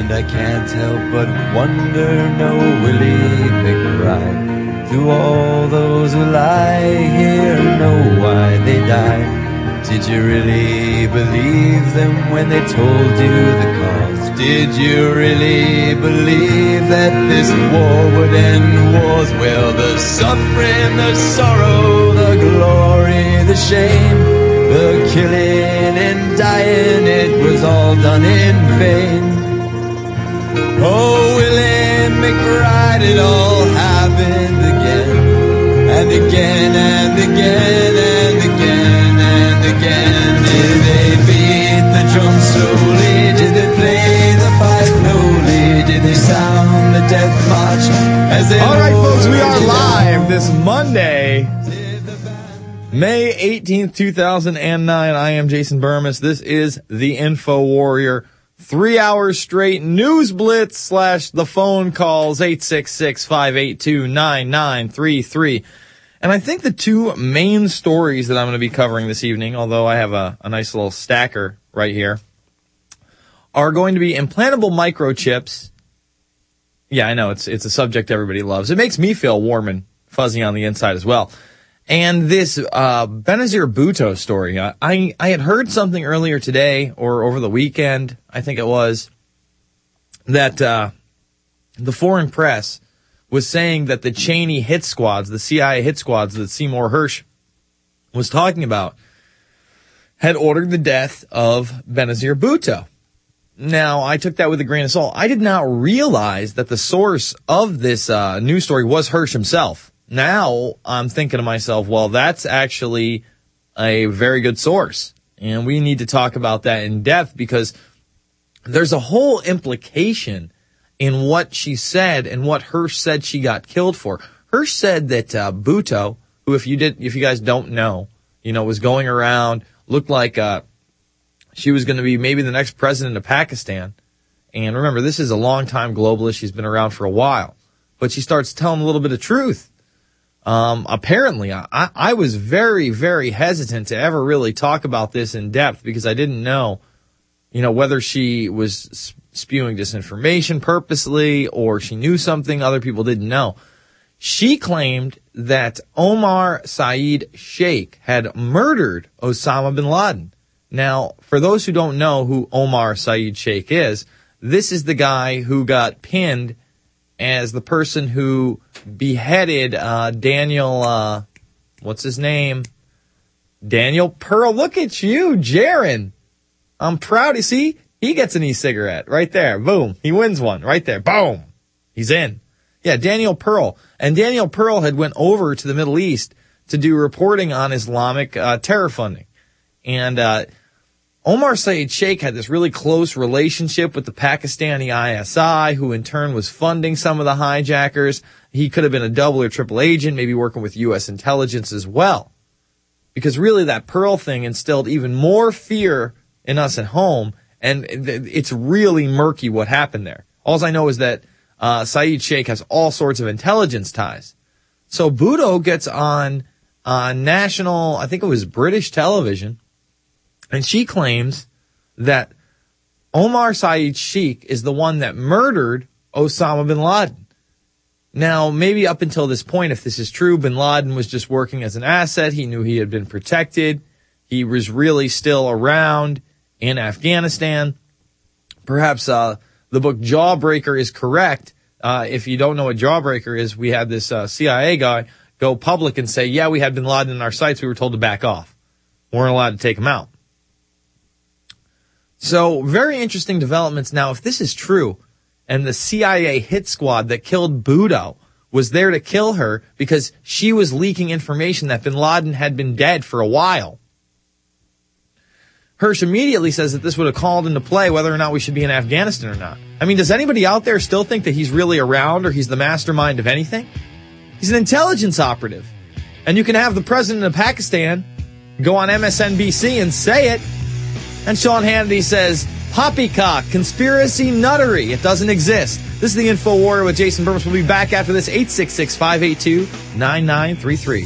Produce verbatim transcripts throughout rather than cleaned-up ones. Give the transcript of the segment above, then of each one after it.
And I can't help but wonder, no Willie McBride, do all those who lie here know why they died? Did you really believe them when they told you the cause? Did you really believe that this war would end wars? Well, the suffering, the sorrow, the glory, the shame, the killing and dying, it was all done in vain. Oh, Willie McBride, it all happened again, and again, and again, and again, and again. Did they beat the drum slowly? Did they play the pipe lowly? Did they sound the death march as they... All right, folks, we are live this Monday, May eighteenth, two thousand nine. I am Jason Burmis. This is the Info Warrior. Three hours straight news blitz slash the phone calls, eight six six, five eight two, nine nine three three. And I think the two main stories that I'm going to be covering this evening, although I have a, a nice little stacker right here, are going to be implantable microchips. Yeah, I know, it's it's a subject everybody loves. It makes me feel warm and fuzzy on the inside as well. And this uh Benazir Bhutto story, I, I I had heard something earlier today or over the weekend, I think it was, that uh the foreign press was saying that the Cheney hit squads, the C I A hit squads that Seymour Hersh was talking about, had ordered the death of Benazir Bhutto. Now, I took that with a grain of salt. I did not realize that the source of this uh news story was Hersh himself. Now I'm thinking to myself, well, that's actually a very good source. And we need to talk about that in depth because there's a whole implication in what she said and what Hersh said she got killed for. Hersh said that uh, Bhutto, who if you did, if you guys don't know, you know, was going around, looked like uh, she was going to be maybe the next president of Pakistan. And remember, this is a long-time globalist. She's been around for a while. But she starts telling a little bit of truth. Um, apparently, I, I was very, very hesitant to ever really talk about this in depth because I didn't know, you know, whether she was spewing disinformation purposely or she knew something other people didn't know. She claimed that Omar Saeed Sheikh had murdered Osama bin Laden. Now, for those who don't know who Omar Saeed Sheikh is, this is the guy who got pinned as the person who beheaded uh Daniel, uh what's his name? Daniel Pearl. Look at you, Jaron. I'm proud. You see, he gets an e-cigarette right there. Boom. He wins one right there. Boom. He's in. Yeah, Daniel Pearl. And Daniel Pearl had went over to the Middle East to do reporting on Islamic uh, terror funding. And uh Omar Saeed Sheikh had this really close relationship with the Pakistani I S I, who in turn was funding some of the hijackers. He could have been a double or triple agent, maybe working with U S intelligence as well. Because really that Pearl thing instilled even more fear in us at home, and it's really murky what happened there. All I know is that uh Saeed Sheikh has all sorts of intelligence ties. So Bhutto gets on uh national, I think it was British television, and she claims that Omar Saeed Sheikh is the one that murdered Osama bin Laden. Now, maybe up until this point, if this is true, bin Laden was just working as an asset. He knew he had been protected. He was really still around in Afghanistan. Perhaps uh the book Jawbreaker is correct. Uh if you don't know what Jawbreaker is, we had this uh, C I A guy go public and say, yeah, we had bin Laden in our sights. We were told to back off. We weren't allowed to take him out. So, very interesting developments. Now, if this is true, and the C I A hit squad that killed Bhutto was there to kill her because she was leaking information that bin Laden had been dead for a while, Hersh immediately says that this would have called into play whether or not we should be in Afghanistan or not. I mean, does anybody out there still think that he's really around or he's the mastermind of anything? He's an intelligence operative. And you can have the president of Pakistan go on M S N B C and say it, and Sean Hannity says, poppycock, conspiracy nuttery. It doesn't exist. This is the Info Warrior with Jason Burmis. We'll be back after this. eight six six, five eight two, nine nine three three.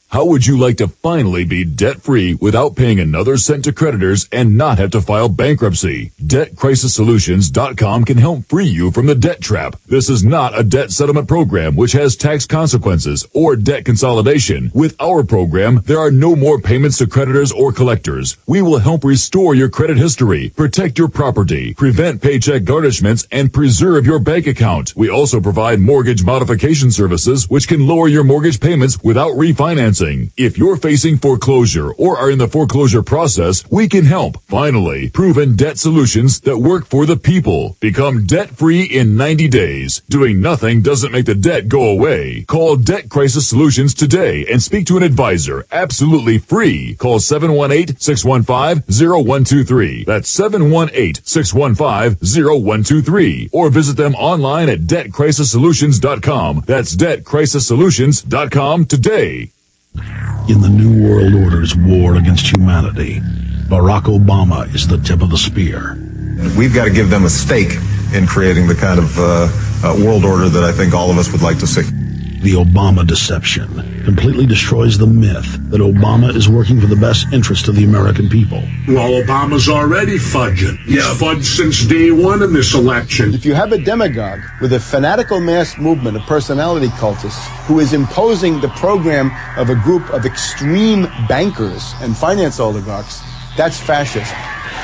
How would you like to finally be debt-free without paying another cent to creditors and not have to file bankruptcy? Debt Crisis Solutions dot com can help free you from the debt trap. This is not a debt settlement program which has tax consequences or debt consolidation. With our program, there are no more payments to creditors or collectors. We will help restore your credit history, protect your property, prevent paycheck garnishments, and preserve your bank account. We also provide mortgage modification services which can lower your mortgage payments without refinancing. If you're facing foreclosure or are in the foreclosure process, we can help. Finally, proven debt solutions that work for the people. Become debt-free in ninety days. Doing nothing doesn't make the debt go away. Call Debt Crisis Solutions today and speak to an advisor absolutely free. Call seven one eight, six one five, zero one two three. That's seven one eight, six one five, zero one two three. Or visit them online at Debt Crisis Solutions dot com. That's Debt Crisis Solutions dot com today. In the New World Order's war against humanity, Barack Obama is the tip of the spear. We've got to give them a stake in creating the kind of uh, uh, world order that I think all of us would like to see. The Obama deception completely destroys the myth that Obama is working for the best interest of the American people. Well, Obama's already fudging. He's yeah. fudged since day one in this election. If you have a demagogue with a fanatical mass movement of personality cultists who is imposing the program of a group of extreme bankers and finance oligarchs, that's fascism.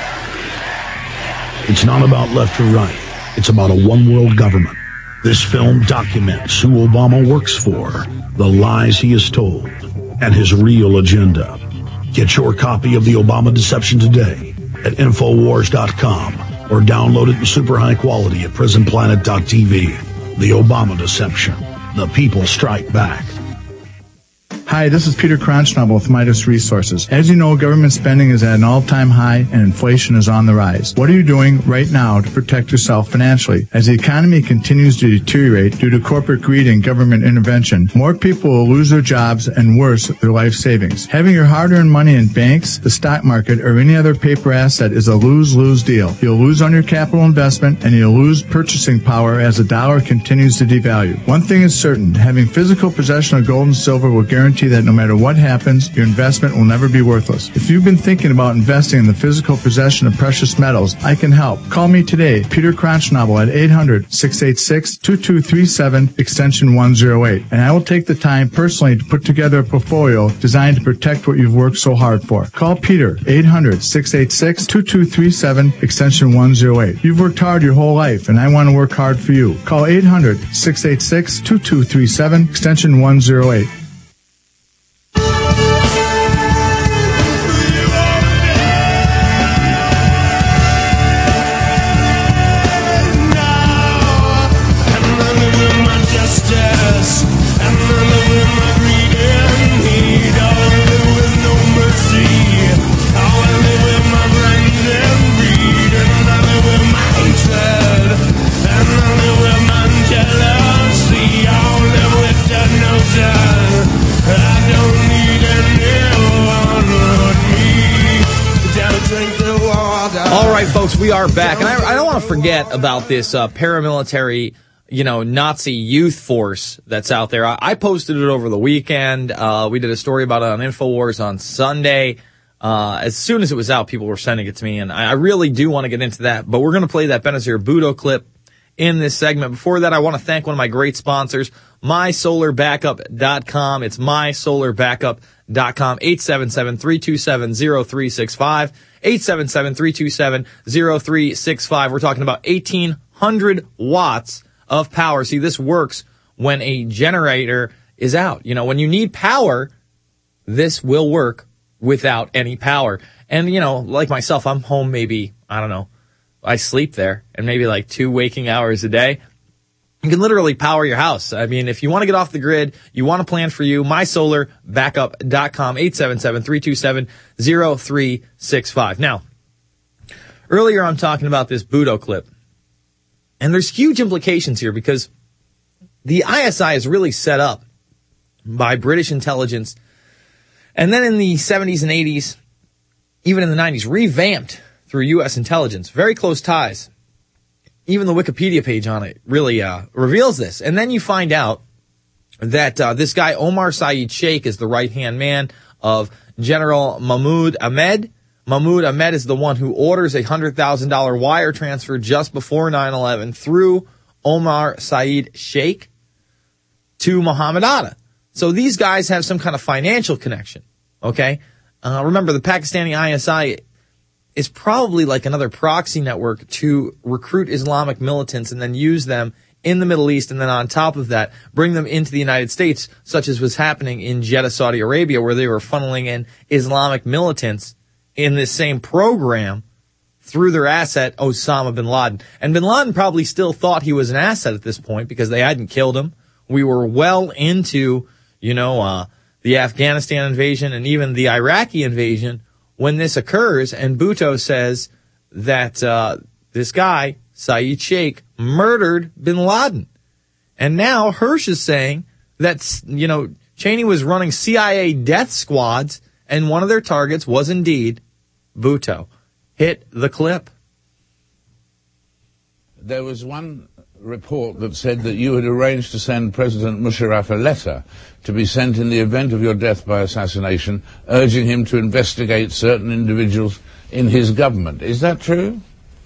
It's not about left or right. It's about a one-world government. This film documents who Obama works for, the lies he has told, and his real agenda. Get your copy of The Obama Deception today at Infowars dot com or download it in super high quality at Prison Planet dot T V. The Obama Deception. The people strike back. Hi, this is Peter Kronschnabel with Midas Resources. As you know, government spending is at an all-time high and inflation is on the rise. What are you doing right now to protect yourself financially? As the economy continues to deteriorate due to corporate greed and government intervention, more people will lose their jobs and worse, their life savings. Having your hard-earned money in banks, the stock market, or any other paper asset is a lose-lose deal. You'll lose on your capital investment and you'll lose purchasing power as the dollar continues to devalue. One thing is certain, having physical possession of gold and silver will guarantee that no matter what happens, your investment will never be worthless. If you've been thinking about investing in the physical possession of precious metals, I can help. Call me today, Peter Kronschnabel, at eight hundred, six eight six, two two three seven, extension one oh eight, and I will take the time personally to put together a portfolio designed to protect what you've worked so hard for. Call Peter, eight hundred, six eight six, two two three seven, extension one oh eight. You've worked hard your whole life, and I want to work hard for you. Call eight hundred, six eight six, two two three seven, extension one oh eight. Folks, we are back, and I, I don't want to forget about this uh, paramilitary, you know, Nazi youth force that's out there. I, I posted it over the weekend. Uh, we did a story about it on InfoWars on Sunday. Uh, as soon as it was out, people were sending it to me, and I, I really do want to get into that. But we're going to play that Benazir Bhutto clip in this segment. Before that, I want to thank one of my great sponsors, my solar backup dot com. It's my solar backup dot com, eight seven seven, three two seven, zero three six five. eight seven seven, three two seven, zero three six five. We're talking about eighteen hundred watts of power. See, this works when a generator is out. You know, when you need power, this will work without any power. And, you know, like myself, I'm home maybe, I don't know, I sleep there and maybe like two waking hours a day. You can literally power your house. I mean, if you want to get off the grid, you want to plan for you, my solar backup dot com, eight seven seven, three two seven, zero three six five. Now, earlier I'm talking about this Bhutto clip, and there's huge implications here because the I S I is really set up by British intelligence, and then in the seventies and eighties, even in the nineties, revamped through U S intelligence. Very close ties. Even the Wikipedia page on it really uh, reveals this. And then you find out that uh, this guy Omar Saeed Sheikh is the right-hand man of General Mahmoud Ahmed. Mahmoud Ahmed is the one who orders a one hundred thousand dollars wire transfer just before nine eleven through Omar Saeed Sheikh to Muhammad Atta. So these guys have some kind of financial connection, okay? Uh, remember, the Pakistani I S I is probably like another proxy network to recruit Islamic militants and then use them in the Middle East, and then on top of that, bring them into the United States, such as was happening in Jeddah, Saudi Arabia, where they were funneling in Islamic militants in this same program through their asset, Osama bin Laden. And bin Laden probably still thought he was an asset at this point because they hadn't killed him. We were well into, you know, uh, the Afghanistan invasion and even the Iraqi invasion when this occurs, and Bhutto says that uh this guy, Saeed Sheikh, murdered bin Laden. And now Hirsch is saying that, you know, Cheney was running C I A death squads, and one of their targets was indeed Bhutto. Hit the clip. There was one report that said that you had arranged to send President Musharraf a letter to be sent in the event of your death by assassination, urging him to investigate certain individuals in his government. Is that true?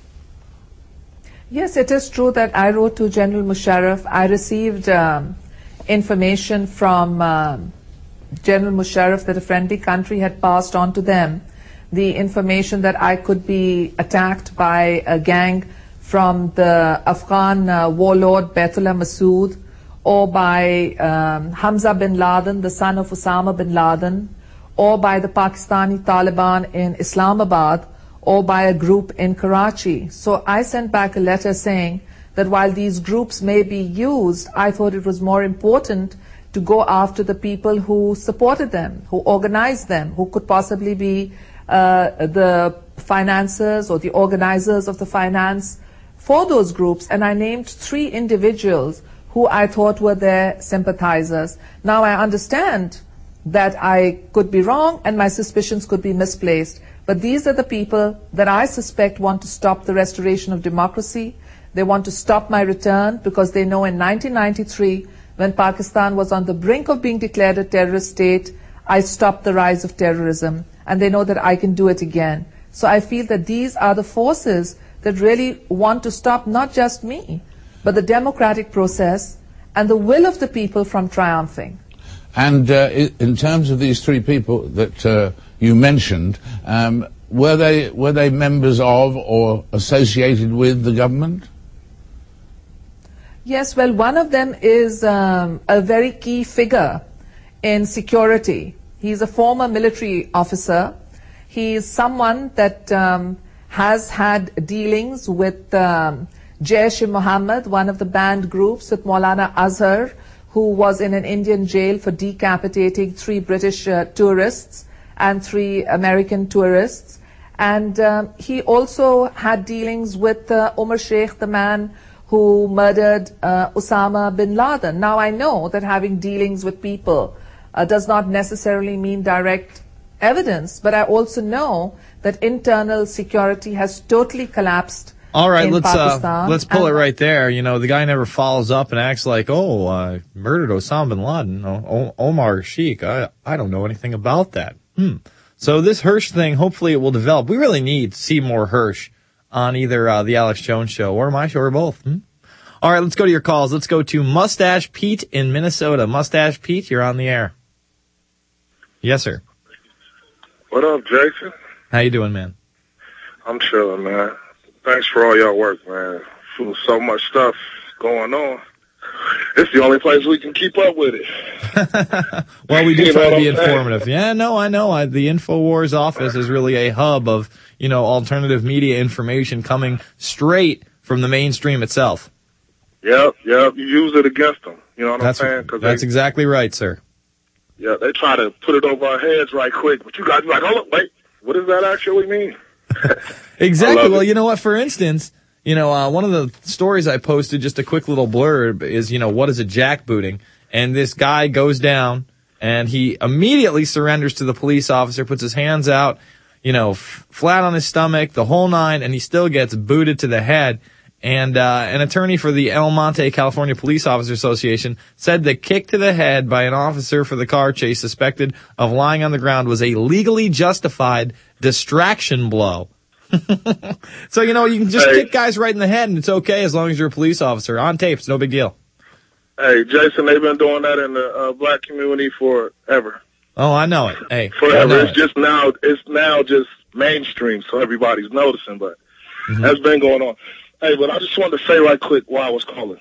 Yes, it is true that I wrote to General Musharraf. I received um, information from um, General Musharraf that a friendly country had passed on to them the information that I could be attacked by a gang from the Afghan uh, warlord Baitullah Masood, or by um, Hamza bin Laden, the son of Osama bin Laden, or by the Pakistani Taliban in Islamabad, or by a group in Karachi. So I sent back a letter saying that while these groups may be used, I thought it was more important to go after the people who supported them, who organized them, who could possibly be uh, the financiers or the organizers of the finance for those groups. And I named three individuals who I thought were their sympathizers. Now I understand that I could be wrong and my suspicions could be misplaced. But these are the people that I suspect want to stop the restoration of democracy. They want to stop my return because they know in nineteen ninety-three, when Pakistan was on the brink of being declared a terrorist state, I stopped the rise of terrorism. And they know that I can do it again. So I feel that these are the forces that really want to stop not just me, but the democratic process and the will of the people from triumphing. And uh, in terms of these three people that uh, you mentioned, um, were they were they members of or associated with the government? Yes, well, one of them is um, a very key figure in security. He's a former military officer. He is someone that um, has had dealings with um, Jaish-e-Mohammed, one of the banned groups, with Maulana Azhar, who was in an Indian jail for decapitating three British uh, tourists and three American tourists. And um, he also had dealings with uh, Umar Sheikh, the man who murdered uh, Osama bin Laden. Now I know that having dealings with people uh, does not necessarily mean direct evidence, but I also know that internal security has totally collapsed. All right, let's Pakistan. uh, let's pull it right there. You know, the guy never follows up and acts like, oh, uh, murdered Osama bin Laden, o- Omar Sheikh. I I don't know anything about that. Hmm. So this Hirsch thing, hopefully it will develop. We really need to see more Hirsch on either uh, the Alex Jones show or my show or both. Hmm? All right, let's go to your calls. Let's go to Mustache Pete in Minnesota. Mustache Pete, you're on the air. Yes, sir. What up, Jason? How you doing, man? I'm chilling, man. Thanks for all your work, man. There's so much stuff going on. It's the only place we can keep up with it. Well, we do You try know to be what I'm saying? informative. Yeah, no, I know. I, the InfoWars office is really a hub of, you know, alternative media information coming straight from the mainstream itself. Yep, yep. You use it against them. You know what That's, I'm saying? 'Cause that's they, exactly right, sir. yeah, they try to put it over our heads right quick, but you guys be like, hold up, wait, what does that actually mean? Exactly. Well, it. you know what? For instance, you know, uh, one of the stories I posted, just a quick little blurb, is, you know, what is a jackbooting? And this guy goes down and he immediately surrenders to the police officer, puts his hands out, you know, f- flat on his stomach, the whole nine, and he still gets booted to the head. And uh, an attorney for the El Monte, California Police Officers Association said the kick to the head by an officer for the car chase suspected of lying on the ground was a legally justified distraction blow. So, you know, you can just hey. kick guys right in the head, and it's okay as long as you're a police officer. On tape, it's no big deal. Hey, Jason, they've been doing that in the uh, black community forever. Oh, I know it. Hey, forever. It's it. just now. It's now just mainstream, so everybody's noticing. But mm-hmm. that's been going on. Hey, but I just wanted to say right quick why I was calling.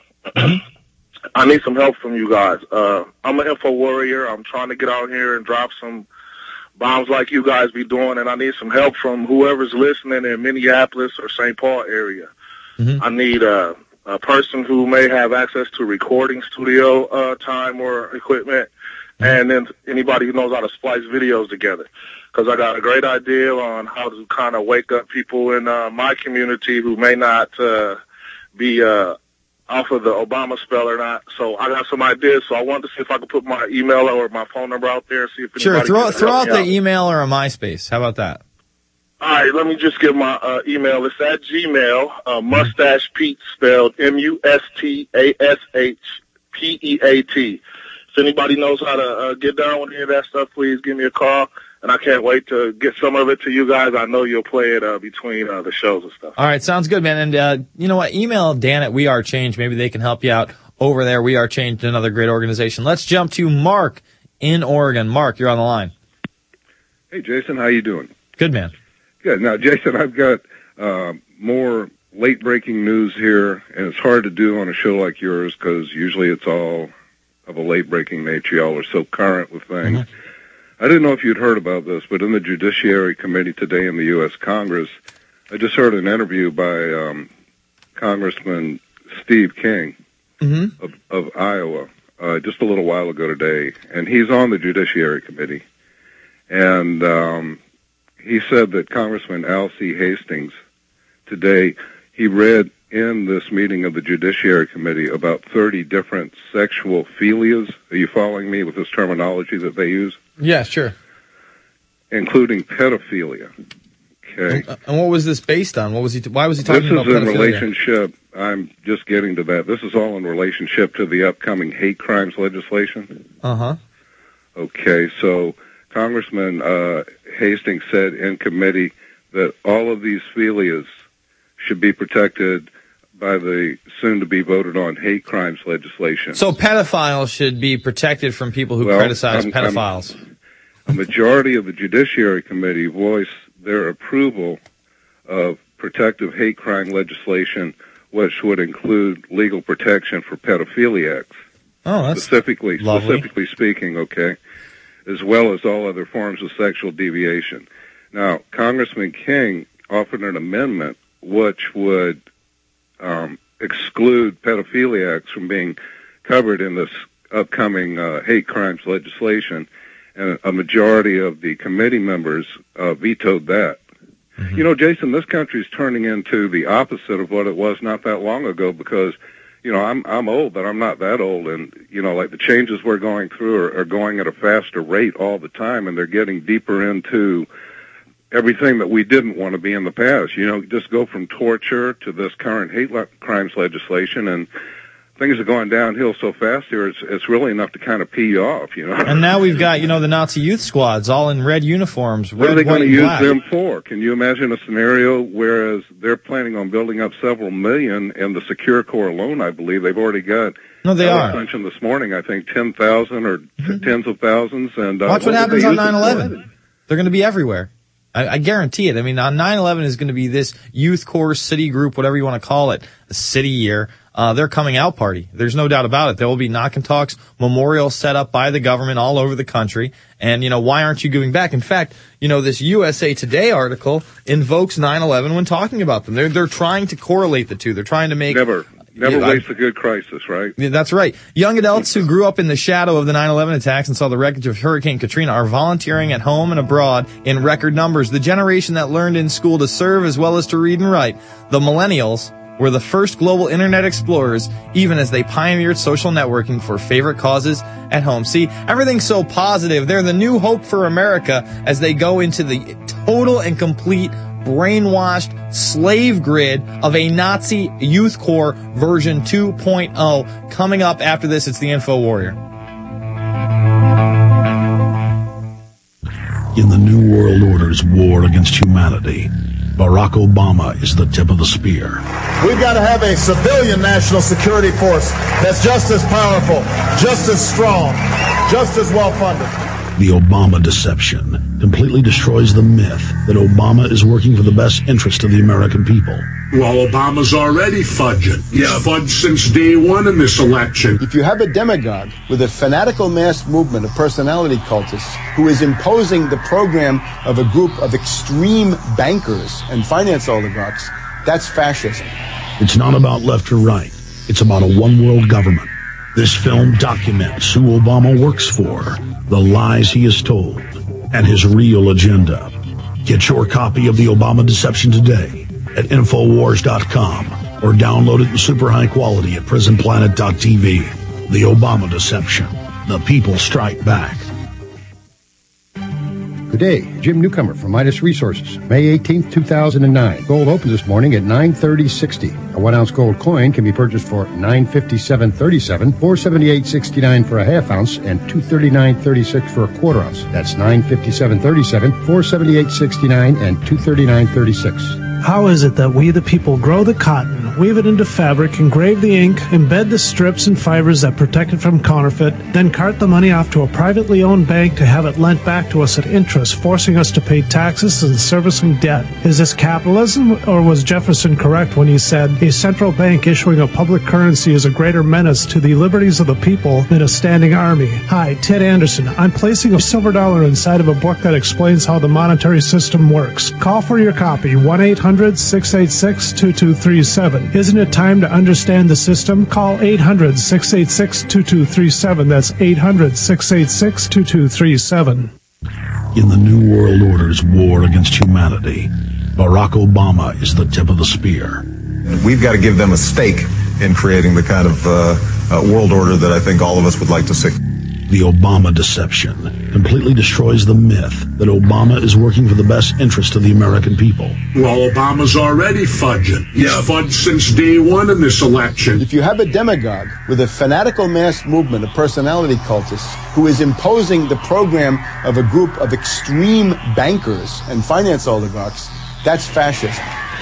I need some help from you guys. Uh, I'm an info warrior. I'm trying to get out here and drop some bombs like you guys be doing, and I need some help from whoever's listening in Minneapolis or Saint Paul area. Mm-hmm. I need a, a person who may have access to recording studio uh, time or equipment, mm-hmm. and then anybody who knows how to splice videos together. Because I got a great idea on how to kind of wake up people in uh, my community who may not uh, be uh, off of the Obama spell or not. So I got some ideas. So I wanted to see if I could put my email or my phone number out there. See if anybody sure, throw, can throw help out me the out. email or a MySpace. How about that? All right, let me just give my uh, email. It's at Gmail, uh, Mustache Pete, spelled M U S T A S H P E A T. If anybody knows how to uh, get down with any of that stuff, please give me a call. And I can't wait to get some of it to you guys. I know you'll play it uh, between uh, the shows and stuff. All right, sounds good, man. And uh, you know what? Email Dan at We Are Change. Maybe they can help you out over there. We Are Change, another great organization. Let's jump to Mark in Oregon. Mark, you're on the line. Hey, Jason, how you doing? Good, man. Good. Now, Jason, I've got uh, more late-breaking news here, and it's hard to do on a show like yours because usually it's all of a late-breaking nature. Y'all are so current with things. Mm-hmm. I didn't know if you'd heard about this, but in the Judiciary Committee today in the U S Congress, I just heard an interview by um, Congressman Steve King mm-hmm. of, of Iowa uh, just a little while ago today, and he's on the Judiciary Committee. And um, he said that Congressman Al C. Hastings today, he read in this meeting of the Judiciary Committee about thirty different sexual philias. Are you following me with this terminology that they use? Yeah, sure. Including pedophilia. Okay. And what was this based on? What was he? T- why was he talking this about pedophilia? This is in relationship. I'm just getting to that. This is all in relationship to the upcoming hate crimes legislation. Uh huh. Okay, so Congressman uh, Hastings said in committee that all of these philias should be protected by the soon-to-be voted-on hate crimes legislation. So pedophiles should be protected from people who well, criticize I'm, pedophiles. I'm, a majority of the Judiciary Committee voiced their approval of protective hate crime legislation, which would include legal protection for pedophiliacs. Oh, that's specifically, lovely. specifically speaking, okay, as well as all other forms of sexual deviation. Now, Congressman King offered an amendment which would um, exclude pedophiliacs from being covered in this upcoming uh, hate crimes legislation, and a majority of the committee members uh, vetoed that. Mm-hmm. You know, Jason, this country's turning into the opposite of what it was not that long ago because, you know, I'm I'm old, but I'm not that old, and, you know, like the changes we're going through are, are going at a faster rate all the time, and they're getting deeper into everything that we didn't want to be in the past. You know, just go from torture to this current hate le- crimes legislation, and things are going downhill so fast here, it's, it's really enough to kind of pee you off, you know. And now we've got, you know, the Nazi youth squads all in red uniforms. What red, are they going to use black. them for? Can you imagine a scenario whereas they're planning on building up several million in the Secure Corps alone, I believe. They've already got, no, they I are. mentioned this morning, I think ten thousand or mm-hmm. tens of thousands. And uh, Watch what, what happens on nine eleven. They're going to be everywhere. I, I guarantee it. I mean, on nine eleven is going to be this youth corps, city group, whatever you want to call it, a city year. Uh, their coming out party. There's no doubt about it. There will be knock and talks, memorials set up by the government all over the country. And, you know, why aren't you giving back? In fact, you know, this U S A Today article invokes nine eleven when talking about them. They're, they're trying to correlate the two. They're trying to make... Never. Never yeah, waste I, a good crisis, right? Yeah, that's right. Young adults who grew up in the shadow of the nine eleven attacks and saw the wreckage of Hurricane Katrina are volunteering at home and abroad in record numbers. The generation that learned in school to serve as well as to read and write, the millennials, were the first global internet explorers, even as they pioneered social networking for favorite causes at home. See, everything's so positive. They're the new hope for America as they go into the total and complete brainwashed slave grid of a Nazi Youth Corps version two point oh. Coming up after this, it's the Info Warrior. In the New World Order's war against humanity, Barack Obama is the tip of the spear. We've got to have a civilian national security force that's just as powerful, just as strong, just as well-funded. The Obama deception completely destroys the myth that Obama is working for the best interest of the American people. Well, Obama's already fudging. He's fudged since day one in this election. If you have a demagogue with a fanatical mass movement of personality cultists who is imposing the program of a group of extreme bankers and finance oligarchs, that's fascism. It's not about left or right. It's about a one-world government. This film documents who Obama works for, the lies he has told, and his real agenda. Get your copy of The Obama Deception today at Infowars dot com or download it in super high quality at Prison Planet dot T V. The Obama Deception. The people strike back. Good day, Jim Newcomer from Midas Resources, May eighteenth, two thousand nine. Gold opens this morning at nine thirty sixty. A one ounce gold coin can be purchased for nine fifty-seven thirty-seven, four seventy-eight sixty-nine for a half ounce, and two thirty-nine thirty-six for a quarter ounce. That's nine fifty-seven thirty-seven, four seventy-eight sixty-nine, and two thirty-nine thirty-six. How is it that we the people grow the cotton, weave it into fabric, engrave the ink, embed the strips and fibers that protect it from counterfeit, then cart the money off to a privately owned bank to have it lent back to us at interest, forcing us to pay taxes and servicing debt? Is this capitalism, or was Jefferson correct when he said, a central bank issuing a public currency is a greater menace to the liberties of the people than a standing army? Hi, Ted Anderson. I'm placing a silver dollar inside of a book that explains how the monetary system works. Call for your copy, one eight hundred, six eight six, two two three seven. Isn't it time to understand the system? Call eight hundred, six eight six, two two three seven. That's eight hundred, six eight six, two two three seven. In the New World Order's war against humanity, Barack Obama is the tip of the spear. We've got to give them a stake in creating the kind of uh, uh, world order that I think all of us would like to see. The Obama deception completely destroys the myth that Obama is working for the best interest of the American people. Well, Obama's already fudging. He's fudged since day one in this election. If you have a demagogue with a fanatical mass movement of personality cultists who is imposing the program of a group of extreme bankers and finance oligarchs, that's fascism.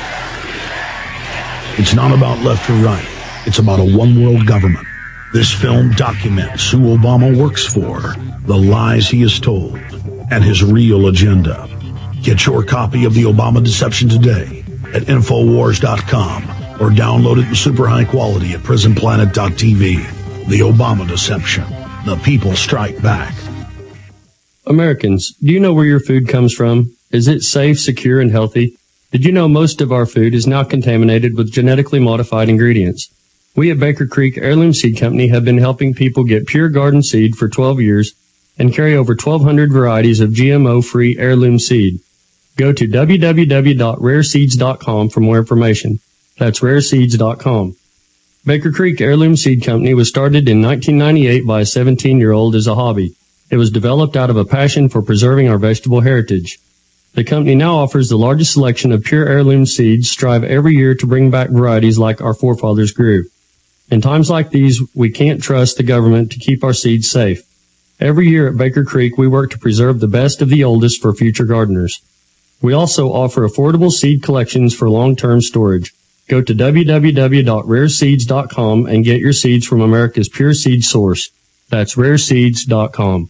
It's not about left or right. It's about a one-world government. This film documents who Obama works for, the lies he has told, and his real agenda. Get your copy of The Obama Deception today at Infowars dot com or download it in super high quality at Prison Planet dot T V. The Obama Deception. The people strike back. Americans, do you know where your food comes from? Is it safe, secure, and healthy? Did you know most of our food is now contaminated with genetically modified ingredients? We at Baker Creek Heirloom Seed Company have been helping people get pure garden seed for twelve years and carry over twelve hundred varieties of G M O-free heirloom seed. Go to w w w dot rare seeds dot com for more information. That's rare seeds dot com. Baker Creek Heirloom Seed Company was started in nineteen ninety-eight by a seventeen-year-old as a hobby. It was developed out of a passion for preserving our vegetable heritage. The company now offers the largest selection of pure heirloom seeds, strive every year to bring back varieties like our forefathers grew. In times like these, we can't trust the government to keep our seeds safe. Every year at Baker Creek, we work to preserve the best of the oldest for future gardeners. We also offer affordable seed collections for long-term storage. Go to w w w dot rare seeds dot com and get your seeds from America's pure seed source. That's rare seeds dot com.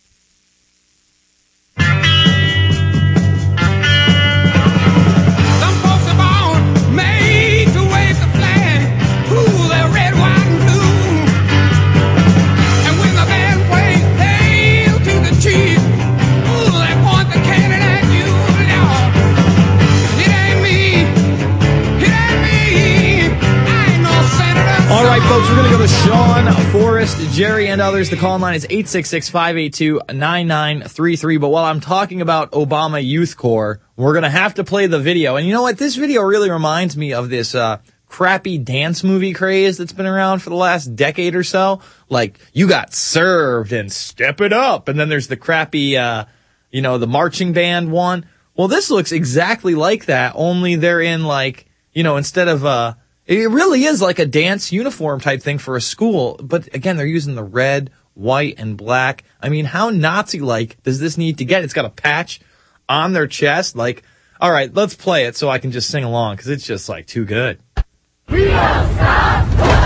Folks, we're going to go to Sean, Forrest, Jerry, and others. The call line is eight six six, five eight two, nine nine three three. But while I'm talking about Obama Youth Corps, we're going to have to play the video. And you know what? This video really reminds me of this uh crappy dance movie craze that's been around for the last decade or so. Like, You Got Served and Step It Up. And then there's the crappy, uh you know, the marching band one. Well, this looks exactly like that, only they're in like, you know, instead of, uh, it really is like a dance uniform type thing for a school. But again, they're using the red, white, and black. I mean, how Nazi-like does this need to get? It's got a patch on their chest. Like, all right, let's play it so I can just sing along because it's just like too good. We don't stop.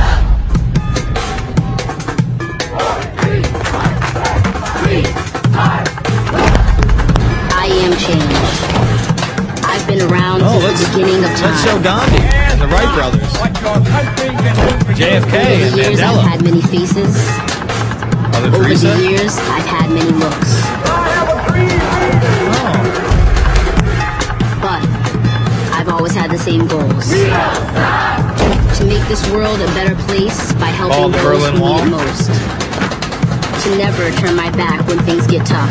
I am change. I've been around oh, since the beginning of time. Let's show Gandhi and the Wright brothers. J F K and Over the years, Mandela. I've had many faces. Mother Over Teresa? the years, I've had many looks. Oh. But I've always had the same goals. To make this world a better place by helping Oh, the those Berlin who Wall? need it most. To never turn my back when things get tough.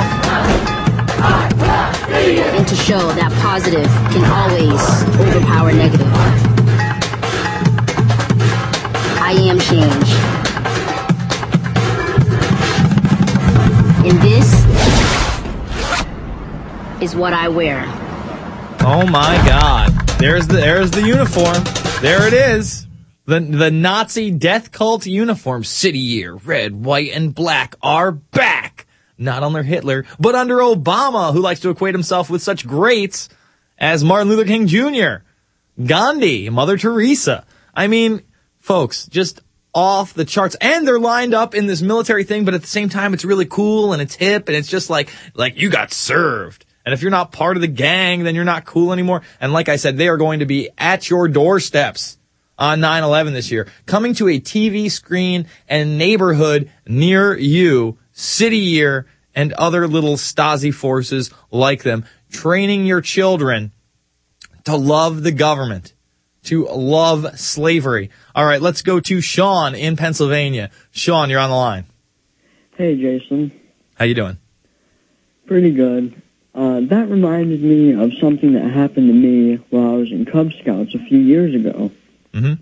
And to show that positive can always overpower negative. I am change. And this is what I wear. Oh my God! There's the there's the uniform. There it is. The the Nazi death cult uniform. City year, red, white, and black are back. Not under Hitler, but under Obama, who likes to equate himself with such greats as Martin Luther King Junior, Gandhi, Mother Teresa. I mean, folks, just off the charts. And they're lined up in this military thing, but at the same time, it's really cool and it's hip and it's just like, like you got served. And if you're not part of the gang, then you're not cool anymore. And like I said, they are going to be at your doorsteps on nine eleven this year, coming to a T V screen and neighborhood near you, city year, and other little Stasi forces like them, training your children to love the government, to love slavery. All right, let's go to Sean in Pennsylvania. Sean, you're on the line. Hey, Jason. How you doing? Pretty good. Uh, that reminded me of something that happened to me while I was in Cub Scouts a few years ago. Mm-hmm.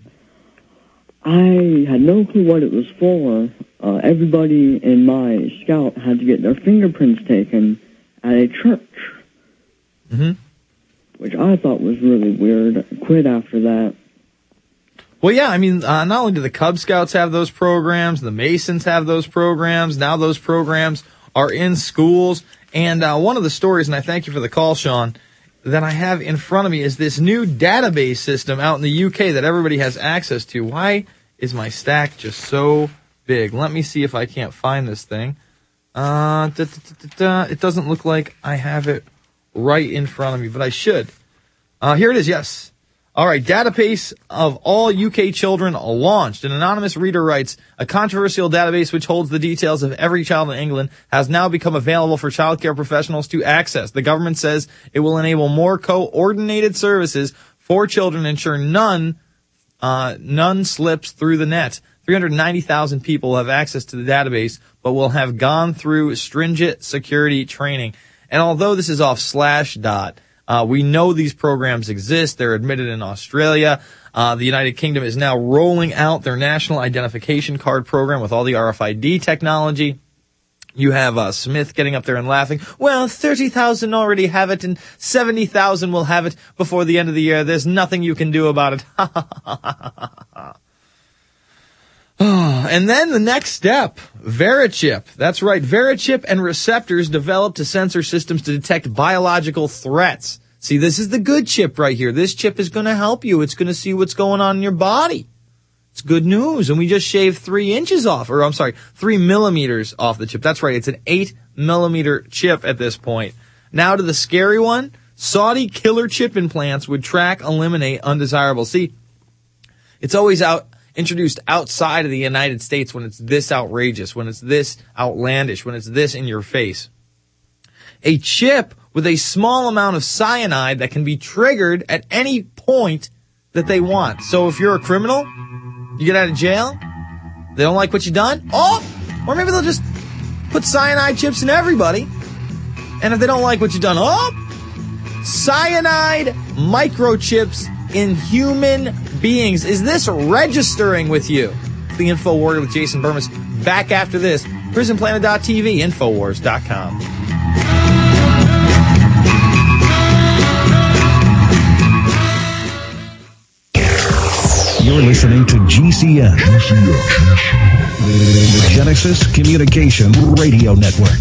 I had no clue what it was for. Uh, everybody in my scout had to get their fingerprints taken at a church, Mm-hmm. which I thought was really weird. I quit after that. Well, yeah, I mean, uh, not only do the Cub Scouts have those programs, the Masons have those programs, now those programs are in schools. And uh, one of the stories, and I thank you for the call, Sean, that I have in front of me is this new database system out in the U K that everybody has access to. Why is my stack just so big? Let me see if I can't find this thing. Uh, da, da, da, da, da. It doesn't look like I have it right in front of me, but I should. Uh, here it is, yes. All right, database of all U K children launched. An anonymous reader writes, a controversial database which holds the details of every child in England has now become available for childcare professionals to access. The government says it will enable more coordinated services for children and ensure none, uh, none slips through the net. three hundred ninety thousand people have access to the database, but will have gone through stringent security training. And although this is off Slashdot, Uh, we know these programs exist. They're admitted in Australia. Uh, the United Kingdom is now rolling out their national identification card program with all the R F I D technology. You have uh, Smith getting up there and laughing. Well, thirty thousand already have it, and seventy thousand will have it before the end of the year. There's nothing you can do about it. And then the next step, Verichip. That's right, Verichip and receptors developed to sensor systems to detect biological threats. See, this is the good chip right here. This chip is going to help you. It's going to see what's going on in your body. It's good news. And we just shaved three inches off, or I'm sorry, three millimeters off the chip. That's right, it's an eight millimeter chip at this point. Now to the scary one, Saudi killer chip implants would track, eliminate undesirable. See, it's always out. Introduced outside of the United States when it's this outrageous, when it's this outlandish, when it's this in your face. A chip with a small amount of cyanide that can be triggered at any point that they want. So if you're a criminal, you get out of jail, they don't like what you've done, oh, or maybe they'll just put cyanide chips in everybody. And if they don't like what you've done, oh, cyanide microchips in human beings. Is this registering with you? The InfoWarrior with Jason Bermas. Back after this. prison planet dot t v, Infowars dot com. listening to G C N, the Genesis Communication Radio Network.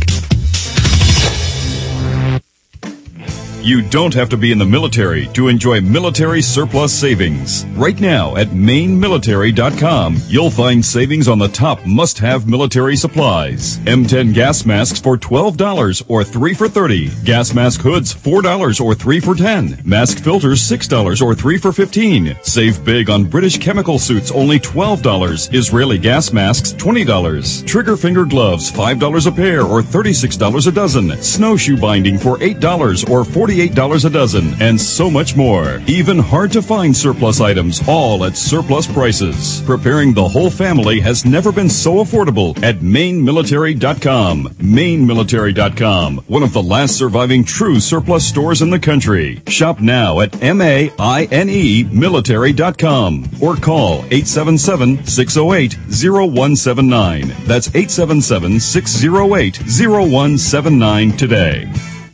You don't have to be in the military to enjoy military surplus savings. Right now at Maine Military dot com, you'll find savings on the top must-have military supplies. M ten gas masks for twelve dollars or three for thirty dollars. Gas mask hoods four dollars or three for ten dollars. Mask filters six dollars or three for fifteen dollars. Save big on British chemical suits, only twelve dollars. Israeli gas masks, twenty dollars. Trigger finger gloves, five dollars a pair or thirty-six dollars a dozen. Snowshoe binding for eight dollars or forty-eight dollars a dozen, and so much more. Even hard-to-find surplus items, all at surplus prices. Preparing the whole family has never been so affordable at Maine Military dot com. Maine Military dot com, one of the last surviving true surplus stores in the country. Shop now at M A I N E Military dot com or call eight seven seven, six oh eight, oh one seven nine. That's eight seven seven, six oh eight, oh one seven nine today.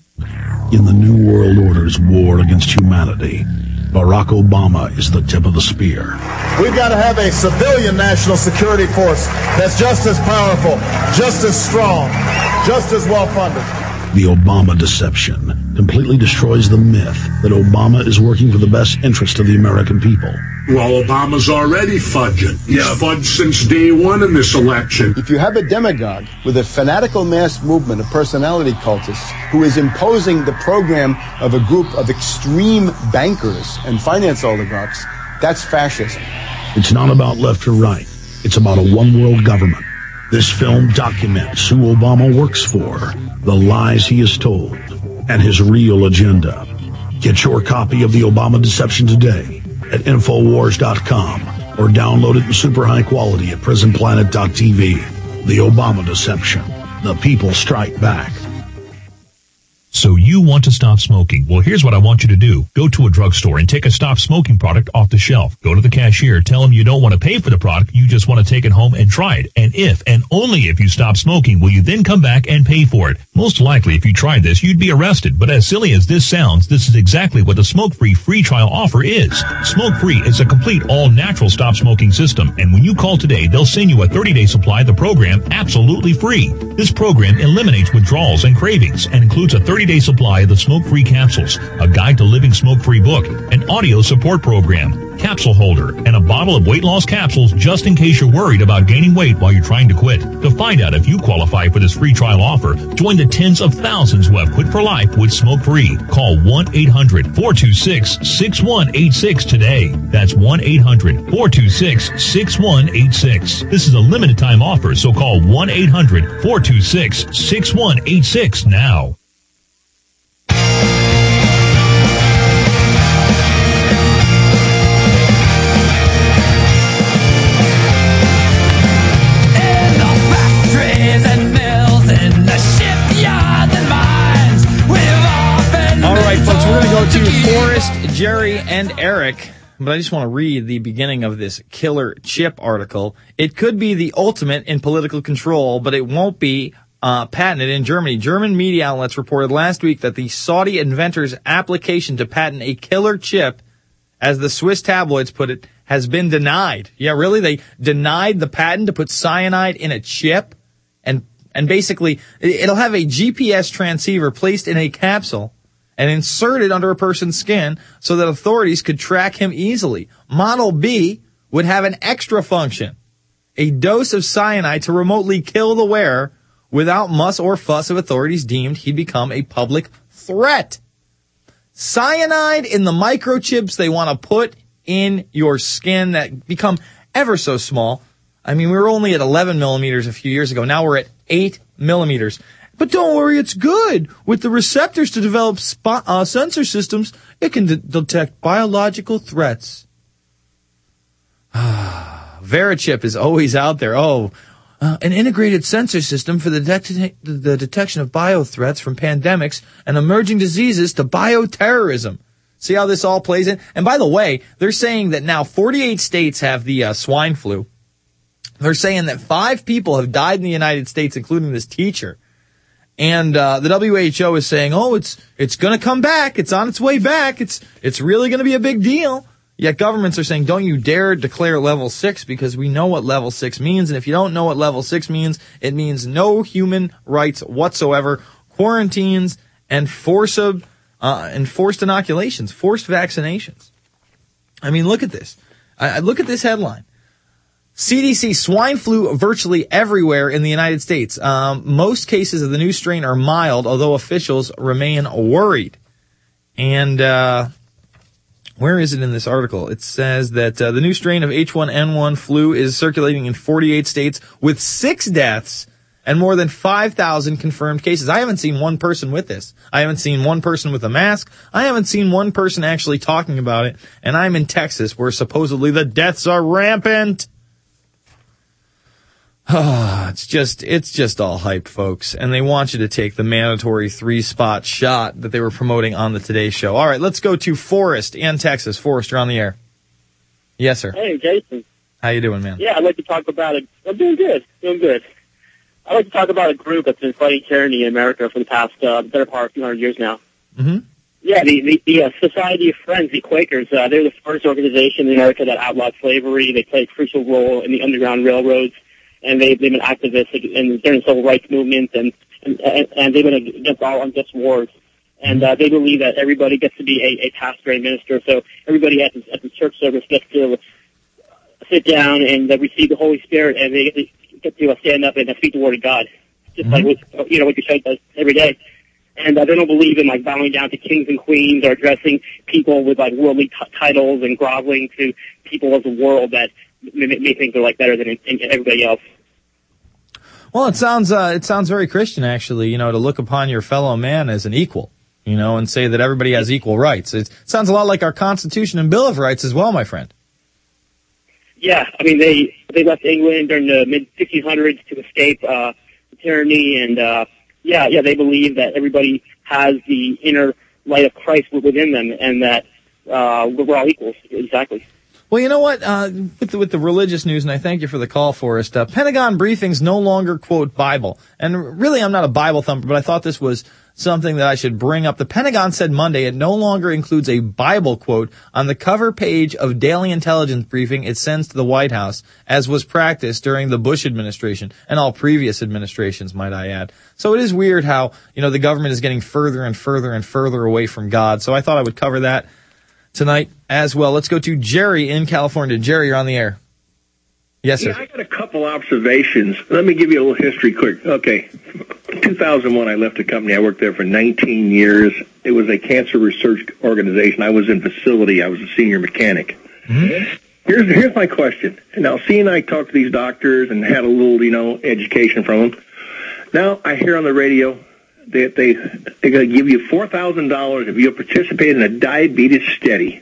In the New World Order's war against humanity, Barack Obama is the tip of the spear. We've got to have a civilian national security force that's just as powerful, just as strong, just as well funded. The Obama deception completely destroys the myth that Obama is working for the best interest of the American people. Well, Obama's already fudging. He's yeah. fudged since day one in this election. If you have a demagogue with a fanatical mass movement of personality cultists who is imposing the program of a group of extreme bankers and finance oligarchs, that's fascism. It's not about left or right. It's about a one-world government. This film documents who Obama works for, the lies he has told, and his real agenda. Get your copy of The Obama Deception today at Infowars dot com or download it in super high quality at Prison Planet dot T V. The Obama Deception. The people strike back. So you want to stop smoking. Well, here's what I want you to do. Go to a drugstore and take a stop smoking product off the shelf. Go to the cashier. Tell them you don't want to pay for the product. You just want to take it home and try it. And if, and only if you stop smoking, will you then come back and pay for it. Most likely, if you tried this, you'd be arrested. But as silly as this sounds, this is exactly what the Smoke-Free free trial offer is. Smoke-Free is a complete all-natural stop smoking system. And when you call today, they'll send you a thirty-day supply of the program absolutely free. This program eliminates withdrawals and cravings and includes a thirty-day supply of the smoke-free capsules, a guide to living smoke-free book, an audio support program, capsule holder, and a bottle of weight loss capsules just in case you're worried about gaining weight while you're trying to quit. To find out if you qualify for this free trial offer, join the tens of thousands who have quit for life with smoke-free. Call one eight hundred, four two six, six one eight six today. That's one eight hundred, four two six, six one eight six. This is a limited time offer, so call one eight hundred, four two six, six one eight six now. To Forrest, Jerry, and Eric, but I just want to read the beginning of this Killer Chip article. It could be the ultimate in political control, but it won't be uh, patented in Germany. German media outlets reported last week that the Saudi inventor's application to patent a killer chip, as the Swiss tabloids put it, has been denied. Yeah, really? They denied the patent to put cyanide in a chip? And, and basically, it'll have a G P S transceiver placed in a capsule and inserted under a person's skin so that authorities could track him easily. Model B would have an extra function, a dose of cyanide to remotely kill the wearer without muss or fuss if authorities deemed he'd become a public threat. Cyanide in the microchips they want to put in your skin that become ever so small. I mean, we were only at eleven millimeters a few years ago. Now we're at eight millimeters. But don't worry, it's good. With the receptors to develop spot, uh, sensor systems, it can de- detect biological threats. Verichip is always out there. Oh, uh, an integrated sensor system for the, det- the detection of biothreats from pandemics and emerging diseases to bioterrorism. See how this all plays in? And by the way, they're saying that now forty-eight states have the uh, swine flu. They're saying that five people have died in the United States, including this teacher. And uh the W H O is saying, oh, it's it's going to come back. It's on its way back. It's it's really going to be a big deal. Yet governments are saying, don't you dare declare level six because we know what level six means. And if you don't know what level six means, it means no human rights whatsoever, quarantines and force of, uh, and forced inoculations, forced vaccinations. I mean, look at this. I, look at this headline. C D C swine flu virtually everywhere in the United States. Um, most cases of the new strain are mild, although officials remain worried. And, uh, where is it in this article? It says that uh, the new strain of H one N one flu is circulating in forty-eight states with six deaths and more than five thousand confirmed cases. I haven't seen one person with this. I haven't seen one person with a mask. I haven't seen one person actually talking about it. And I'm in Texas where supposedly the deaths are rampant. Oh, it's just, it's just all hype, folks. And they want you to take the mandatory three-spot shot that they were promoting on the Today Show. All right, let's go to Forrest in Texas. Forrest, you're on the air. Yes, sir. Hey, Jason. How you doing, man? Yeah, I'd like to talk about it. I'm doing good. Doing good. I'd like to talk about a group that's been fighting tyranny in America for the past, uh, better part of a few hundred years now. Mm-hmm. Yeah, the, the, the uh, Society of Friends, the Quakers, uh, they're the first organization in America that outlawed slavery. They played a crucial role in the Underground Railroads. And they, they've been activists in, during the civil rights movement, and, and, and they've been against all unjust wars. And uh, they believe that everybody gets to be a, a pastor and minister, so everybody at the, at the church service gets to sit down and uh, receive the Holy Spirit, and they get to, get to uh, stand up and uh, speak the Word of God, just mm-hmm. like what, you know what your church does every day. And uh, they don't believe in like bowing down to kings and queens or addressing people with like worldly t- titles and groveling to people of the world that may, may think they're like better than everybody else. Well, it sounds uh, it sounds very Christian, actually. You know, to look upon your fellow man as an equal, you know, and say that everybody has equal rights. It sounds a lot like our Constitution and Bill of Rights as well, my friend. Yeah, I mean they they left England during the mid sixteen hundreds to escape uh, tyranny, and uh, yeah, yeah, they believe that everybody has the inner light of Christ within them, and that uh, we're all equals. Exactly. Well, you know what? Uh, with the, with the religious news, and I thank you for the call, Forrest. Uh, Pentagon briefings no longer quote Bible, and really, I'm not a Bible thumper, but I thought this was something that I should bring up. The Pentagon said Monday it no longer includes a Bible quote on the cover page of daily intelligence briefing it sends to the White House, as was practiced during the Bush administration and all previous administrations, might I add. So it is weird how, you know, the government is getting further and further and further away from God. So I thought I would cover that tonight as well. Let's go to Jerry in California. Jerry, you're on the air. Yes, sir. Yeah, I got a couple observations. Let me give you a little history quick. Okay. two thousand one, I left the company. I worked there for nineteen years. It was a cancer research organization. I was in facility. I was a senior mechanic. Mm-hmm. Here's here's my question. Now, see, and I talked to these doctors and had a little, you know, education from them. Now, I hear on the radio that they, they're going to give you four thousand dollars if you participate in a diabetes study.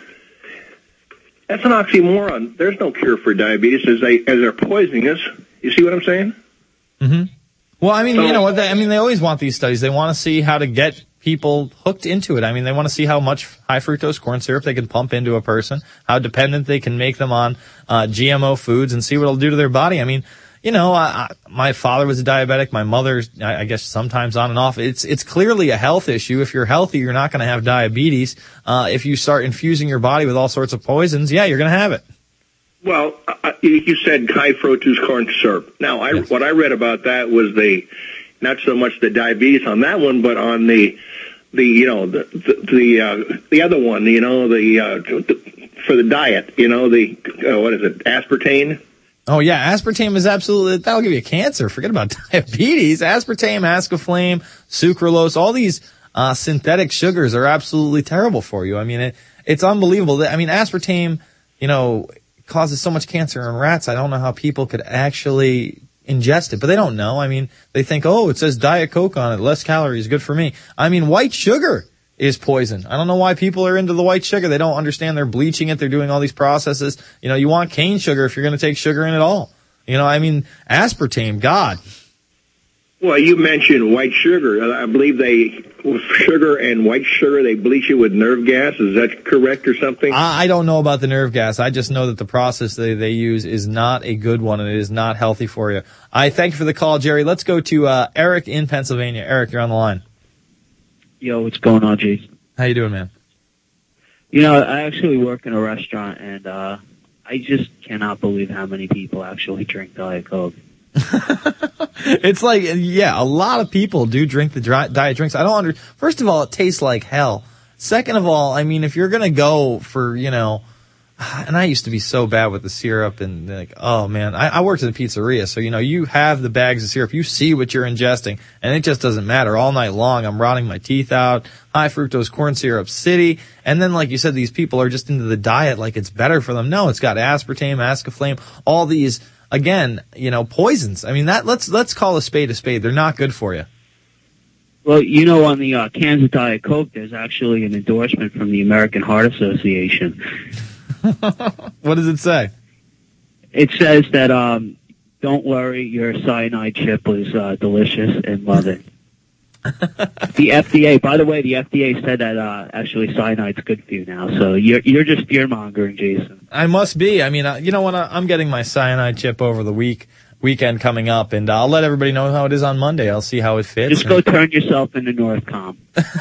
That's an oxymoron. There's no cure for diabetes as, they, as they're poisoning us. You see what I'm saying? Mm-hmm. Well, I mean, so, you know what? They, I mean, they always want these studies. They want to see how to get people hooked into it. I mean, they want to see how much high fructose corn syrup they can pump into a person, how dependent they can make them on uh, G M O foods, and see what it'll do to their body. I mean, you know, I, I, my father was a diabetic. My mother, I, I guess, sometimes on and off. It's it's clearly a health issue. If you're healthy, you're not going to have diabetes. Uh, if you start infusing your body with all sorts of poisons, yeah, you're going to have it. Well, uh, you said high fructose corn syrup. Now, I, yes. what I read about that was the not so much the diabetes on that one, but on the the you know the the the, uh, the other one, you know, the, uh, the for the diet, you know, the uh, what is it, aspartame. Oh, yeah, aspartame is absolutely, that'll give you cancer. Forget about diabetes. Aspartame, ascoflame, sucralose, all these uh synthetic sugars are absolutely terrible for you. I mean, it, it's unbelievable. I mean, aspartame, you know, causes so much cancer in rats. I don't know how people could actually ingest it, but they don't know. I mean, they think, oh, it says Diet Coke on it, less calories, good for me. I mean, white sugar is poison. I don't know why people are into the white sugar. They don't understand they're bleaching it. They're doing all these processes. You know, you want cane sugar if you're going to take sugar in at all. You know, I mean, aspartame, God. Well, you mentioned white sugar. I believe they, with sugar and white sugar, they bleach it with nerve gas. Is that correct or something? I don't know about the nerve gas. I just know that the process they, they use is not a good one and it is not healthy for you. I thank you for the call, Jerry. Let's go to uh, Eric in Pennsylvania. Eric, you're on the line. Yo, what's going on, Jason? How you doing, man? You know, I actually work in a restaurant, and uh, I just cannot believe how many people actually drink Diet Coke. It's like, yeah, a lot of people do drink the dry, diet drinks. I don't under. First of all, it tastes like hell. Second of all, I mean, if you're gonna go for, you know, and I used to be so bad with the syrup and like, oh man, I, I worked at a pizzeria, so you know, you have the bags of syrup, you see what you're ingesting, and it just doesn't matter. All night long, I'm rotting my teeth out, high fructose corn syrup city, and then like you said, these people are just into the diet like it's better for them. No, it's got aspartame, ascaflame, all these, again, you know, poisons. I mean, that let's let's call a spade a spade. They're not good for you. Well, you know, on the uh, cans of Diet Coke, there's actually an endorsement from the American Heart Association. What does it say? It says that, um, don't worry, your cyanide chip was uh, delicious and love it. The F D A, by the way, the F D A said that uh, actually cyanide's good for you now, so you're you're just fear-mongering, Jason. I must be. I mean, uh, you know what? I'm getting my cyanide chip over the week weekend coming up, and uh, I'll let everybody know how it is on Monday. I'll see how it fits. Just go turn yourself into Northcom.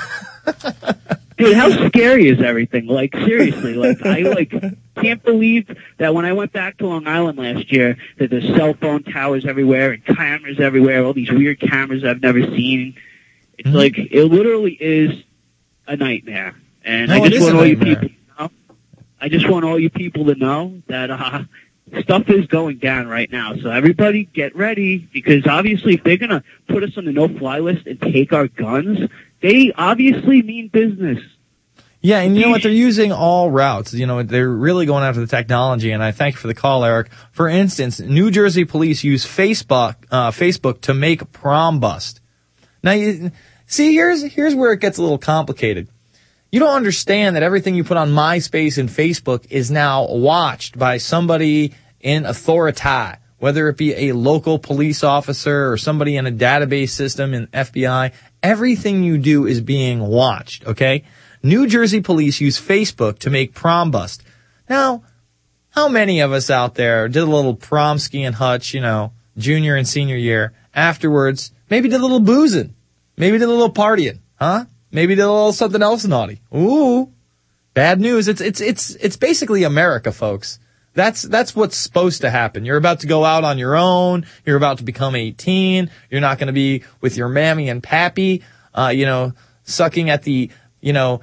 Dude, how scary is everything? Like, seriously, like, I, like, can't believe that when I went back to Long Island last year, that there's cell phone towers everywhere and cameras everywhere, all these weird cameras I've never seen. It's mm-hmm. like, it literally is a nightmare. And no, I just want all you nightmare. people to know, I just want all you people to know that, uh, stuff is going down right now. So everybody get ready, because obviously if they're going to put us on the no-fly list and take our guns, they obviously mean business. Yeah, and you know what? They're using all routes. You know, they're really going after the technology, and I thank you for the call, Eric. For instance, New Jersey police use Facebook, uh, Facebook to make prom bust. Now, you see, here's, here's where it gets a little complicated. You don't understand that everything you put on MySpace and Facebook is now watched by somebody in authority, whether it be a local police officer or somebody in a database system in F B I. Everything you do is being watched, okay? New Jersey police use Facebook to make prom bust. Now, how many of us out there did a little prom ski and hutch, you know, junior and senior year, afterwards, maybe did a little boozing, maybe did a little partying, huh? Maybe did a little something else naughty. Ooh, bad news. It's, it's, it's, it's basically America, folks. That's, that's what's supposed to happen. You're about to go out on your own. You're about to become eighteen. You're not going to be with your mammy and pappy, uh, you know, sucking at the, you know,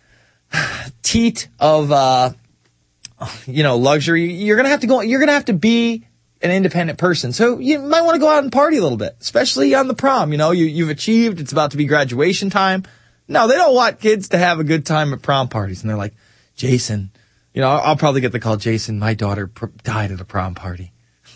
teat of, uh, you know, luxury. You're going to have to go, you're going to have to be an independent person. So you might want to go out and party a little bit, especially on the prom. You know, you, you've achieved. It's about to be graduation time. No, they don't want kids to have a good time at prom parties. And they're like, Jason, you know, I'll, I'll probably get the call, Jason, my daughter pr- died at a prom party.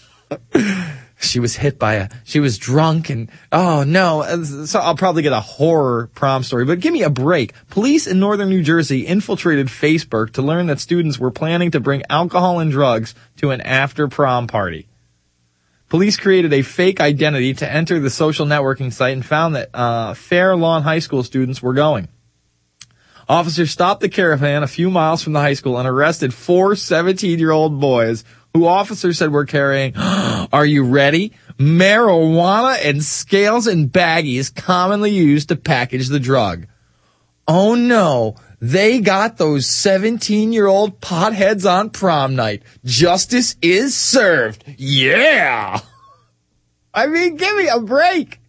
She was hit by a, she was drunk and, oh no. So I'll probably get a horror prom story, but give me a break. Police in northern New Jersey infiltrated Facebook to learn that students were planning to bring alcohol and drugs to an after prom party. Police created a fake identity to enter the social networking site and found that uh Fair Lawn High School students were going. Officers stopped the caravan a few miles from the high school and arrested four seventeen-year-old boys who officers said were carrying, are you ready? Marijuana and scales and baggies commonly used to package the drug. Oh no, they got those seventeen-year-old potheads on prom night. Justice is served. Yeah! I mean, give me a break.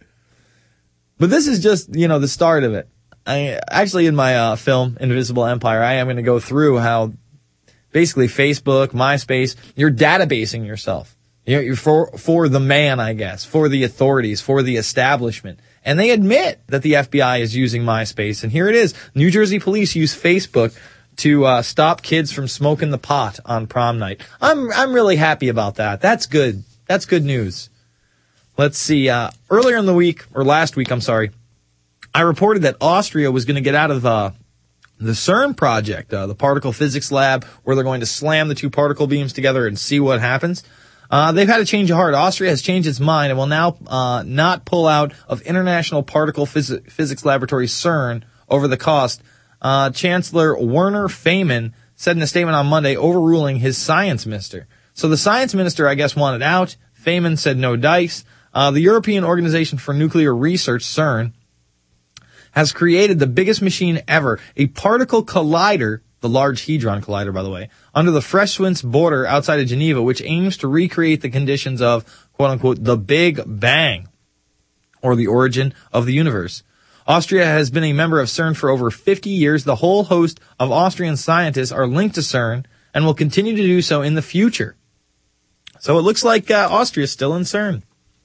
But this is just, you know, the start of it. I actually, in my uh, film, Invisible Empire, I am going to go through how basically Facebook, MySpace, you're databasing yourself. You're, you're for, for the man, I guess, for the authorities, for the establishment. And they admit that the F B I is using MySpace. And here it is. New Jersey police use Facebook to uh, stop kids from smoking the pot on prom night. I'm I'm really happy about that. That's good. That's good news. Let's see. Uh, earlier in the week, or last week, I'm sorry, I reported that Austria was going to get out of uh, the CERN project, uh, the particle physics lab, where they're going to slam the two particle beams together and see what happens. Uh, they've had a change of heart. Austria has changed its mind and will now uh, not pull out of International Particle Phys- Physics Laboratory CERN over the cost. Uh, Chancellor Werner Feynman said in a statement on Monday, overruling his science minister. So the science minister, I guess, wanted out. Feynman said no dice. Uh, the European Organization for Nuclear Research, CERN, has created the biggest machine ever, a particle collider the Large Hadron Collider, by the way, under the Freshwinds border outside of Geneva, which aims to recreate the conditions of, quote-unquote, the Big Bang, or the origin of the universe. Austria has been a member of CERN for over fifty years. The whole host of Austrian scientists are linked to CERN and will continue to do so in the future. So it looks like uh, Austria is still in CERN.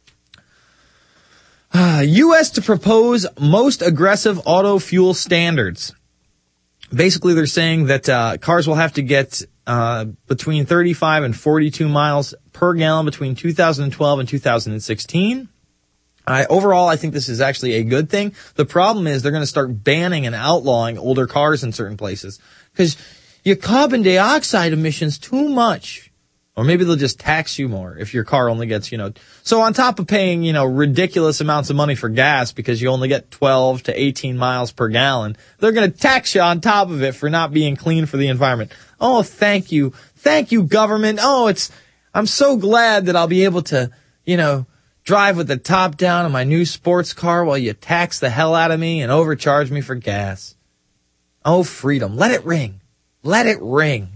Uh, U S to propose most aggressive auto fuel standards. Basically, they're saying that uh, cars will have to get uh, between thirty-five and forty-two miles per gallon between two thousand twelve and two thousand sixteen. I, overall, I think this is actually a good thing. The problem is they're going to start banning and outlawing older cars in certain places because your carbon dioxide emissions too much. Or maybe they'll just tax you more if your car only gets, you know, so on top of paying, you know, ridiculous amounts of money for gas because you only get twelve to eighteen miles per gallon, they're going to tax you on top of it for not being clean for the environment. Oh, thank you. Thank you, government. Oh, it's, I'm so glad that I'll be able to, you know, drive with the top down on my new sports car while you tax the hell out of me and overcharge me for gas. Oh, freedom. Let it ring. Let it ring.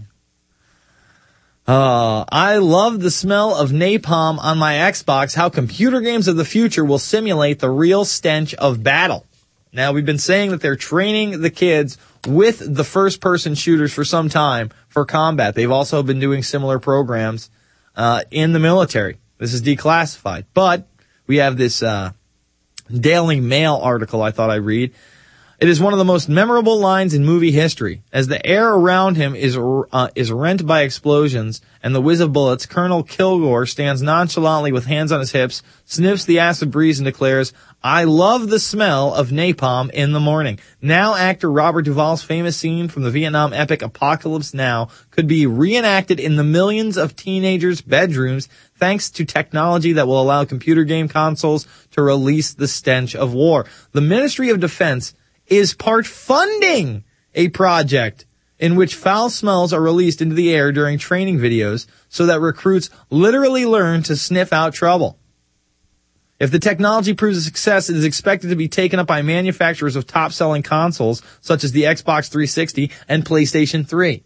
Uh, I love the smell of napalm on my Xbox, how computer games of the future will simulate the real stench of battle. Now, we've been saying that they're training the kids with the first-person shooters for some time for combat. They've also been doing similar programs uh, in the military. This is declassified. But we have this uh, Daily Mail article I thought I'd read. It is one of the most memorable lines in movie history. As the air around him is uh, is rent by explosions and the whiz of bullets, Colonel Kilgore stands nonchalantly with hands on his hips, sniffs the acid breeze and declares, "I love the smell of napalm in the morning." Now actor Robert Duvall's famous scene from the Vietnam epic Apocalypse Now could be reenacted in the millions of teenagers' bedrooms thanks to technology that will allow computer game consoles to release the stench of war. The Ministry of Defense is part funding a project in which foul smells are released into the air during training videos so that recruits literally learn to sniff out trouble. If the technology proves a success, it is expected to be taken up by manufacturers of top-selling consoles such as the Xbox three sixty and PlayStation three.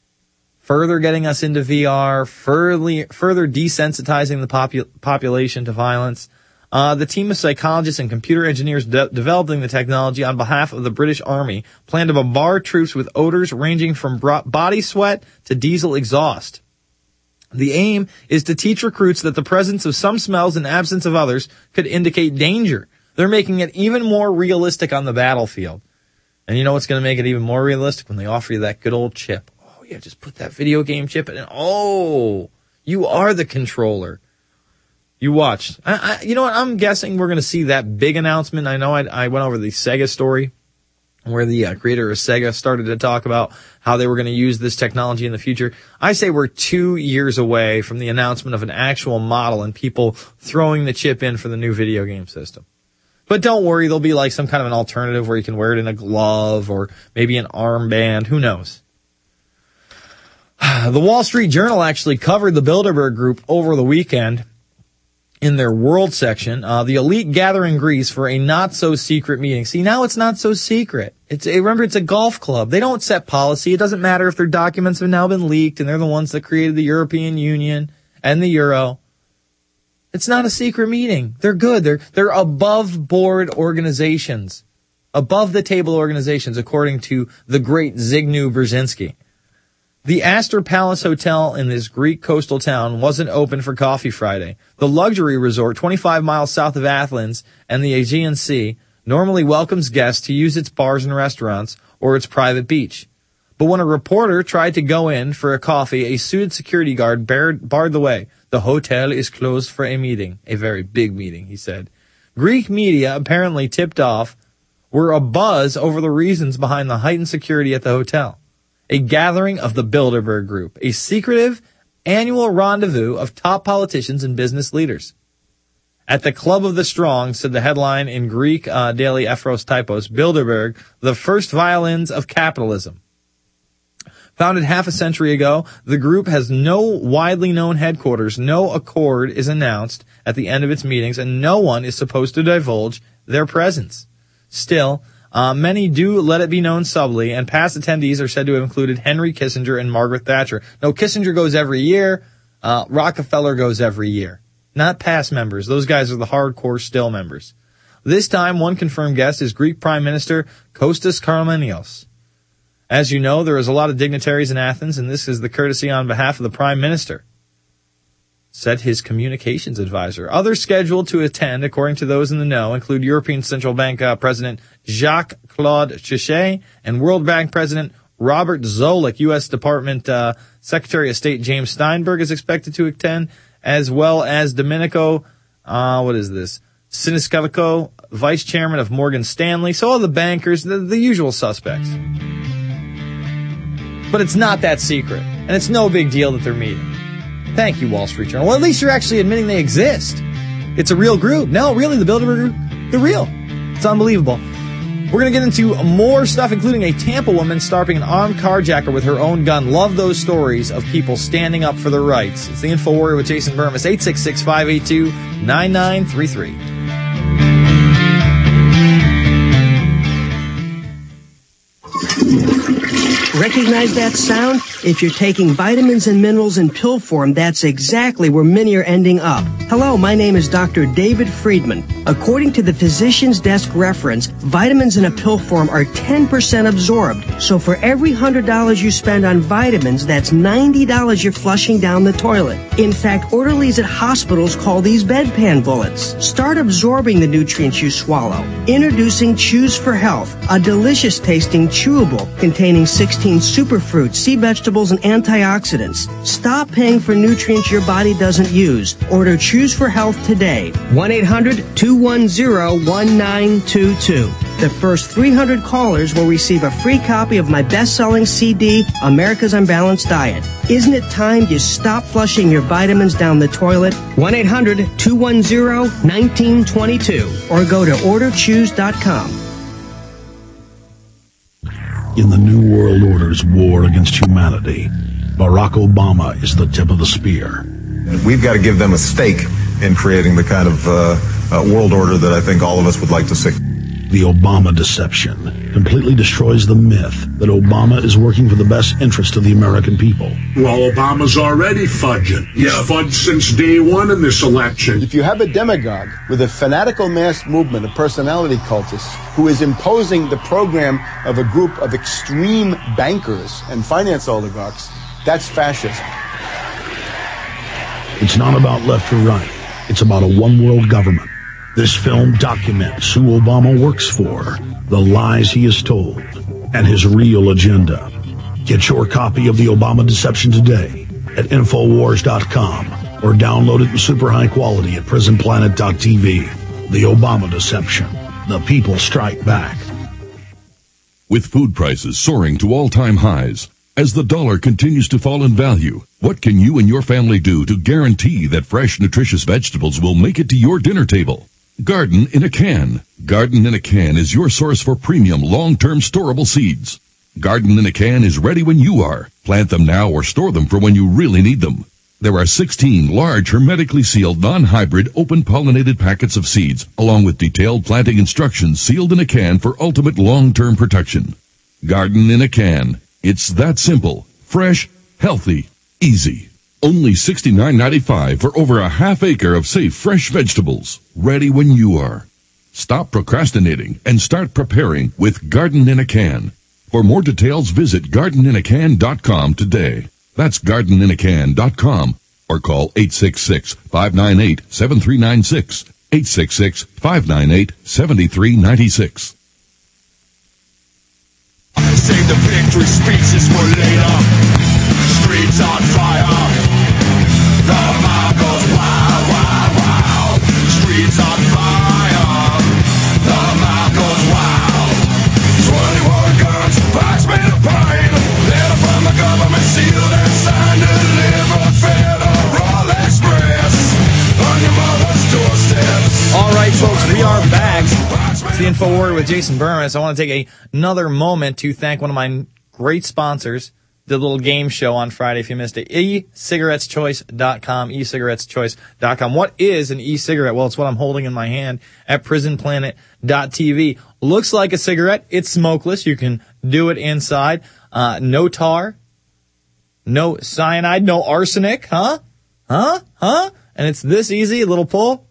Further getting us into V R, further, further desensitizing the popu- population to violence. Uh, the team of psychologists and computer engineers de- developing the technology on behalf of the British Army plan to bombard troops with odors ranging from bro- body sweat to diesel exhaust. The aim is to teach recruits that the presence of some smells and absence of others could indicate danger. They're making it even more realistic on the battlefield. And you know what's going to make it even more realistic? When they offer you that good old chip. Oh, yeah, just put that video game chip in. Oh, you are the controller. You watch. I, I, you know what? I'm guessing we're going to see that big announcement. I know I, I went over the Sega story where the uh, creator of Sega started to talk about how they were going to use this technology in the future. I say we're two years away from the announcement of an actual model and people throwing the chip in for the new video game system. But don't worry, there'll be like some kind of an alternative where you can wear it in a glove or maybe an armband. Who knows? The Wall Street Journal actually covered the Bilderberg Group over the weekend. In their world section, uh, the elite gather in Greece for a not-so-secret meeting. See, now it's not so secret. It's remember, it's a golf club. They don't set policy. It doesn't matter if their documents have now been leaked and they're the ones that created the European Union and the Euro. It's not a secret meeting. They're good. They're they're above-board organizations, above-the-table organizations, according to the great Zygmunt Brzezinski. The Astor Palace Hotel in this Greek coastal town wasn't open for Coffee Friday. The luxury resort, twenty-five miles south of Athens and the Aegean Sea, normally welcomes guests to use its bars and restaurants or its private beach. But when a reporter tried to go in for a coffee, a suited security guard barred, barred the way. "The hotel is closed for a meeting." A very big meeting, he said. Greek media, apparently tipped off, were abuzz over the reasons behind the heightened security at the hotel. A gathering of the Bilderberg Group, a secretive annual rendezvous of top politicians and business leaders. At the Club of the Strong, said the headline in Greek uh, daily Ephros Typos, Bilderberg, the first violins of capitalism. Founded half a century ago, the group has no widely known headquarters. No accord is announced at the end of its meetings, and no one is supposed to divulge their presence. Still, Uh, many do let it be known subtly, and past attendees are said to have included Henry Kissinger and Margaret Thatcher. No, Kissinger goes every year. Uh, Rockefeller goes every year. Not past members. Those guys are the hardcore still members. This time, one confirmed guest is Greek Prime Minister Kostas Karamanlios. As you know, there is a lot of dignitaries in Athens, and this is the courtesy on behalf of the Prime Minister, said his communications advisor. Others scheduled to attend, according to those in the know, include European Central Bank uh, President Jacques-Claude Trichet and World Bank President Robert Zoellick. U S Department uh, Secretary of State James Steinberg is expected to attend, as well as Domenico, uh, what is this? Siniscalico, Vice Chairman of Morgan Stanley. So all the bankers, the, the usual suspects. But it's not that secret, and it's no big deal that they're meeting. Thank you, Wall Street Journal. Well, at least you're actually admitting they exist. It's a real group. No, really, the Bilderberg Group, they're real. It's unbelievable. We're going to get into more stuff, including a Tampa woman stopping an armed carjacker with her own gun. Love those stories of people standing up for their rights. It's the InfoWarrior with Jason Bermas, eight six six, five eight two, nine nine three three. Recognize that sound? If you're taking vitamins and minerals in pill form, that's exactly where many are ending up. Hello, my name is Doctor David Friedman. According to the Physician's Desk reference, vitamins in a pill form are ten percent absorbed. So for every one hundred dollars you spend on vitamins, that's ninety dollars you're flushing down the toilet. In fact, orderlies at hospitals call these bedpan bullets. Start absorbing the nutrients you swallow. Introducing Chews for Health, a delicious tasting chewable containing sixteen superfruits, sea vegetables, and antioxidants. Stop paying for nutrients your body doesn't use. Order Chews for Health today. one eight hundred, two one zero, one nine two two. The first three hundred callers will receive a free copy of my best-selling C D, America's Unbalanced Diet. Isn't it time you stop flushing your vitamins down the toilet? one eight hundred, two one zero, one nine two two or go to order chews dot com. In the New World Order's war against humanity, Barack Obama is the tip of the spear. We've got to give them a stake in creating the kind of uh, uh, world order that I think all of us would like to see. The Obama deception completely destroys the myth that Obama is working for the best interest of the American people. Well, Obama's already fudging. He's yeah. fudged since day one in this election. If you have a demagogue with a fanatical mass movement of personality cultists who is imposing the program of a group of extreme bankers and finance oligarchs, that's fascism. It's not about left or right. It's about a one-world government. This film documents who Obama works for, the lies he has told, and his real agenda. Get your copy of The Obama Deception today at Infowars dot com or download it in super high quality at Prison Planet dot T V. The Obama Deception. The people strike back. With food prices soaring to all-time highs, as the dollar continues to fall in value, what can you and your family do to guarantee that fresh, nutritious vegetables will make it to your dinner table? Garden in a Can. Garden in a Can is your source for premium long-term storable seeds. Garden in a Can is ready when you are. Plant them now or store them for when you really need them. There are sixteen large, hermetically sealed, non-hybrid, open-pollinated packets of seeds, along with detailed planting instructions sealed in a can for ultimate long-term protection. Garden in a Can. It's that simple, fresh, healthy, easy. Only sixty-nine ninety-five for over a half acre of safe, fresh vegetables, ready when you are. Stop procrastinating and start preparing with Garden in a Can. For more details, visit garden in a can dot com today. That's garden in a can dot com or call eight six six, five nine eight, seven three nine six, eight six six, five nine eight, seven three nine six. Save the victory speeches for later. Streets on fire. The mob goes wild, wild, wild. Streets on fire. The mob goes wild. twenty-one guns, box made of pine. Letter from the government, sealed and signed. Delivered Federal Express on your mother's doorstep. All right, folks, we are back. It's the InfoWarrior with Jason Bermas. I want to take a, another moment to thank one of my great sponsors, the little game show on Friday if you missed it. e cigarettes choice dot com, e cigarettes choice dot com. What is an e-cigarette? Well, it's what I'm holding in my hand at prison planet dot t v. Looks like a cigarette. It's smokeless. You can do it inside. Uh, no tar, no cyanide, no arsenic, huh? Huh? Huh? And it's this easy, a little pull.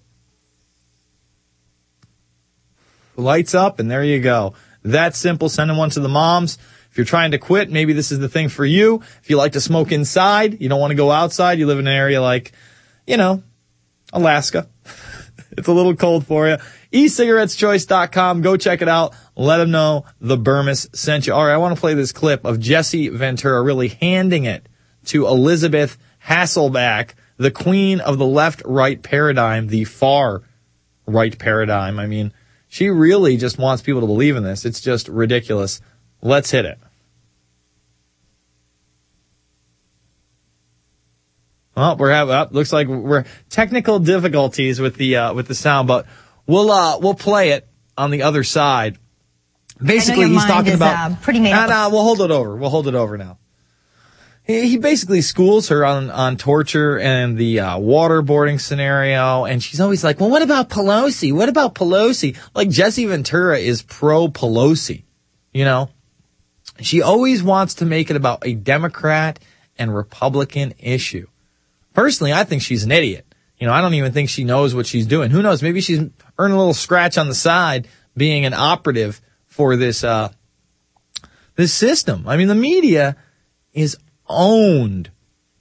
Lights up, and there you go. That simple. Sending one to the moms. If you're trying to quit, maybe this is the thing for you. If you like to smoke inside, you don't want to go outside, you live in an area like, you know, Alaska. It's a little cold for you. e cigarettes choice dot com. Go check it out. Let them know the Burmis sent you. All right, I want to play this clip of Jesse Ventura really handing it to Elizabeth Hasselbeck, the queen of the left-right paradigm, the far-right paradigm. I mean, she really just wants people to believe in this. It's just ridiculous. Let's hit it. Well, we're having, uh, looks like we're technical difficulties with the, uh, with the sound, but we'll, uh, we'll play it on the other side. Basically, he's talking is, about, uh, pretty made nah, up. nah, we'll hold it over. We'll hold it over now. He, he basically schools her on, on torture and the, uh, waterboarding scenario. And she's always like, well, what about Pelosi? What about Pelosi? Like Jesse Ventura is pro Pelosi, you know? She always wants to make it about a Democrat and Republican issue. Personally, I think she's an idiot. You know, I don't even think she knows what she's doing. Who knows? Maybe she's earning a little scratch on the side being an operative for this, uh, this system. I mean, the media is owned,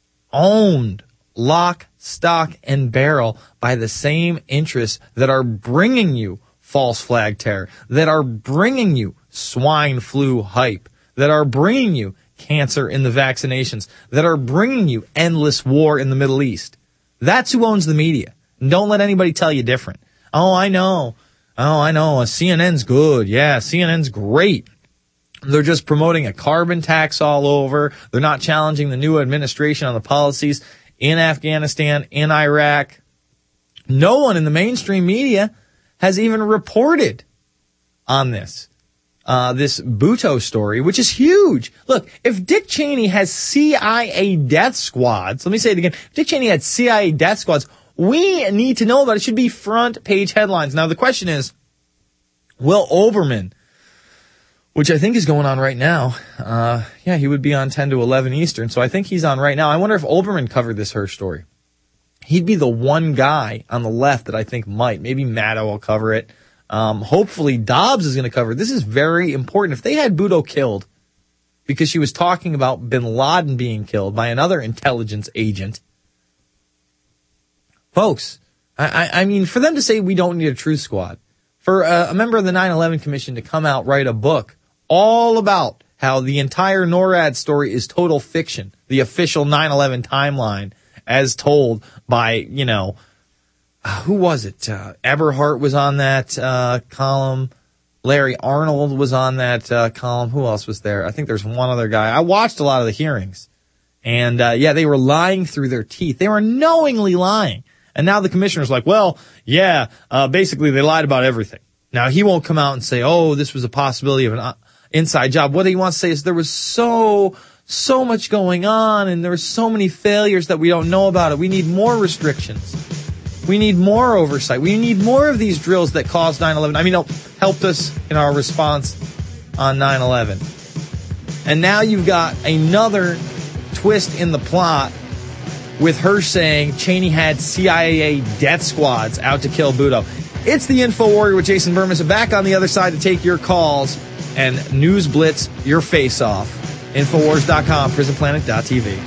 owned, lock, stock, and barrel by the same interests that are bringing you false flag terror, that are bringing you swine flu hype, that are bringing you cancer in the vaccinations, that are bringing you endless war in the Middle East. That's who owns the media. And don't let anybody tell you different. Oh, I know. Oh, I know. C N N's good. Yeah, C N N's great. They're just promoting a carbon tax all over. They're not challenging the new administration on the policies in Afghanistan, in Iraq. No one in the mainstream media has even reported on this. Uh, this Bhutto story, which is huge. Look, if Dick Cheney has C I A death squads, let me say it again. If Dick Cheney had C I A death squads, we need to know about it. It should be front page headlines. Now, the question is, will Olbermann, which I think is going on right now, uh, yeah, he would be on ten to eleven Eastern, so I think he's on right now. I wonder if Olbermann covered this Hersh story. He'd be the one guy on the left that I think might. Maybe Maddow will cover it. Um, hopefully Dobbs is going to cover it. This is very important. If they had Bhutto killed because she was talking about bin Laden being killed by another intelligence agent, folks, I, I, I mean, for them to say we don't need a truth squad, for a, a member of the nine eleven Commission to come out, write a book all about how the entire NORAD story is total fiction, the official nine eleven timeline as told by, you know, who was it? Uh, Eberhardt was on that uh, column. Larry Arnold was on that uh, column. Who else was there? I think there's one other guy. I watched a lot of the hearings. And, uh, yeah, they were lying through their teeth. They were knowingly lying. And now the commissioner's like, well, yeah, uh, basically they lied about everything. Now, he won't come out and say, oh, this was a possibility of an uh, inside job. What he wants to say is there was so, so much going on and there were so many failures that we don't know about it. We need more restrictions. We need more oversight. We need more of these drills that caused nine eleven. I mean, helped us in our response on nine eleven. And now you've got another twist in the plot with her saying Cheney had C I A death squads out to kill Bhutto. It's the Info Warrior with Jason Burmis. Back on the other side to take your calls and news blitz your face off. Infowars dot com, prison planet dot t v.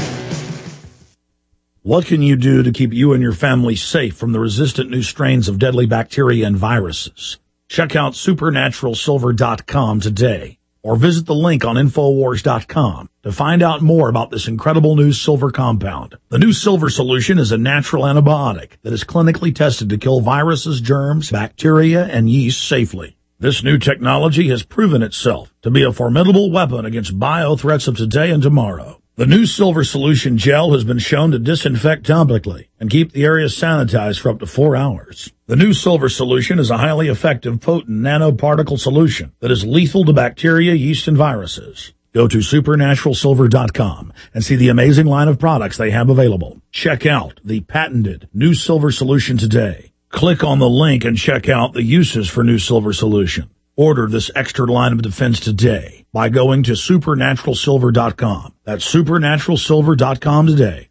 What can you do to keep you and your family safe from the resistant new strains of deadly bacteria and viruses? Check out supernatural silver dot com today or visit the link on infowars dot com to find out more about this incredible new silver compound. The new silver solution is a natural antibiotic that is clinically tested to kill viruses, germs, bacteria, and yeast safely. This new technology has proven itself to be a formidable weapon against bio threats of today and tomorrow. The new Silver Solution Gel has been shown to disinfect topically and keep the area sanitized for up to four hours. The new Silver Solution is a highly effective, potent nanoparticle solution that is lethal to bacteria, yeast, and viruses. Go to supernatural silver dot com and see the amazing line of products they have available. Check out the patented New Silver Solution today. Click on the link and check out the uses for New Silver Solution. Order this extra line of defense today by going to supernatural silver dot com. That's supernatural silver dot com today.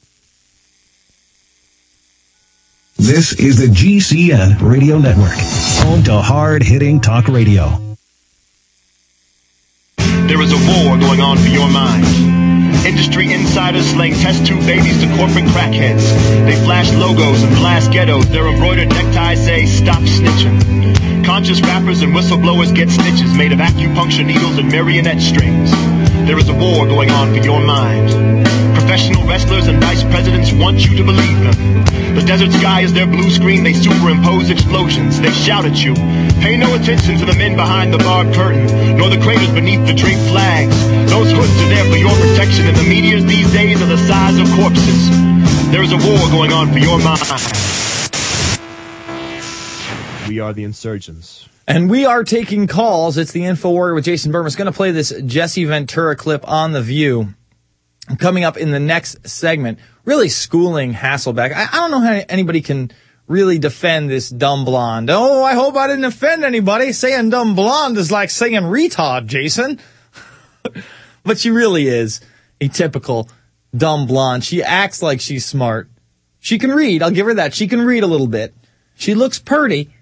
This is the G C N Radio Network, home to hard-hitting talk radio. There is a war going on for your mind. Industry insiders slang test tube babies to corporate crackheads. They flash logos and blast ghettos. Their embroidered neckties say, stop snitching. Conscious rappers and whistleblowers get stitches made of acupuncture needles and marionette strings. There is a war going on for your mind. Professional wrestlers and vice presidents want you to believe them. The desert sky is their blue screen. They superimpose explosions. They shout at you. Pay no attention to the men behind the barred curtain, nor the craters beneath the draped flags. Those hoods are there for your protection, and the meteors these days are the size of corpses. There is a war going on for your mind. We are the insurgents. And we are taking calls. It's the InfoWarrior with Jason Burmis. Going to play this Jesse Ventura clip on The View coming up in the next segment. Really schooling Hasselbeck. I, I don't know how anybody can really defend this dumb blonde. Oh, I hope I didn't offend anybody. Saying dumb blonde is like saying retard, Jason. But she really is a typical dumb blonde. She acts like she's smart. She can read. I'll give her that. She can read a little bit. She looks pretty.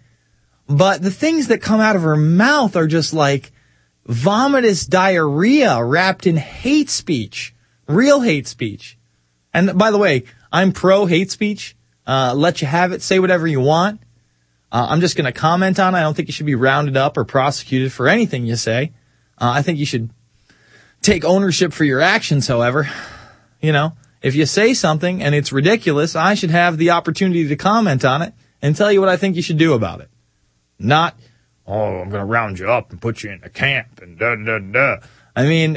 But the things that come out of her mouth are just like vomitous diarrhea wrapped in hate speech. Real hate speech. And by the way, I'm pro hate speech. Uh, let you have it. Say whatever you want. Uh, I'm just going to comment on it. I don't think you should be rounded up or prosecuted for anything you say. Uh, I think you should take ownership for your actions, however. You know, if you say something and it's ridiculous, I should have the opportunity to comment on it and tell you what I think you should do about it. Not, oh, I'm going to round you up and put you in a camp and da da da. I mean,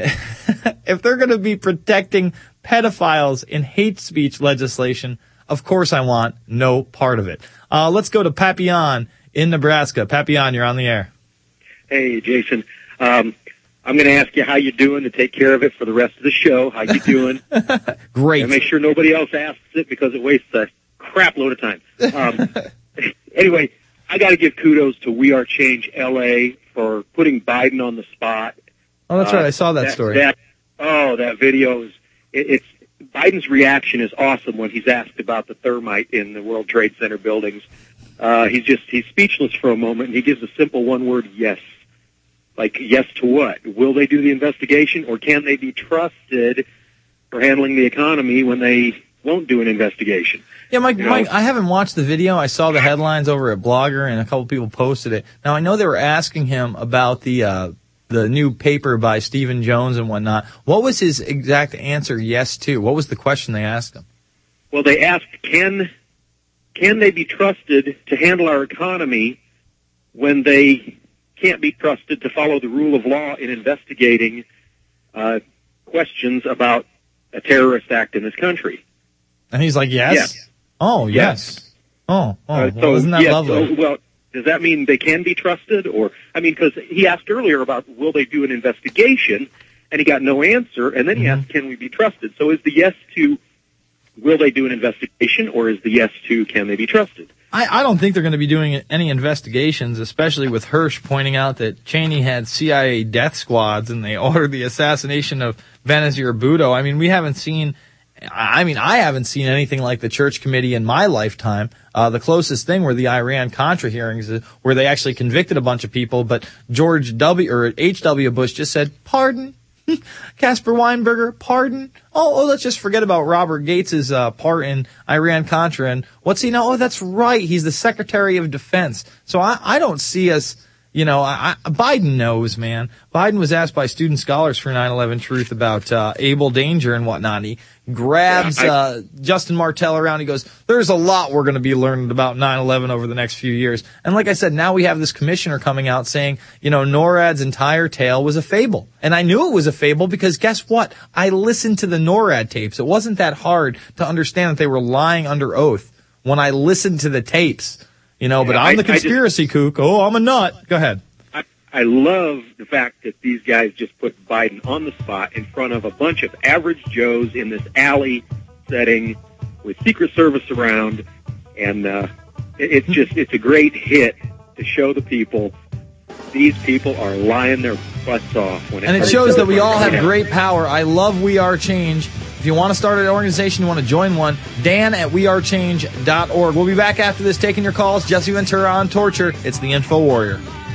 if they're going to be protecting pedophiles in hate speech legislation, of course I want no part of it. Uh, let's go to Papillon in Nebraska. Papillon, you're on the air. Hey, Jason. Um, I'm going to ask you how you doing to take care of it for the rest of the show. How you doing? Great. And make sure nobody else asks it because it wastes a crap load of time. Um, anyway, I got to give kudos to We Are Change L A for putting Biden on the spot. Oh, that's uh, right. I saw that, that story. That, oh, that video is, it, it's, Biden's reaction is awesome when he's asked about the thermite in the World Trade Center buildings. Uh, he's just, he's speechless for a moment, and he gives a simple one word, yes. Like, yes to what? Will they do the investigation, or can they be trusted for handling the economy when they won't do an investigation? Yeah, Mike, you know? Mike, I haven't watched the video. I saw the headlines over at Blogger, and a couple people posted it. Now, I know they were asking him about the, uh, the new paper by Stephen Jones and whatnot. What was his exact answer yes to? What was the question they asked him? Well, they asked, can can they be trusted to handle our economy when they can't be trusted to follow the rule of law in investigating uh, questions about a terrorist act in this country? And he's like, yes? Yes. Oh, yes. yes. Oh, oh uh, well, so, isn't that yes, lovely? So, well, does that mean they can be trusted? Or, I mean, because he asked earlier about will they do an investigation, and he got no answer, and then he mm-hmm. asked, can we be trusted? So is the yes to will they do an investigation, or is the yes to can they be trusted? I, I don't think they're going to be doing any investigations, especially with Hirsch pointing out that Cheney had C I A death squads and they ordered the assassination of Benazir Bhutto. I mean, we haven't seen, I mean, I haven't seen anything like the Church Committee in my lifetime. Uh, the closest thing were the Iran-Contra hearings where they actually convicted a bunch of people, but George W. or H W. Bush just said, pardon. Casper Weinberger, pardon. Oh, oh, let's just forget about Robert Gates' uh, part in Iran-Contra. And what's he know? Oh, that's right. He's the Secretary of Defense. So I, I don't see us, you know, I, I, Biden knows, man. Biden was asked by student scholars for nine eleven Truth about uh, Able Danger and whatnot. He grabs yeah, I, uh, Justin Martell around. He goes, there's a lot we're going to be learning about nine eleven over the next few years. And like I said, now we have this commissioner coming out saying, you know, NORAD's entire tale was a fable. And I knew it was a fable because guess what? I listened to the NORAD tapes. It wasn't that hard to understand that they were lying under oath when I listened to the tapes. You know, yeah, but I'm I, the conspiracy just, kook. Oh, I'm a nut. Go ahead. I, I love the fact that these guys just put Biden on the spot in front of a bunch of average Joes in this alley setting with Secret Service around, and uh, it's just it's a great hit to show the people these people are lying their butts off. When it and it comes shows to that we all have right great power. I love We Are Change. If you want to start an organization, you want to join one, Dan at we are change dot org. We'll be back after this taking your calls. Jesse Ventura on torture. It's the Info Warrior.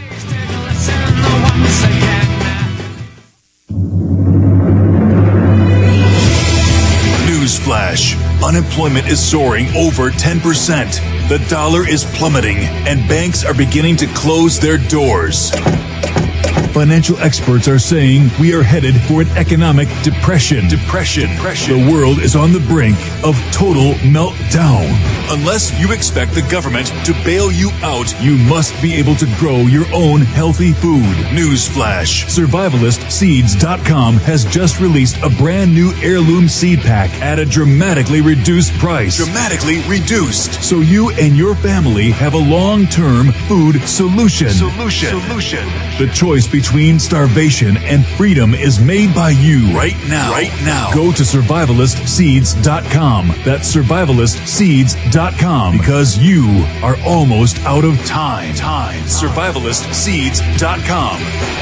Newsflash. Unemployment is soaring over ten percent. The dollar is plummeting, and banks are beginning to close their doors. Financial experts are saying we are headed for an economic depression. Depression. Depression. The world is on the brink of total meltdown. Unless you expect the government to bail you out, you must be able to grow your own healthy food. Newsflash. Survivalist Seeds dot com has just released a brand new heirloom seed pack at a dramatically reduced price. Dramatically reduced. So you and your family have a long-term food solution. Solution. Solution. The choice between Between starvation and freedom is made by you right now. Right now. Go to Survivalist Seeds dot com. That's Survivalist Seeds dot com. Because you are almost out of time. Time. Survivalist Seeds dot com.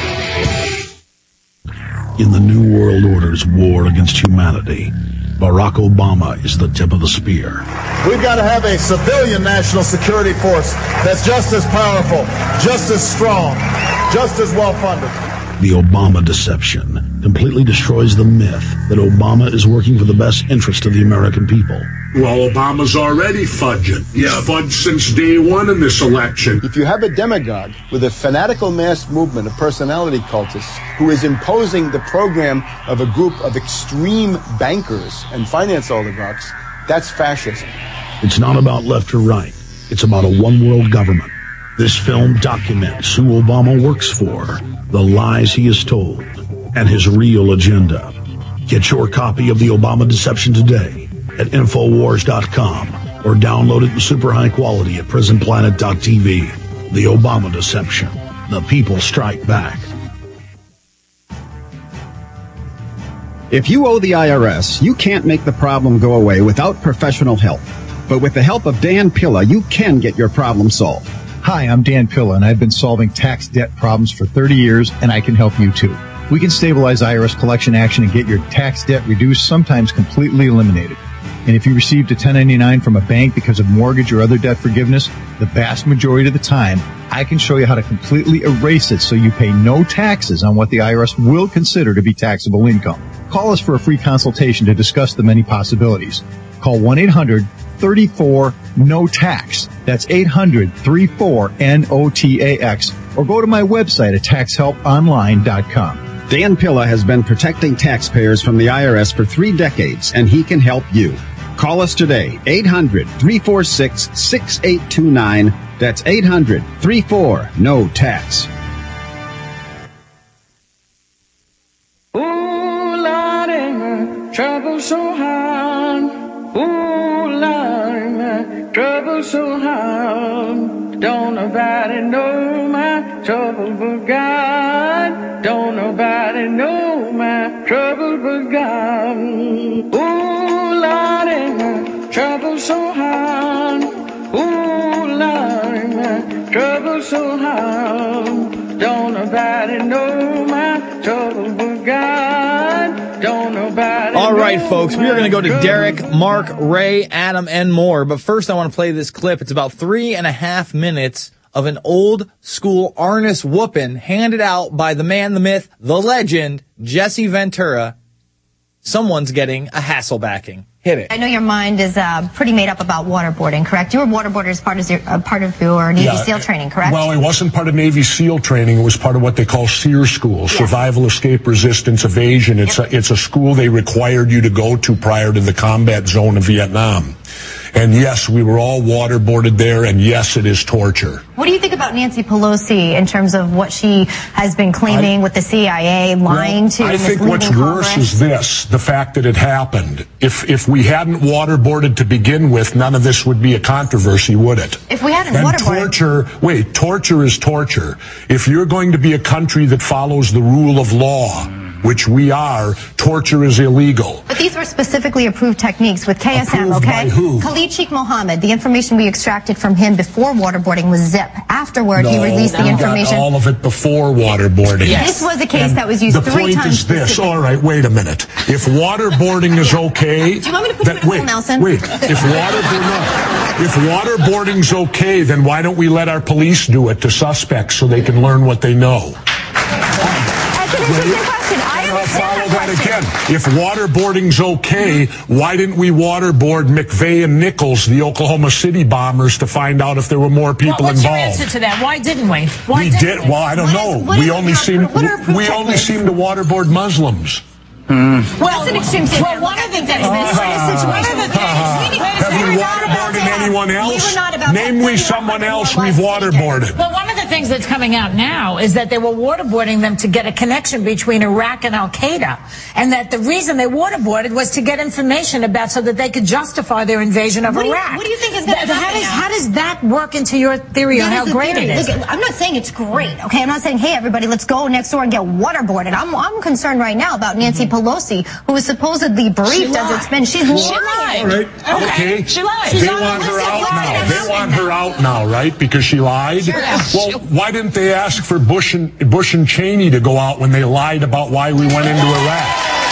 In the New World Order's war against humanity, Barack Obama is the tip of the spear. We've got to have a civilian national security force that's just as powerful, just as strong, just as well-funded. The Obama deception completely destroys the myth that Obama is working for the best interest of the American people. Well, Obama's already fudging. He's yeah. fudged since day one in this election. If you have a demagogue with a fanatical mass movement of personality cultists who is imposing the program of a group of extreme bankers and finance oligarchs, that's fascism. It's not about left or right. It's about a one-world government. This film documents who Obama works for, the lies he has told, and his real agenda. Get your copy of The Obama Deception today at Infowars dot com or download it in super high quality at Prison Planet dot T V. The Obama Deception. The people strike back. If you owe the I R S, you can't make the problem go away without professional help. But with the help of Dan Pilla, you can get your problem solved. Hi, I'm Dan Pilla, and I've been solving tax debt problems for thirty years, and I can help you too. We can stabilize I R S collection action and get your tax debt reduced, sometimes completely eliminated. And if you received a ten ninety-nine from a bank because of mortgage or other debt forgiveness, the vast majority of the time, I can show you how to completely erase it so you pay no taxes on what the I R S will consider to be taxable income. Call us for a free consultation to discuss the many possibilities. Call one eight hundred thirty-four no tax. That's eight hundred thirty-four N O T A X. Or go to my website at tax help online dot com. Dan Pilla has been protecting taxpayers from the I R S for three decades, and he can help you. Call us today, eight hundred three four six six eight two nine. That's eight hundred thirty-four no tax. Ooh, Lordy, trouble so hard. Ooh, Lordy, trouble so hard. Don't nobody know my trouble but God. Don't nobody know my trouble but God. Ooh, Lordy, trouble so hard. Ooh, Lordy, trouble so hard. Don't nobody know my trouble but God. Don't nobody. All right, folks, we are going to go to Derek, Mark, Ray, Adam, and more. But first, I want to play this clip. It's about three and a half minutes of an old school Arnis whoopin' handed out by the man, the myth, the legend, Jesse Ventura. Someone's getting a Hasselbacking. Hit it. I know your mind is uh, pretty made up about waterboarding, correct? You were waterboarded as part of your, uh, part of your Navy yeah, SEAL training, correct? Well, it wasn't part of Navy SEAL training. It was part of what they call SEER school, yes. Survival, Escape, Resistance, Evasion. It's, yep. a, it's a school they required you to go to prior to the combat zone of Vietnam. And yes, we were all waterboarded there, and yes, it is torture. What do you think about Nancy Pelosi in terms of what she has been claiming I, with the C I A, lying well, to I think what's Congress? worse is this, the fact that it happened. If if we hadn't waterboarded to begin with, none of this would be a controversy, would it? If we hadn't and waterboarded... torture, wait, torture is torture. If you're going to be a country that follows the rule of law, which we are, torture is illegal. But these were specifically approved techniques with K S M, approved okay? By who? Khalid Sheikh Mohammed, the information we extracted from him before waterboarding was zip. Afterward, no, he released the information. Got all of it before waterboarding. Yes. This was a case and that was used the three point times. Is this? All right, wait a minute. If waterboarding is okay, do you want me to put that, you in a wait, hole, Nelson? Wait, if waterboarding, no, if waterboarding's okay, then why don't we let our police do it to suspects so they can learn what they know? That's an interesting question. I I'll follow that again. If waterboarding's okay, why didn't we waterboard McVeigh and Nichols, the Oklahoma City bombers, to find out if there were more people well, what's involved? What's your answer to that? Why didn't we? Why we didn't did. We? Well, I don't what know. Is, we only our, seem we only seem to waterboard Muslims. Mm. Well, an extreme well, one of the things, uh, one of the things, have we waterboarded anyone else? We Name me someone else we've waterboarded. Well, one of the things that's coming out now is that they were waterboarding them to get a connection between Iraq and Al Qaeda, and that the reason they waterboarded was to get information about so that they could justify their invasion of what Iraq. Do you, what do you think is going to happen? How does, now? how does that work into your theory that on how great theory. it is? Look, I'm not saying it's great, okay? I'm not saying, hey, everybody, let's go next door and get waterboarded. I'm, I'm concerned right now about Nancy mm-hmm. Pelosi, who was supposedly briefed as it's been. She's she lying. lied. Right. Okay. She lied. They She's want her out now. lying. They want her out now, right? Because she lied? Sure. Well, why didn't they ask for Bush and, Bush and Cheney to go out when they lied about why we went into Iraq?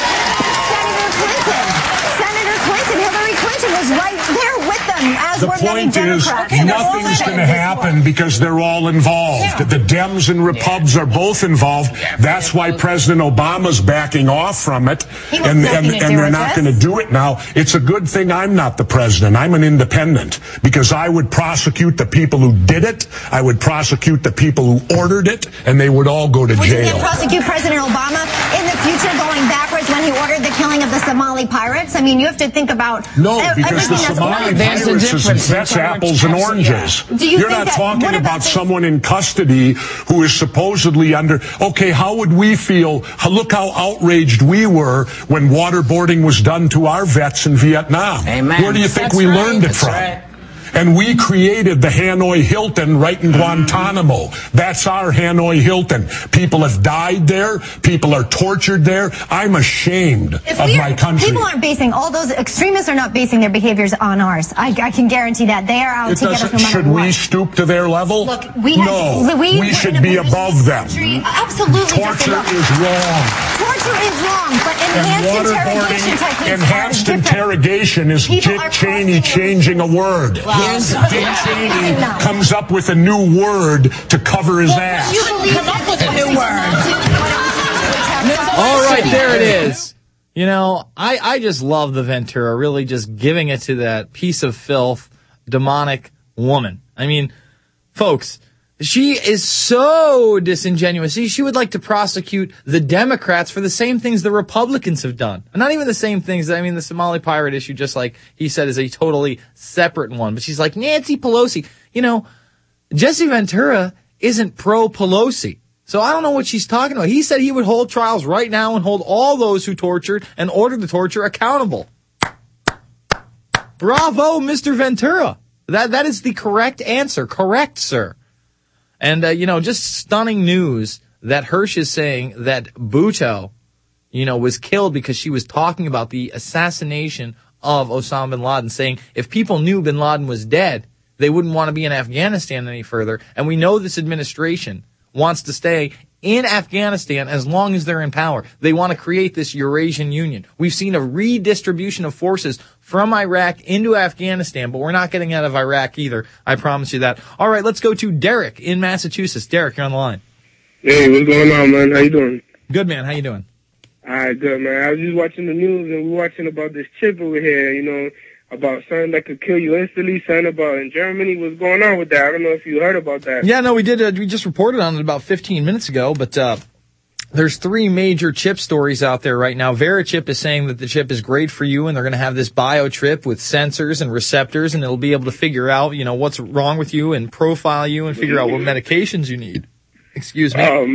Senator Clinton. Senator Clinton. Hillary Clinton was right there with them as the were many point is, Democrats. Okay, nothing's going to happen because they're all involved. Yeah. The Dems and Repubs yeah. are both involved. Yeah. That's why President Obama's backing off from it, and, and, and they're not going to do it now. It's a good thing I'm not the president. I'm an independent, because I would prosecute the people who did it, I would prosecute the people who ordered it, and they would all go to would jail. You can't prosecute President Obama in the future going backwards when he ordered the killing of the Somali pirates? I mean, you have to think about no, because the Somali pirates is that's apples and oranges. Yeah. You You're not that, talking about, about someone in custody who is supposedly under. Okay, how would we feel? Look how outraged we were when waterboarding was done to our vets in Vietnam. Amen. Where do you think that's we right. learned it that's from? Right. And we created the Hanoi Hilton right in Guantanamo. That's our Hanoi Hilton. People have died there. People are tortured there. I'm ashamed if of are, my country. People aren't basing, all those extremists are not basing their behaviors on ours. I, I can guarantee that. They are out it to get us no matter should what. we stoop to their level? Look, we have, no, we, we should be above them. Absolutely. Torture is wrong. Torture is wrong, but enhanced interrogation techniques Enhanced are interrogation is People Dick Cheney changing a word. Wow. Dick Cheney comes up with a new word to cover his well, ass. You believe come up with a new word. All right, there it is. You know, I, I just love the Ventura, really just giving it to that piece of filth, demonic woman. I mean, folks, she is so disingenuous. She, she would like to prosecute the Democrats for the same things the Republicans have done. Not even the same things. I mean, the Somali pirate issue, just like he said, is a totally separate one. But she's like, Nancy Pelosi. You know, Jesse Ventura isn't pro-Pelosi. So I don't know what she's talking about. He said he would hold trials right now and hold all those who tortured and ordered the torture accountable. Bravo, Mister Ventura. That, that is the correct answer. Correct, sir. And, uh, you know, just stunning news that Hirsch is saying that Bhutto, you know, was killed because she was talking about the assassination of Osama bin Laden, saying if people knew bin Laden was dead, they wouldn't want to be in Afghanistan any further. And we know this administration wants to stay in Afghanistan as long as they're in power. They want to create this Eurasian Union. We've seen a redistribution of forces from Iraq into Afghanistan, but we're not getting out of Iraq either. I promise you that. All right, let's go to Derek in Massachusetts. Derek, you're on the line. Hey, what's going on, man? How you doing? Good, man. How you doing? All right, good, man. I was just watching the news, and we're watching about this chip over here, you know, about something that could kill you instantly, something about in Germany. What's going on with that? I don't know if you heard about that. Yeah, no, we did. Uh, we just reported on it about fifteen minutes ago, but uh There's three major chip stories out there right now. Verichip is saying that the chip is great for you, and they're going to have this biochip with sensors and receptors, and it'll be able to figure out, you know, what's wrong with you and profile you and figure out what medications you need. Excuse me. Um.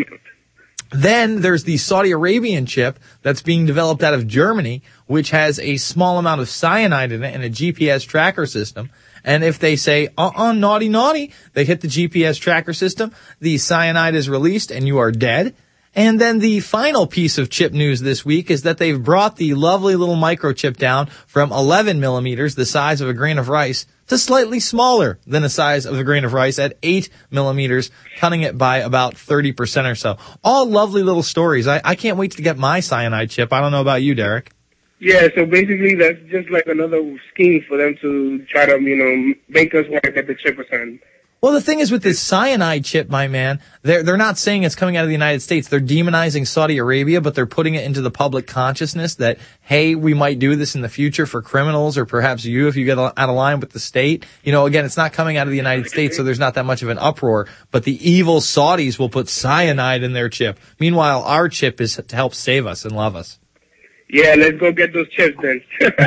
Then there's the Saudi Arabian chip that's being developed out of Germany, which has a small amount of cyanide in it and a G P S tracker system. And if they say, uh-uh, naughty, naughty, they hit the G P S tracker system, the cyanide is released, and you are dead. And then the final piece of chip news this week is that they've brought the lovely little microchip down from eleven millimeters, the size of a grain of rice, to slightly smaller than the size of a grain of rice at eight millimeters, cutting it by about thirty percent or so. All lovely little stories. I, I can't wait to get my cyanide chip. I don't know about you, Derek. Yeah, so basically that's just like another scheme for them to try to, you know, make us want to get the chip or something. Well, the thing is with this cyanide chip, my man, they're, they're not saying it's coming out of the United States. They're demonizing Saudi Arabia, but they're putting it into the public consciousness that, hey, we might do this in the future for criminals or perhaps you if you get out of line with the state. You know, again, it's not coming out of the United States, so there's not that much of an uproar. But the evil Saudis will put cyanide in their chip. Meanwhile, our chip is to help save us and love us. Yeah, let's go get those chips then.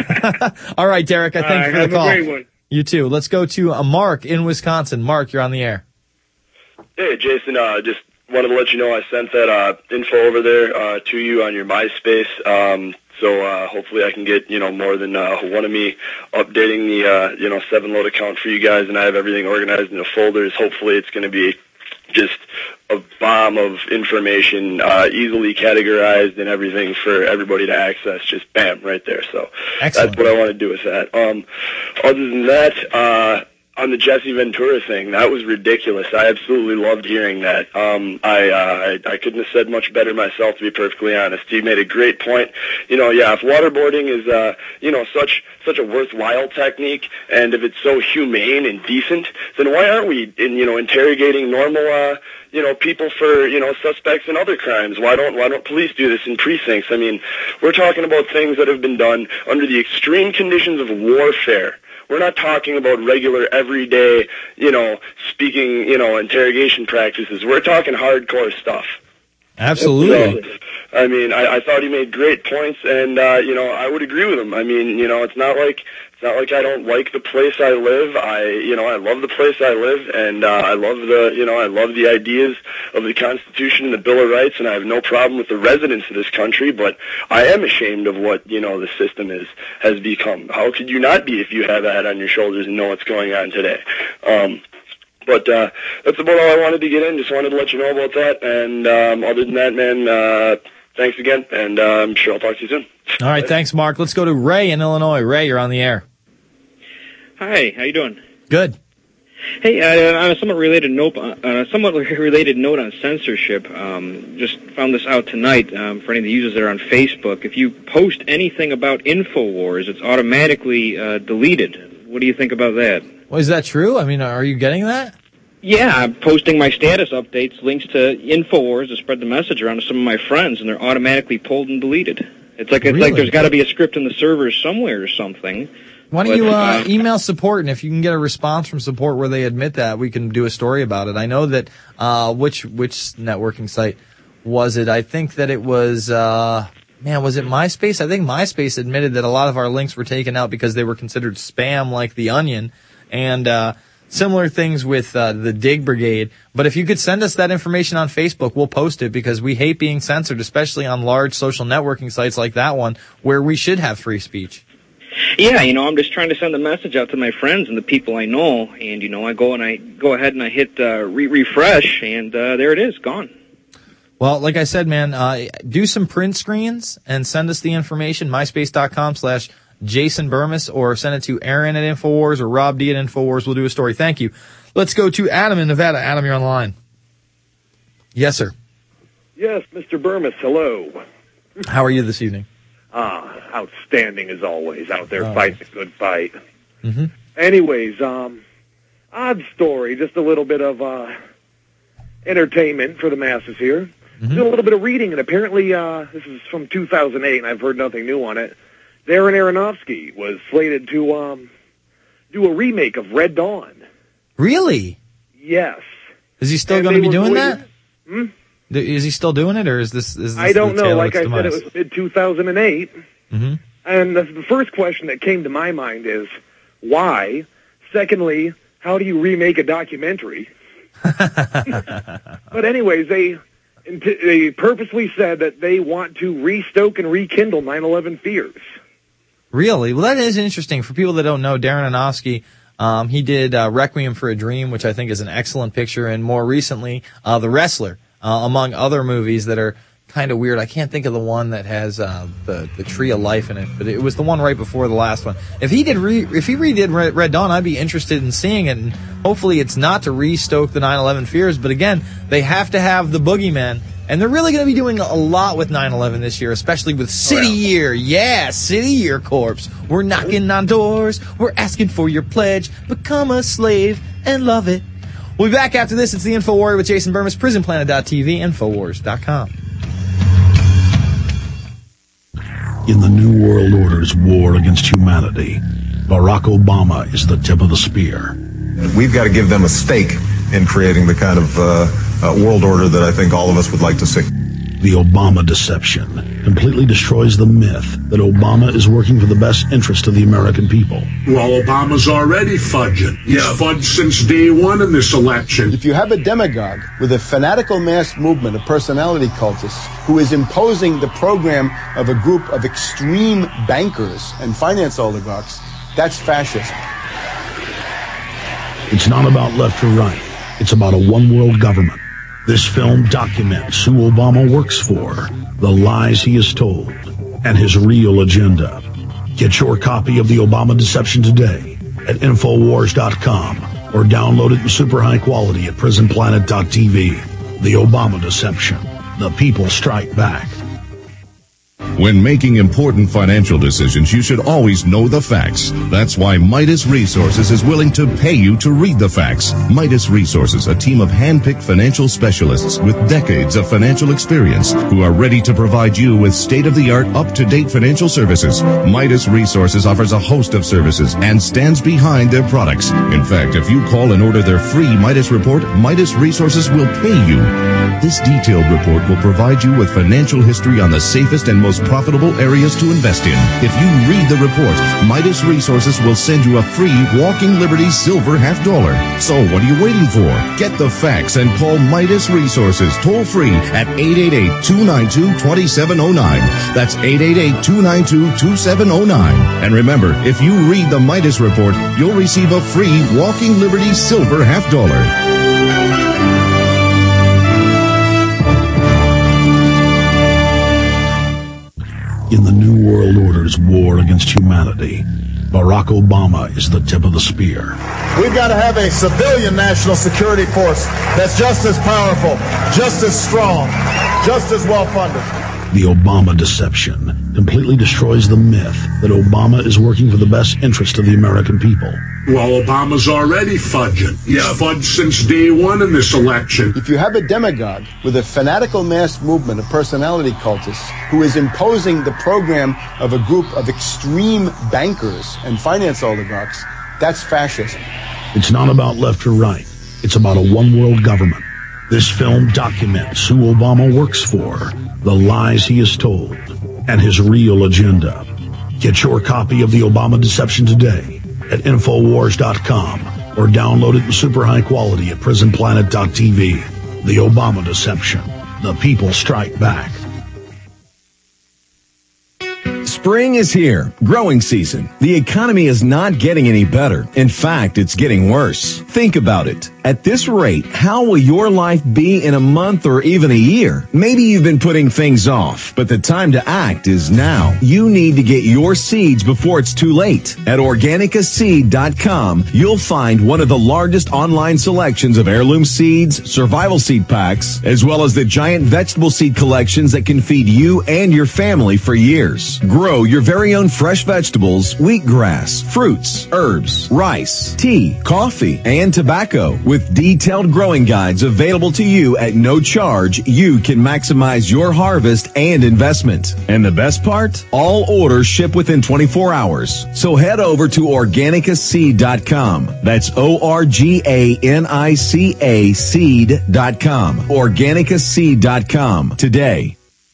All right, Derek, I thank you for the call. Have a great one. You too. Let's go to uh, Mark in Wisconsin. Mark, you're on the air. Hey, Jason, uh, just wanted to let you know I sent that uh, info over there uh, to you on your MySpace. Um, so uh, hopefully I can get, you know, more than uh, one of me updating the, uh, you know, seven load account for you guys, and I have everything organized into folders. Hopefully it's going to be just a bomb of information, uh, easily categorized and everything for everybody to access. Just bam, right there. So Excellent. That's what I want to do with that. Um, other than that, uh, on the Jesse Ventura thing, that was ridiculous. I absolutely loved hearing that. Um, I, uh, I I couldn't have said much better myself, to be perfectly honest. He made a great point. You know, yeah, if waterboarding is, uh, you know, such such a worthwhile technique, and if it's so humane and decent, then why aren't we, in, you know, interrogating normal, uh, you know, people for, you know, suspects in other crimes? Why don't why don't police do this in precincts? I mean, we're talking about things that have been done under the extreme conditions of warfare. We're not talking about regular, everyday, you know, speaking, you know, interrogation practices. We're talking hardcore stuff. Absolutely. So, I mean, I, I thought he made great points, and uh, you know, I would agree with him. I mean, you know, it's not like it's not like I don't like the place I live. I, you know, I love the place I live, and uh, I love the, you know, I love the ideas of the Constitution and the Bill of Rights, and I have no problem with the residents of this country. But I am ashamed of what, you know, the system is has become. How could you not be if you have a head on your shoulders and know what's going on today? Um, But uh, that's about all I wanted to get in. Just wanted to let you know about that. And um, other than that, man, uh, thanks again. And uh, I'm sure I'll talk to you soon. All right, thanks, Mark. Let's go to Ray in Illinois. Ray, you're on the air. Hi, how you doing? Good. Hey, uh, on a somewhat related note, on a somewhat related note on censorship, um, just found this out tonight. Um, for any of the users that are on Facebook, if you post anything about InfoWars, it's automatically uh, deleted. What do you think about that? Well, is that true? I mean, are you getting that? Yeah, I'm posting my status updates, links to InfoWars to spread the message around to some of my friends, and they're automatically pulled and deleted. It's like it's Really? like there's got to be a script in the servers somewhere or something. Why don't But, you uh, uh, email support, and if you can get a response from support where they admit that, we can do a story about it. I know that, uh, which which networking site was it? I think that it was, uh, man, was it MySpace? I think MySpace admitted that a lot of our links were taken out because they were considered spam like The Onion, and uh, similar things with uh, the Dig Brigade. But if you could send us that information on Facebook, we'll post it because we hate being censored, especially on large social networking sites like that one where we should have free speech. Yeah, you know, I'm just trying to send a message out to my friends and the people I know, and, you know, I go and I go ahead and I hit uh, re- refresh, and uh, there it is, gone. Well, like I said, man, uh, do some print screens and send us the information, myspace.com slash Jason Burmis, or send it to Aaron at InfoWars or Rob D at InfoWars. We'll do a story. Thank you. Let's go to Adam in Nevada. Adam, you're on the line. Yes, sir. Yes, Mister Burmis, hello. How are you this evening? Ah, outstanding as always, out there Oh. fighting a good fight. Mm-hmm. Anyways, um, odd story, just a little bit of uh, entertainment for the masses here. Mm-hmm. Doing a little bit of reading, and apparently uh, this is from two thousand eight, and I've heard nothing new on it. Darren Aronofsky was slated to um, do a remake of Red Dawn. Really? Yes. Is he still And going to they be were doing going that? Hmm? Is he still doing it, or is this? Is this I don't the know. tale Like of I its said, it demise? was mid two thousand eight. Mm-hmm. And the, the first question that came to my mind is, why? Secondly, how do you remake a documentary? But anyways, they they purposely said that they want to restoke and rekindle nine eleven fears. Really? Well, that is interesting. For people that don't know, Darren Aronofsky, um, he did uh, Requiem for a Dream, which I think is an excellent picture, and more recently, uh, The Wrestler, uh, among other movies that are kind of weird. I can't think of the one that has uh, the the Tree of Life in it, but it was the one right before the last one. If he did, re- if he redid Red, Red Dawn, I'd be interested in seeing it. And hopefully, it's not to restoke the nine eleven fears, but again, they have to have the boogeyman, and they're really going to be doing a lot with nine eleven this year, especially with City oh, yeah. Year. Yeah, City Year Corps. We're knocking on doors. We're asking for your pledge. Become a slave and love it. We'll be back after this. It's the Info Warrior with Jason Burmis, prison planet dot t v, infowars dot com. In the New World Order's war against humanity, Barack Obama is the tip of the spear. We've got to give them a stake in creating the kind of uh, uh, world order that I think all of us would like to see. The Obama deception completely destroys the myth that Obama is working for the best interest of the American people. Well, Obama's already fudging. He's yeah. fudged since day one in this election. If you have a demagogue with a fanatical mass movement of personality cultists who is imposing the program of a group of extreme bankers and finance oligarchs, that's fascism. It's not about left or right. It's about a one-world government. This film documents who Obama works for, the lies he has told, and his real agenda. Get your copy of The Obama Deception today at infowars dot com or download it in super high quality at prison planet dot t v. The Obama Deception. The people strike back. When making important financial decisions, you should always know the facts. That's why Midas Resources is willing to pay you to read the facts. Midas Resources, a team of hand-picked financial specialists with decades of financial experience who are ready to provide you with state-of-the-art, up-to-date financial services. Midas Resources offers a host of services and stands behind their products. In fact, if you call and order their free Midas report, Midas Resources will pay you. This detailed report will provide you with financial history on the safest and most profitable areas to invest in. If you read the report, Midas Resources will send you a free Walking Liberty Silver Half Dollar. So what are you waiting for? Get the facts and call Midas Resources toll free at eight eight eight, two nine two, two seven zero nine. That's eight eight eight, two nine two, two seven zero nine. And remember, if you read the Midas report, you'll receive a free Walking Liberty Silver Half Dollar. In the New World Order's war against humanity, Barack Obama is the tip of the spear. We've got to have a civilian national security force that's just as powerful, just as strong, just as well-funded. The Obama deception completely destroys the myth that Obama is working for the best interest of the American people. Well, Obama's already fudging. He's yeah. fudged since day one in this election. If you have a demagogue with a fanatical mass movement of personality cultists who is imposing the program of a group of extreme bankers and finance oligarchs, that's fascism. It's not about left or right. It's about a one-world government. This film documents who Obama works for, the lies he has told, and his real agenda. Get your copy of The Obama Deception today at infowars dot com or download it in super high quality at prison planet dot t v. The Obama Deception. The people strike back. Spring is here, growing season. The economy is not getting any better. In fact, it's getting worse. Think about it. At this rate, how will your life be in a month or even a year? Maybe you've been putting things off, but the time to act is now. You need to get your seeds before it's too late. At organica seed dot com, you'll find one of the largest online selections of heirloom seeds, survival seed packs, as well as the giant vegetable seed collections that can feed you and your family for years. Grow your very own fresh vegetables, wheatgrass, fruits, herbs, rice, tea, coffee, and tobacco. With detailed growing guides available to you at no charge, you can maximize your harvest and investment. And the best part? All orders ship within twenty-four hours. So head over to organica seed dot com. That's O R G A N I C A seed dot com. organica seed dot com today.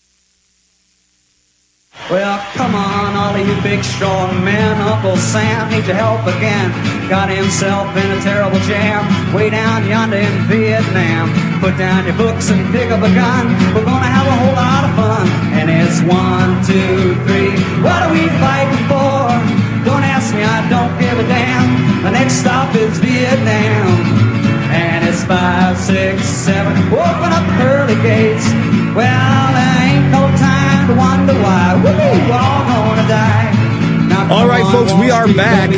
Well, come on, all of you big strong men. Uncle Sam needs your help again. Got himself in a terrible jam way down yonder in Vietnam. Put down your books and pick up a gun. We're gonna have a whole lot of fun. And it's one, two, three. What are we fighting for? Don't ask me, I don't give a damn. The next stop is Vietnam. And it's five, six, seven. Open up the pearly gates. Well, there ain't no time to wonder why. Woo, we're all gonna die. Now, all right, folks, we are back.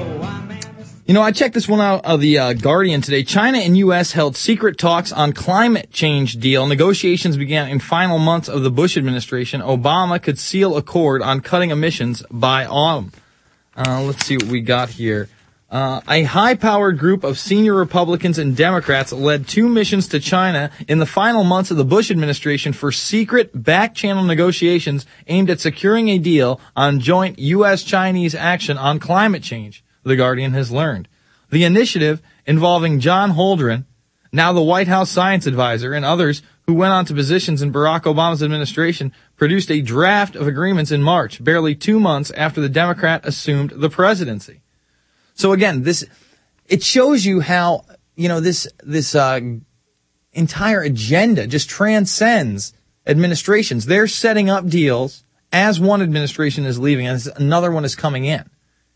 You know, I checked this one out of the uh, Guardian today. China and U S held secret talks on climate change deal. Negotiations began in final months of the Bush administration. Obama could seal accord on cutting emissions by autumn. Uh, let's see what we got here. Uh, a high-powered group of senior Republicans and Democrats led two missions to China in the final months of the Bush administration for secret back-channel negotiations aimed at securing a deal on joint U S Chinese action on climate change, The Guardian has learned. The initiative, involving John Holdren, now the White House science advisor, and others who went on to positions in Barack Obama's administration, produced a draft of agreements in March, barely two months after the Democrat assumed the presidency. So again, this, it shows you how, you know, this, this, uh, entire agenda just transcends administrations. They're setting up deals as one administration is leaving and another one is coming in.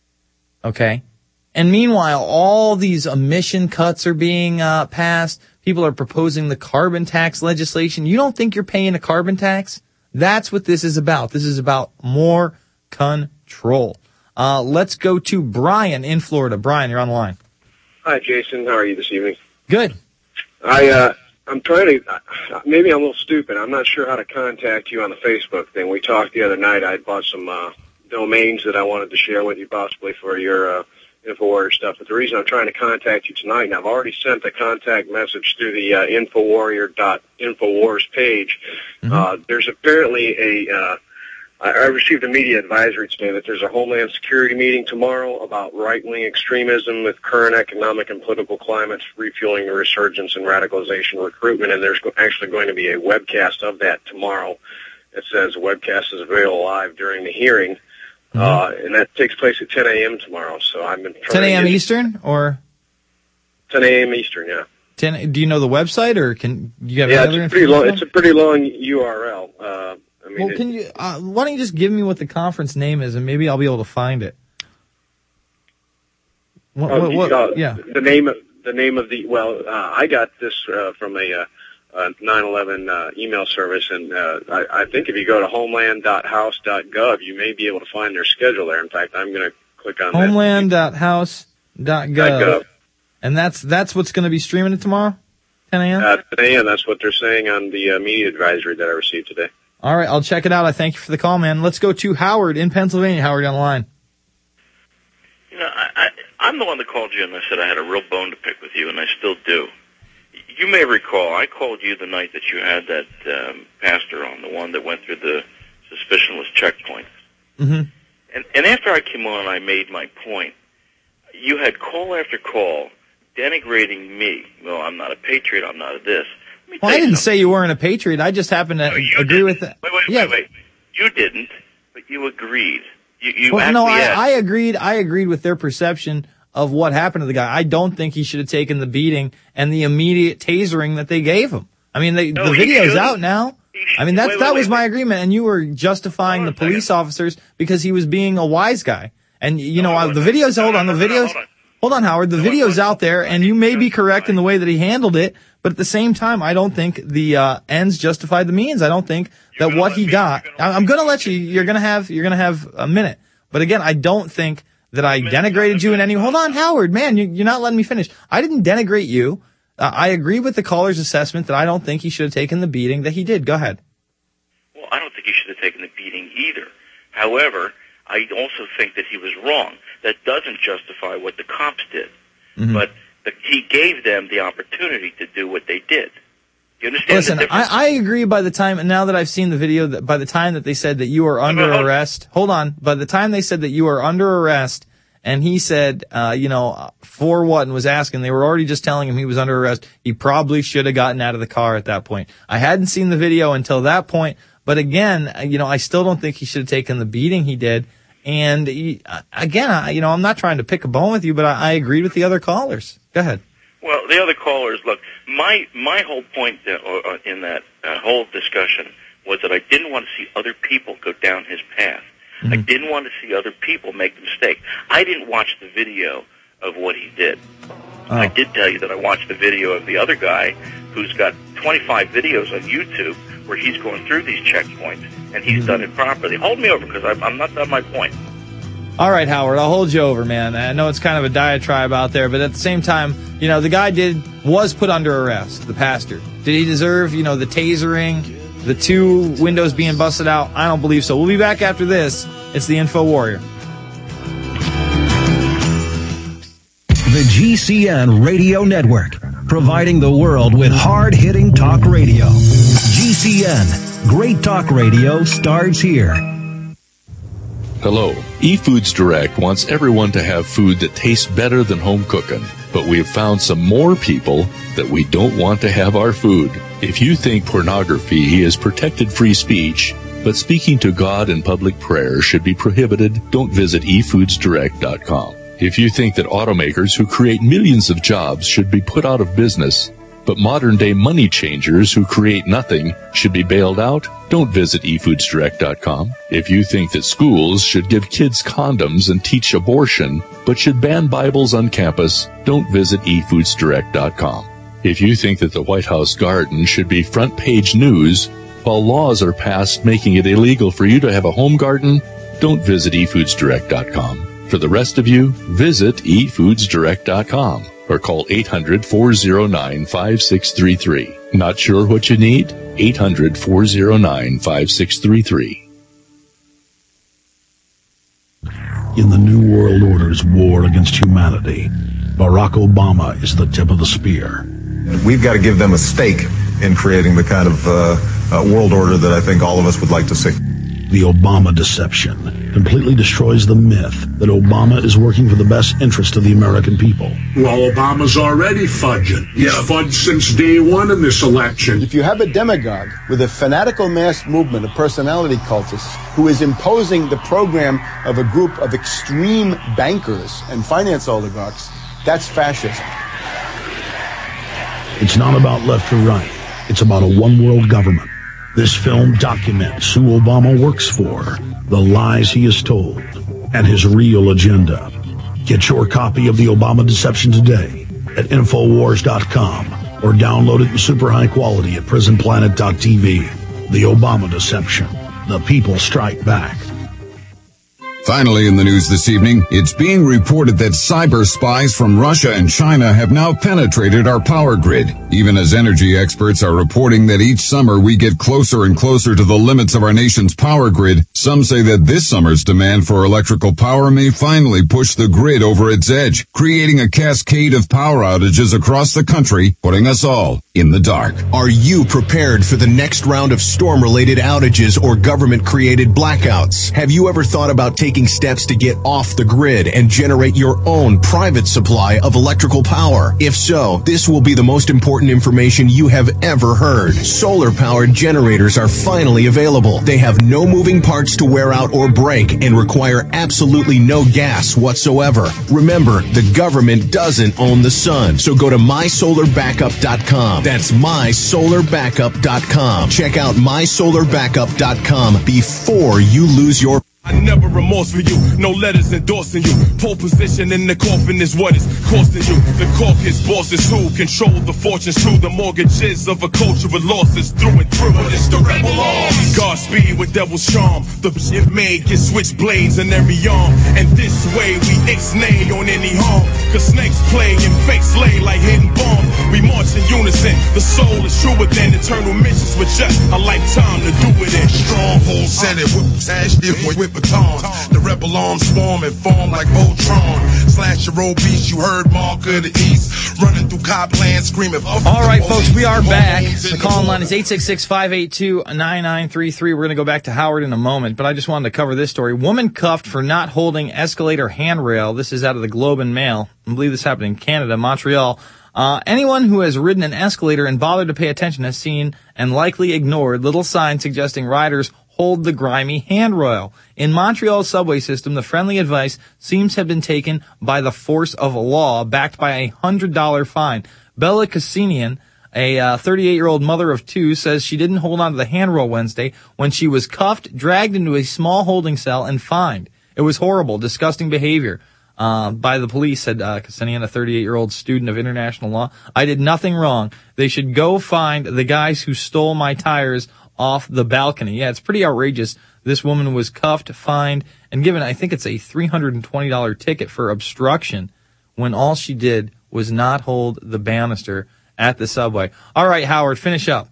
Okay? And meanwhile, all these emission cuts are being, uh, passed. People are proposing the carbon tax legislation. You don't think you're paying a carbon tax? That's what this is about. This is about more control. Uh, let's go to Brian in Florida. Brian, you're on the line. Hi, Jason. How are you this evening? Good. I, uh, I'm trying to, uh, maybe I'm a little stupid. I'm not sure how to contact you on the Facebook thing. We talked the other night. I bought some, uh, domains that I wanted to share with you possibly for your, uh, InfoWarrior stuff. But the reason I'm trying to contact you tonight, and I've already sent a contact message through the, uh, InfoWarrior dot Infowars page. Mm-hmm. Uh, there's apparently a, uh, I received a media advisory today that there's a Homeland Security meeting tomorrow about right-wing extremism with current economic and political climates, refueling the resurgence and radicalization recruitment, and there's actually going to be a webcast of that tomorrow. It says the webcast is available live during the hearing, mm-hmm. uh, and that takes place at ten a.m. tomorrow. So I've been ten a.m. Eastern, or ten a.m. Eastern, yeah. ten. Do you know the website, or can you have yeah, any other it's pretty long. information? It's a pretty long U R L. Uh, I mean, well, can you, uh, why don't you just give me what the conference name is, and maybe I'll be able to find it. What, oh, what, what, uh, yeah. The name of, the name of the, well, uh, I got this, uh, from a, uh, uh, nine eleven, uh, email service, and, uh, I, I think if you go to homeland dot house dot gov, you may be able to find their schedule there. In fact, I'm going to click on homeland dot house dot gov. And that's, that's what's going to be streaming it tomorrow? ten a.m.? Uh, today, and that's what they're saying on the, uh, media advisory that I received today. All right, I'll check it out. I thank you for the call, man. Let's go to Howard in Pennsylvania. Howard, on the line. You know, I, I, I'm the one that called you and I said I had a real bone to pick with you, and I still do. You may recall, I called you the night that you had that um, pastor on, the one that went through the suspicionless checkpoints. Mm-hmm. And, and after I came on and I made my point, you had call after call denigrating me. Well, I'm not a patriot, I'm not a this. Well, I didn't say you weren't a patriot. I just happened to no, agree didn't. with that. Wait, wait, yeah. wait, wait. You didn't, but you agreed. You, you well, no, I, acquiesced. I agreed. I agreed with their perception of what happened to the guy. I don't think he should have taken the beating and the immediate tasering that they gave him. I mean, they, no, the video's shouldn't. out now. I mean, that's, wait, wait, that wait, was my wait. agreement, and you were justifying the police officers because he was being a wise guy. And, you know, the video's, hold on, the videos, hold on, Howard, the video's out there, and you may be correct in the way that he handled it, but at the same time, I don't think the, uh, ends justified the means. I don't think that what he got, I'm gonna let you, you're gonna have, you're gonna have a minute. But again, I don't think that I denigrated you in any, hold on, Howard, man, you, you're not letting me finish. I didn't denigrate you. Uh, I agree with the caller's assessment that I don't think he should have taken the beating that he did. Go ahead. Well, I don't think he should have taken the beating either. However, I also think that he was wrong. That doesn't justify what the cops did. Mm-hmm. But the, he gave them the opportunity to do what they did. You understand Listen, the difference? I, I agree by the time, and now that I've seen the video, that by the time that they said that you are under hold- arrest, hold on, by the time they said that you are under arrest, and he said, uh, you know, for what, and was asking, they were already just telling him he was under arrest, he probably should have gotten out of the car at that point. I hadn't seen the video until that point, but again, you know, I still don't think he should have taken the beating he did. And he, again, I, you know, I'm not trying to pick a bone with you, but I, I agreed with the other callers. Go ahead. Well, the other callers, look, my my whole point uh, in that uh, whole discussion was that I didn't want to see other people go down his path. Mm-hmm. I didn't want to see other people make the mistake. I didn't watch the video of what he did. Oh. I did tell you that I watched the video of the other guy who's got twenty-five videos on YouTube where he's going through these checkpoints, and he's mm-hmm. done it properly. Hold me over, because I'm not done my point. All right, Howard, I'll hold you over, man. I know it's kind of a diatribe out there, but at the same time, you know, the guy did, was put under arrest, the pastor. Did he deserve, you know, the tasering, the two windows being busted out? I don't believe so. We'll be back after this. It's the Info Warrior. The G C N Radio Network, providing the world with hard-hitting talk radio. G C N, great talk radio starts here. Hello. eFoods Direct wants everyone to have food that tastes better than home cooking, but we have found some more people that we don't want to have our food. If you think pornography is protected free speech, but speaking to God in public prayer should be prohibited, don't visit e foods direct dot com. If you think that automakers who create millions of jobs should be put out of business, but modern-day money changers who create nothing should be bailed out, don't visit e foods direct dot com. If you think that schools should give kids condoms and teach abortion, but should ban Bibles on campus, don't visit e foods direct dot com. If you think that the White House garden should be front-page news, while laws are passed making it illegal for you to have a home garden, don't visit e foods direct dot com. For the rest of you, visit e foods direct dot com. Or call eight hundred, four oh nine, five six three three. Not sure what you need? eight hundred, four oh nine, five six three three. In the New World Order's war against humanity, Barack Obama is the tip of the spear. We've got to give them a stake in creating the kind of uh, uh, world order that I think all of us would like to see. The Obama deception completely destroys the myth that Obama is working for the best interest of the American people. Well, Obama's already fudging. He's yeah. fudged since day one in this election. If you have a demagogue with a fanatical mass movement of personality cultists who is imposing the program of a group of extreme bankers and finance oligarchs, that's fascism. It's not about left or right. It's about a one-world government. This film documents who Obama works for, the lies he has told, and his real agenda. Get your copy of The Obama Deception today at infowars dot com or download it in super high quality at prison planet dot t v. The Obama Deception. The people strike back. Finally in the news this evening, it's being reported that cyber spies from Russia and China have now penetrated our power grid. Even as energy experts are reporting that each summer we get closer and closer to the limits of our nation's power grid, some say that this summer's demand for electrical power may finally push the grid over its edge, creating a cascade of power outages across the country, putting us all in the dark. Are you prepared for the next round of storm-related outages or government-created blackouts? Have you ever thought about taking steps to get off the grid and generate your own private supply of electrical power? If so, this will be the most important information you have ever heard. Solar-powered generators are finally available. They have no moving parts to wear out or break and require absolutely no gas whatsoever. Remember, the government doesn't own the sun, so go to my solar backup dot com. That's my solar backup dot com. Check out my solar backup dot com before you lose your I never remorse for you, no letters endorsing you. Pole position in the coffin is what is costing you. The caucus bosses who control the fortunes too. The mortgages of a culture with losses through and through. It's the rebel arms. Godspeed with devil's charm. The shit made get switchblades in every arm. And this way we ixnay on any harm. Cause snakes play and fakes lay like hidden bombs. We march in unison. The soul is truer than eternal missions with just a lifetime to do it in. Stronghold Senate, whip, ash, whip, whip. baton. The rebel arms form and form like Voltron. Slash your old beast, you heard Mark of the East. Running through Copland screaming. All right, folks, we are back. The call line is eight six six, five eight two, nine nine three three. We're going to go back to Howard in a moment, but I just wanted to cover this story. Woman cuffed for not holding escalator handrail. This is out of the Globe and Mail. I believe this happened in Canada, Montreal. Uh, anyone who has ridden an escalator and bothered to pay attention has seen and likely ignored little signs suggesting riders hold the grimy handrail. In Montreal's subway system, the friendly advice seems to have been taken by the force of law, backed by a one hundred dollars fine. Bella Cassinian, a uh, thirty-eight-year-old mother of two, says she didn't hold on to the handrail Wednesday when she was cuffed, dragged into a small holding cell, and fined. It was horrible, disgusting behavior. Uh, by the police, said uh, Cassinian, a thirty-eight-year-old student of international law. I did nothing wrong. They should go find the guys who stole my tires off the balcony. Yeah, it's pretty outrageous. This woman was cuffed, fined, and given, I think it's a three hundred twenty dollars ticket for obstruction when all she did was not hold the banister at the subway. All right, Howard, finish up.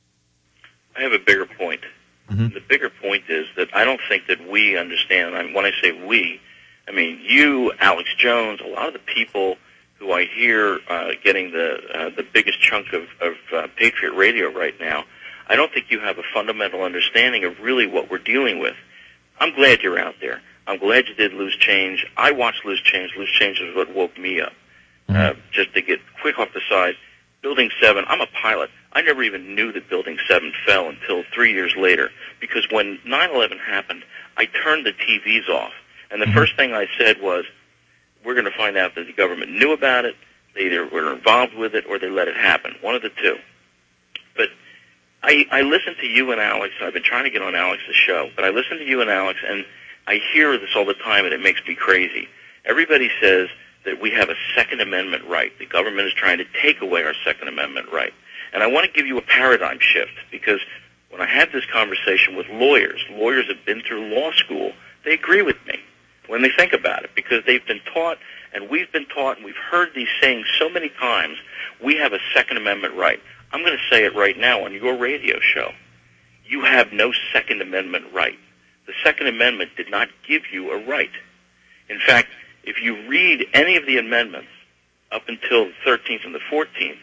I have a bigger point. Mm-hmm. The bigger point is that I don't think that we understand. I mean, when I say we, I mean you, Alex Jones, a lot of the people who I hear uh, getting the uh, the biggest chunk of, of uh, Patriot Radio right now. I don't think you have a fundamental understanding of really what we're dealing with. I'm glad you're out there. I'm glad you did Loose Change. I watched Loose Change. Loose Change is what woke me up. Mm-hmm. Uh, just to get quick off the side, Building seven, I'm a pilot. I never even knew that Building seven fell until three years later, because when nine eleven happened, I turned the T Vs off. And the mm-hmm. first thing I said was, we're going to find out that the government knew about it, they either were involved with it, or they let it happen. One of the two. But I, I listen to you and Alex. I've been trying to get on Alex's show, but I listen to you and Alex, and I hear this all the time, and it makes me crazy. Everybody says that we have a Second Amendment right. The government is trying to take away our Second Amendment right. And I want to give you a paradigm shift, because when I had this conversation with lawyers, lawyers have been through law school, they agree with me when they think about it, because they've been taught, and we've been taught, and we've heard these sayings so many times, we have a Second Amendment right. I'm going to say it right now on your radio show. You have no Second Amendment right. The Second Amendment did not give you a right. In fact, if you read any of the amendments up until the thirteenth and the fourteenth,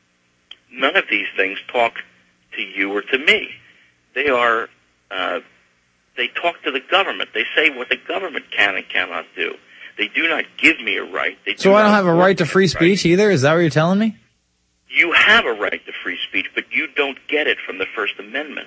none of these things talk to you or to me. They are, uh, they talk to the government. They say what the government can and cannot do. They do not give me a right. They do so I don't have a right to me free speech right. either? Is that what you're telling me? You have a right to free speech, but you don't get it from the First Amendment.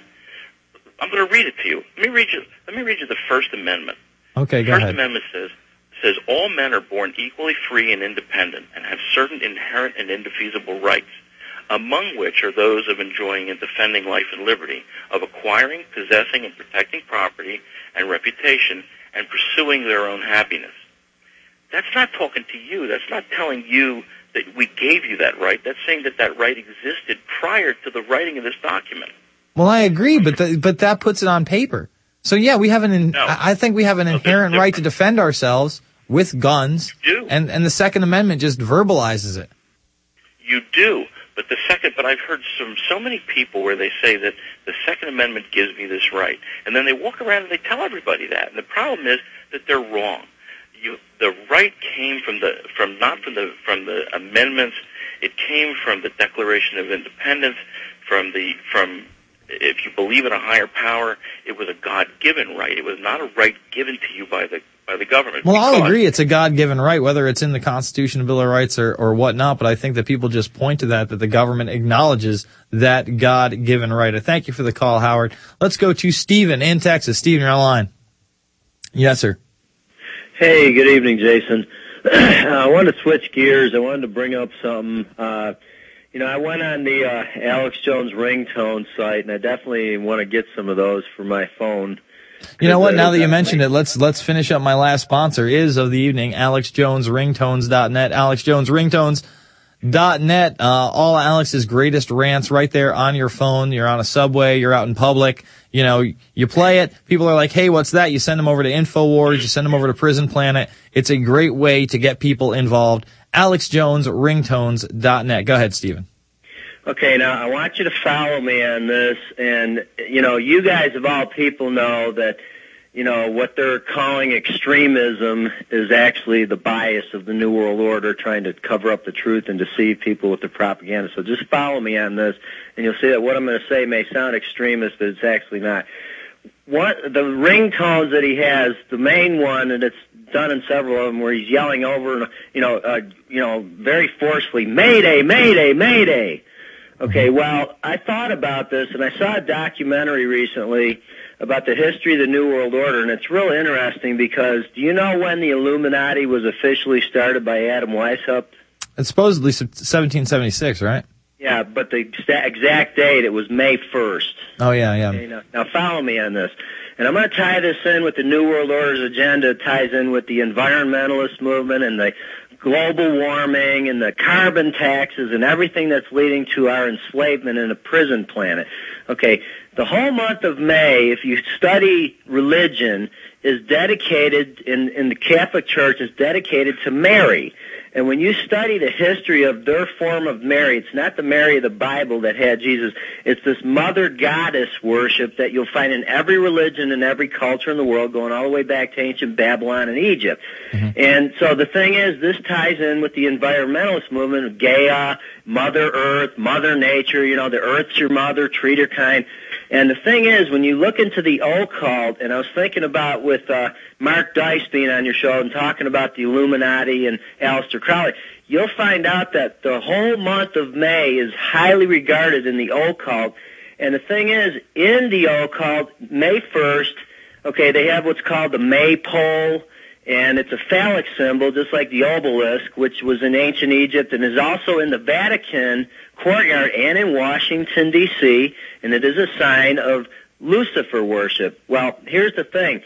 I'm going to read it to you. Let me read you, let me read you the First Amendment. Okay, the go First ahead. Amendment says, says, all men are born equally free and independent and have certain inherent and indefeasible rights, among which are those of enjoying and defending life and liberty, of acquiring, possessing, and protecting property and reputation, and pursuing their own happiness. That's not talking to you. That's not telling you that we gave you that right. That's saying that that right existed prior to the writing of this document. Well, I agree, but the, but that puts it on paper. So yeah, we have an. In, no. I think we have an inherent right to defend ourselves with guns. You do. And and the Second Amendment just verbalizes it. You do, but the second. But I've heard from so many people where they say that the Second Amendment gives me this right, and then they walk around and they tell everybody that. And the problem is that they're wrong. You, the right came from the from not from the from the amendments. It came from the Declaration of Independence. From the from, if you believe in a higher power, it was a God-given right. It was not a right given to you by the by the government. Well, I'll agree it's a God-given right, whether it's in the Constitution, Bill of Rights, or or whatnot. But I think that people just point to that that the government acknowledges that God-given right. I thank you for the call, Howard. Let's go to Stephen in Texas. Stephen, you're on the line. Yes, sir. Hey, good evening, Jason. I wanted to switch gears. I wanted to bring up something. Uh, you know, I went on the uh, Alex Jones ringtone site, and I definitely want to get some of those for my phone. You know what? Now that you mentioned it, let's let's finish up. My last sponsor is of the evening, Alex Jones Ringtones dot net. Alex Jones Ringtones dot net. Uh, all Alex's greatest rants right there on your phone. You're on a subway. You're out in public. You know, you play it. People are like, hey, what's that? You send them over to InfoWars. You send them over to Prison Planet. It's a great way to get people involved. Alex Jones Ringtones dot net. Go ahead, Stephen. Okay, now I want you to follow me on this. And, you know, you guys of all people know that, you know, what they're calling extremism is actually the bias of the New World Order trying to cover up the truth and deceive people with their propaganda. So just follow me on this, and you'll see that what I'm going to say may sound extremist, but it's actually not. What, the ringtones that he has, the main one, and it's done in several of them, where he's yelling over, you know, uh, you know, very forcefully, Mayday, Mayday, Mayday. Okay, well, I thought about this, and I saw a documentary recently about the history of the New World Order, and it's real interesting because do you know when the Illuminati was officially started by Adam Weishaupt? It's supposedly seventeen seventy-six, right? Yeah, but the exact date, it was May first. Oh, yeah, yeah. Okay, now, now follow me on this. And I'm going to tie this in with the New World Order's agenda. It ties in with the environmentalist movement and the global warming and the carbon taxes and everything that's leading to our enslavement in a prison planet. Okay, the whole month of May, if you study religion, is dedicated, in, in the Catholic Church, is dedicated to Mary. And when you study the history of their form of Mary, it's not the Mary of the Bible that had Jesus. It's this mother goddess worship that you'll find in every religion and every culture in the world, going all the way back to ancient Babylon and Egypt. Mm-hmm. And so the thing is, this ties in with the environmentalist movement of Gaia, Mother Earth, Mother Nature, you know, the Earth's your mother, treat her kind. And the thing is, when you look into the occult, and I was thinking about with uh, Mark Dice being on your show and talking about the Illuminati and Aleister Crowley, you'll find out that the whole month of May is highly regarded in the occult. And the thing is, in the occult, May first, okay, they have what's called the maypole, and it's a phallic symbol, just like the obelisk, which was in ancient Egypt and is also in the Vatican courtyard and in Washington, D C, and it is a sign of Lucifer worship. Well, here's the thing.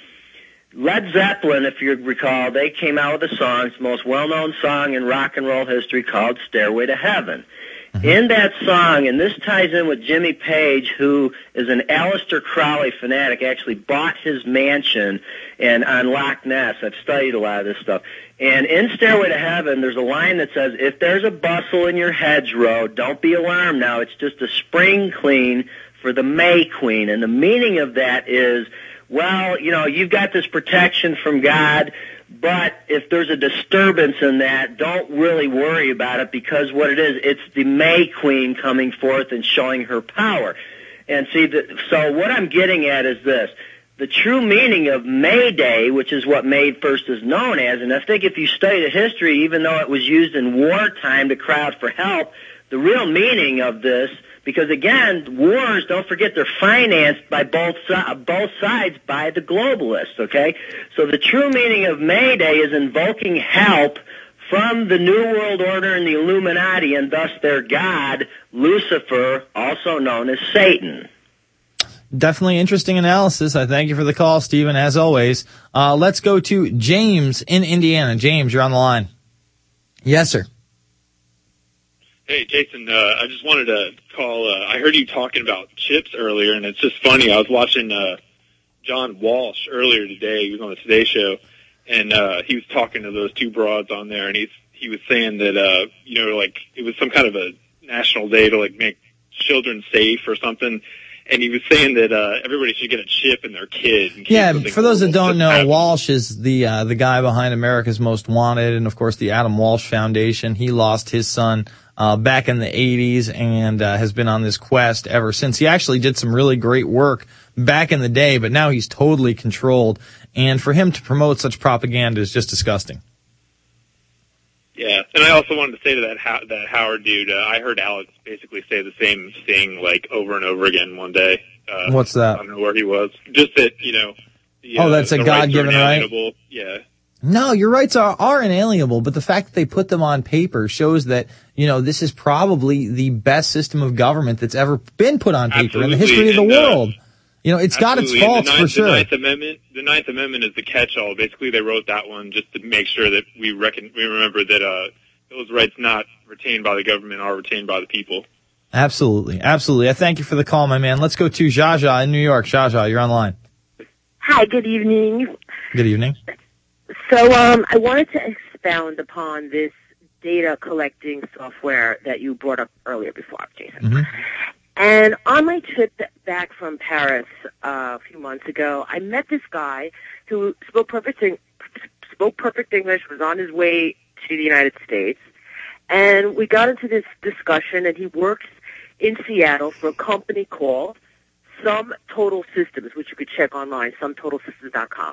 Led Zeppelin, if you recall, they came out with a song, it's the most well-known song in rock and roll history, called Stairway to Heaven. In that song, and this ties in with Jimmy Page, who is an Aleister Crowley fanatic, actually bought his mansion and on Loch Ness. I've studied a lot of this stuff. And in Stairway to Heaven, there's a line that says, if there's a bustle in your hedgerow, don't be alarmed now. It's just a spring clean for the May Queen. And the meaning of that is, well, you know, you've got this protection from God, but if there's a disturbance in that, don't really worry about it, because what it is, it's the May Queen coming forth and showing her power. And see, the, so what I'm getting at is this. The true meaning of May Day, which is what May first is known as, and I think if you study the history, even though it was used in wartime to cry out for help, the real meaning of this, because again, wars, don't forget, they're financed by both both sides by the globalists, okay? So the true meaning of May Day is invoking help from the New World Order and the Illuminati, and thus their god, Lucifer, also known as Satan. Definitely interesting analysis. I thank you for the call, Stephen, as always. Uh, let's go to James in Indiana. James, you're on the line. Yes, sir. Hey, Jason, uh, I just wanted to call. Uh, I heard you talking about chips earlier, and it's just funny. I was watching uh, John Walsh earlier today. He was on the Today Show, and uh, he was talking to those two broads on there, and he's, he was saying that, uh, you know, like it was some kind of a national day to, like, make children safe or something. And he was saying that uh, everybody should get a chip in their kid. In case yeah, for those that don't know, happen. Walsh is the uh, the guy behind America's Most Wanted, and of course the Adam Walsh Foundation. He lost his son uh, back in the eighties and uh, has been on this quest ever since. He actually did some really great work back in the day, but now he's totally controlled. And for him to promote such propaganda is just disgusting. Yeah, and I also wanted to say to that How- that Howard dude, uh, I heard Alex basically say the same thing like over and over again one day. Uh, What's that? I don't know where he was. Just that, you know. The, oh, that's uh, a the God-given right? right? Yeah. No, your rights are, are inalienable, but the fact that they put them on paper shows that, you know, this is probably the best system of government that's ever been put on paper Absolutely. in the history of the and, world. Uh, You know, it's Absolutely. got its faults the ninth, for sure. The Ninth Amendment, the Ninth Amendment is the catch-all. Basically, they wrote that one just to make sure that we reckon, we remember that uh, those rights not retained by the government are retained by the people. Absolutely, absolutely. I thank you for the call, my man. Let's go to Jaja in New York. Jaja, you're on line. Hi, good evening. Good evening. So, um, I wanted to expound upon this data collecting software that you brought up earlier before, Jason. Mm-hmm. And on my trip back from Paris uh, a few months ago, I met this guy who spoke perfect spoke perfect English, was on his way to the United States, and we got into this discussion, and he works in Seattle for a company called Sum Total Systems, which you could check online, sum total systems dot com.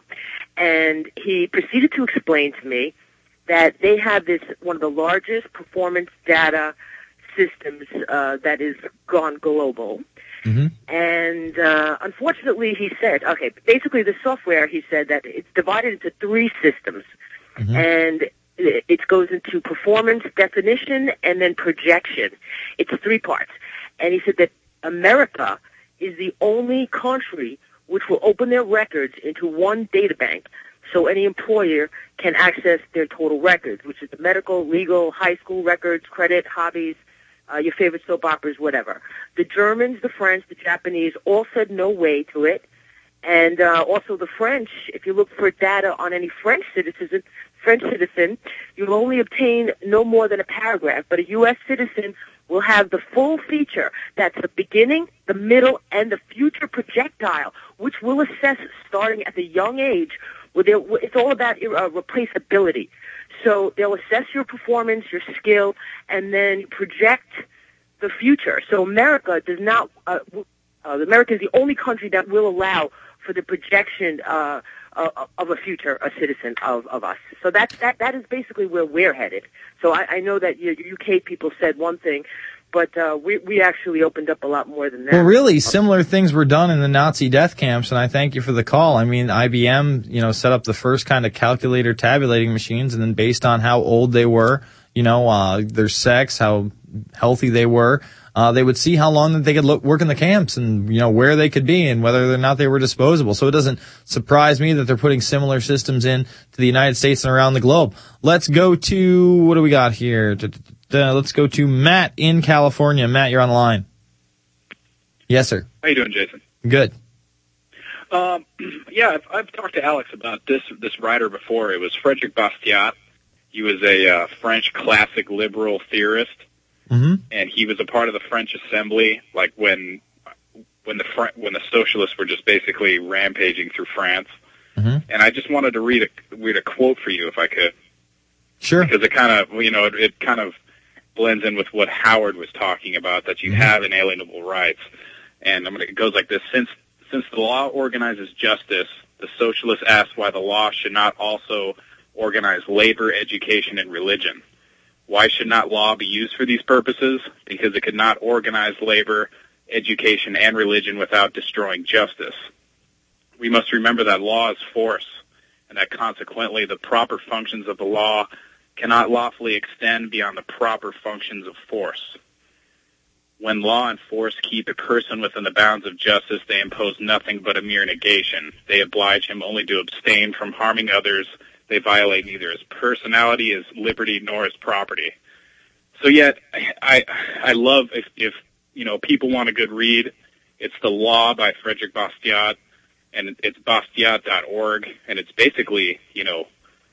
And he proceeded to explain to me that they have this, one of the largest performance data systems uh, that is gone global. Mm-hmm. And uh, unfortunately, he said, okay, basically the software, he said that it's divided into three systems. Mm-hmm. And it, it goes into performance, definition, and then projection. It's three parts. And he said that America is the only country which will open their records into one data bank, so any employer can access their total records, which is the medical, legal, high school records, credit, hobbies, uh, your favorite soap operas, whatever. The Germans, the French, the Japanese all said no way to it. And uh, also the French, if you look for data on any French citizen, French citizen, you'll only obtain no more than a paragraph, but a U S citizen will have the full feature. That's the beginning, the middle, and the future projectile, which will assess starting at the young age. Where it's all about uh, replaceability. So they'll assess your performance, your skill, and then project the future. So America does not, uh, uh, America is the only country that will allow for the projection uh, uh, of a future, a citizen of, of us. So that's, that, that is basically where we're headed. So I, I know that your U K people said one thing, but uh, we, we actually opened up a lot more than that. Well, really, similar things were done in the Nazi death camps, and I thank you for the call. I mean, I B M, you know, set up the first kind of calculator tabulating machines, and then based on how old they were, you know, uh, their sex, how healthy they were, uh, they would see how long that they could look, work in the camps and, you know, where they could be and whether or not they were disposable. So it doesn't surprise me that they're putting similar systems in to the United States and around the globe. Let's go to, what do we got here? Uh, let's go to Matt in California. Matt, you're on the line. Yes, sir. How you doing, Jason? Good. Um, yeah, I've, I've talked to Alex about this this writer before. It was Frédéric Bastiat. He was a uh, French classic liberal theorist, mm-hmm. and he was a part of the French Assembly, like when when the Fr- when the socialists were just basically rampaging through France. Mm-hmm. And I just wanted to read a read a quote for you, if I could. Sure. Because it kind of, you know, it, it kind of blends in with what Howard was talking about, that you mm-hmm. have inalienable rights. And I'm gonna, it goes like this: since since the law organizes justice, the socialists ask why the law should not also organize labor, education, and religion. Why should not law be used for these purposes? Because it could not organize labor, education, and religion without destroying justice. We must remember that law is force, and that consequently the proper functions of the law cannot lawfully extend beyond the proper functions of force. When law and force keep a person within the bounds of justice, they impose nothing but a mere negation. They oblige him only to abstain from harming others. They violate neither his personality, his liberty, nor his property. So yet, I I love if, if you know, people want a good read, it's The Law by Frédéric Bastiat, and it's bastiat dot org, and it's basically, you know,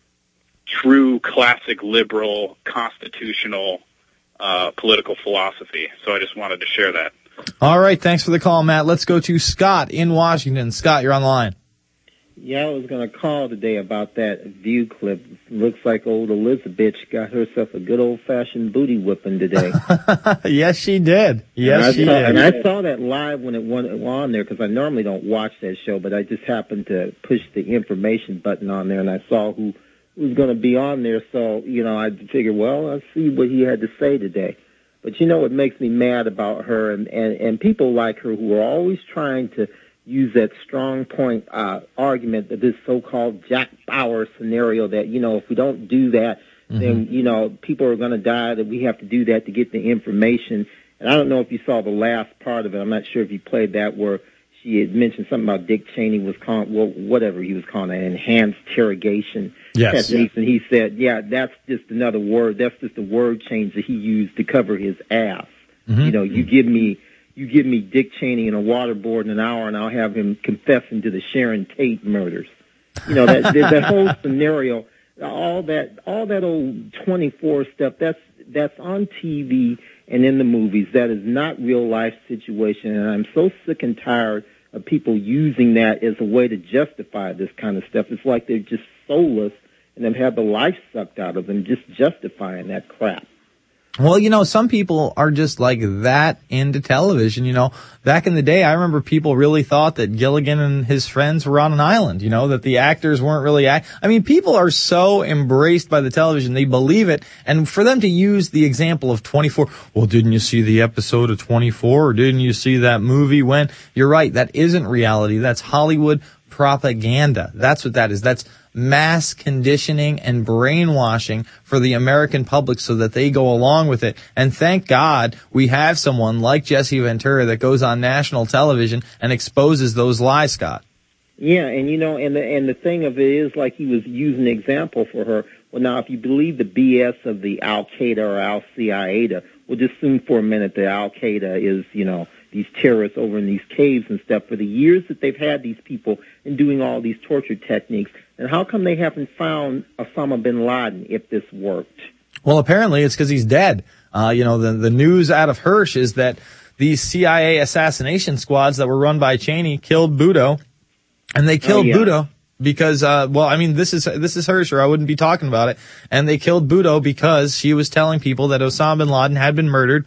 true classic liberal constitutional uh, political philosophy. So I just wanted to share that. All right, thanks for the call, Matt. Let's go to Scott in Washington. Scott, you're on the line. Yeah, I was going to call today about that View clip. Looks like old Elizabeth got herself a good old-fashioned booty whipping today. Yes, she did. Yes, she saw, did. And I saw that live when it went on there, because I normally don't watch that show, but I just happened to push the information button on there, and I saw who was going to be on there. So, you know, I figured, well, I'll see what he had to say today. But you know what makes me mad about her, and, and, and people like her who are always trying to use that strong point uh, argument that this so-called Jack Bauer scenario that, you know, if we don't do that, mm-hmm. then, you know, people are going to die, that we have to do that to get the information. And I don't know if you saw the last part of it. I'm not sure if you played that where she had mentioned something about Dick Cheney was calling, well, whatever he was calling it, enhanced interrogation yes. techniques. And he said, yeah, that's just another word. That's just a word change that he used to cover his ass. Mm-hmm. You know, you give me... You give me Dick Cheney in a waterboard in an hour, and I'll have him confessing to the Sharon Tate murders. You know, that that whole scenario, all that all that old twenty-four stuff. That's that's on T V, and in the movies. That is not real life situation, and I'm so sick and tired of people using that as a way to justify this kind of stuff. It's like they're just soulless and have had the life sucked out of them just justifying that crap. Well, you know, some people are just like that into television. You know, back in the day, I remember people really thought that Gilligan and his friends were on an island, you know, that the actors weren't really act. I mean, people are so embraced by the television. They believe it. And for them to use the example of twenty-four, well, didn't you see the episode of twenty-four, or didn't you see that movie when? You're right. That isn't reality. That's Hollywood propaganda. That's what that is. That's mass conditioning and brainwashing for the American public so that they go along with it. And thank God we have someone like Jesse Ventura that goes on national television and exposes those lies, Scott. Yeah, and you know, and the and the thing of it is, like he was using an example for her. Well, now, if you believe the B S of the Al-Qaeda or Al-Qaeda, we'll just assume for a minute that Al-Qaeda is, you know, these terrorists over in these caves and stuff for the years that they've had these people and doing all these torture techniques. And how come they haven't found Osama bin Laden if this worked? Well, apparently it's because he's dead. Uh, you know, the, the news out of Hersh is that these C I A assassination squads that were run by Cheney killed Bhutto, and they killed oh, yeah. Bhutto because, uh, well, I mean, this is, this is Hersh, or I wouldn't be talking about it. And they killed Bhutto because she was telling people that Osama bin Laden had been murdered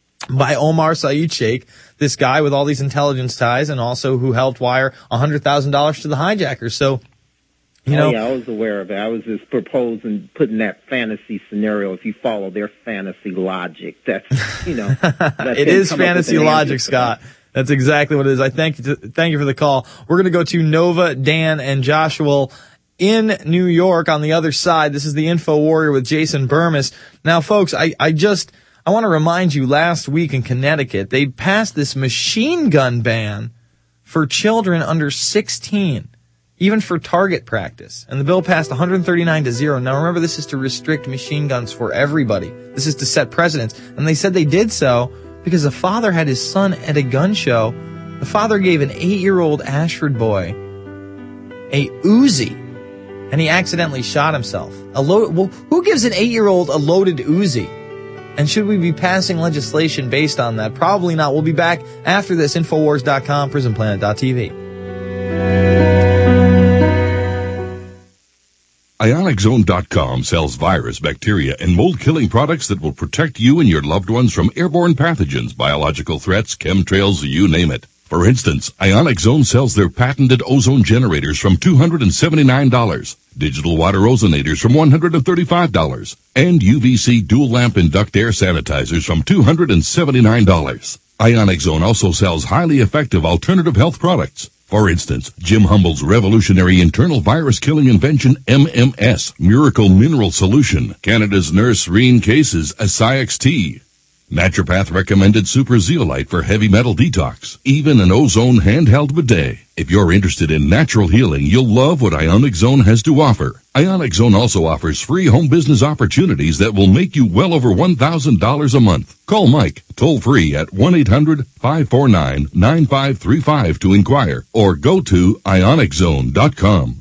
by Omar Saeed Sheikh, this guy with all these intelligence ties, and also who helped wire one hundred thousand dollars to the hijackers. So, you know, oh, yeah, I was aware of it. I was just proposing putting that fantasy scenario. If you follow their fantasy logic, that's, you know, that's it is fantasy logic, Scott. That's exactly what it is. I thank you. To, thank you for the call. We're going to go to Nova, Dan, and Joshua in New York on the other side. This is the Info Warrior with Jason Burmis. Now, folks, I, I just, I want to remind you, last week in Connecticut, they passed this machine gun ban for children under sixteen. Even for target practice. And the bill passed one hundred thirty-nine to zero. Now remember, this is to restrict machine guns for everybody. This is to set precedents. And they said they did so because a father had his son at a gun show. The father gave an eight-year-old Ashford boy a Uzi, and he accidentally shot himself. A lo- well, who gives an eight-year-old a loaded Uzi? And should we be passing legislation based on that? Probably not. We'll be back after this. Infowars dot com, prison planet dot t v. Ionic Zone dot com sells virus, bacteria, and mold-killing products that will protect you and your loved ones from airborne pathogens, biological threats, chemtrails, you name it. For instance, Ionic Zone sells their patented ozone generators from two hundred seventy-nine dollars, digital water ozonators from one hundred thirty-five dollars, and U V C dual lamp and duct air sanitizers from two hundred seventy-nine dollars. Ionic Zone also sells highly effective alternative health products. For instance, Jim Humble's revolutionary internal virus-killing invention M M S, Miracle Mineral Solution, Canada's Nurse Reen Cases, Asiax Tea, Naturopath recommended Super Zeolite for heavy metal detox, even an ozone handheld bidet. If you're interested in natural healing, you'll love what Ionic Zone has to offer. Ionic Zone also offers free home business opportunities that will make you well over one thousand dollars a month. Call Mike toll free at one eight hundred five four nine nine five three five to inquire, or go to ionic zone dot com.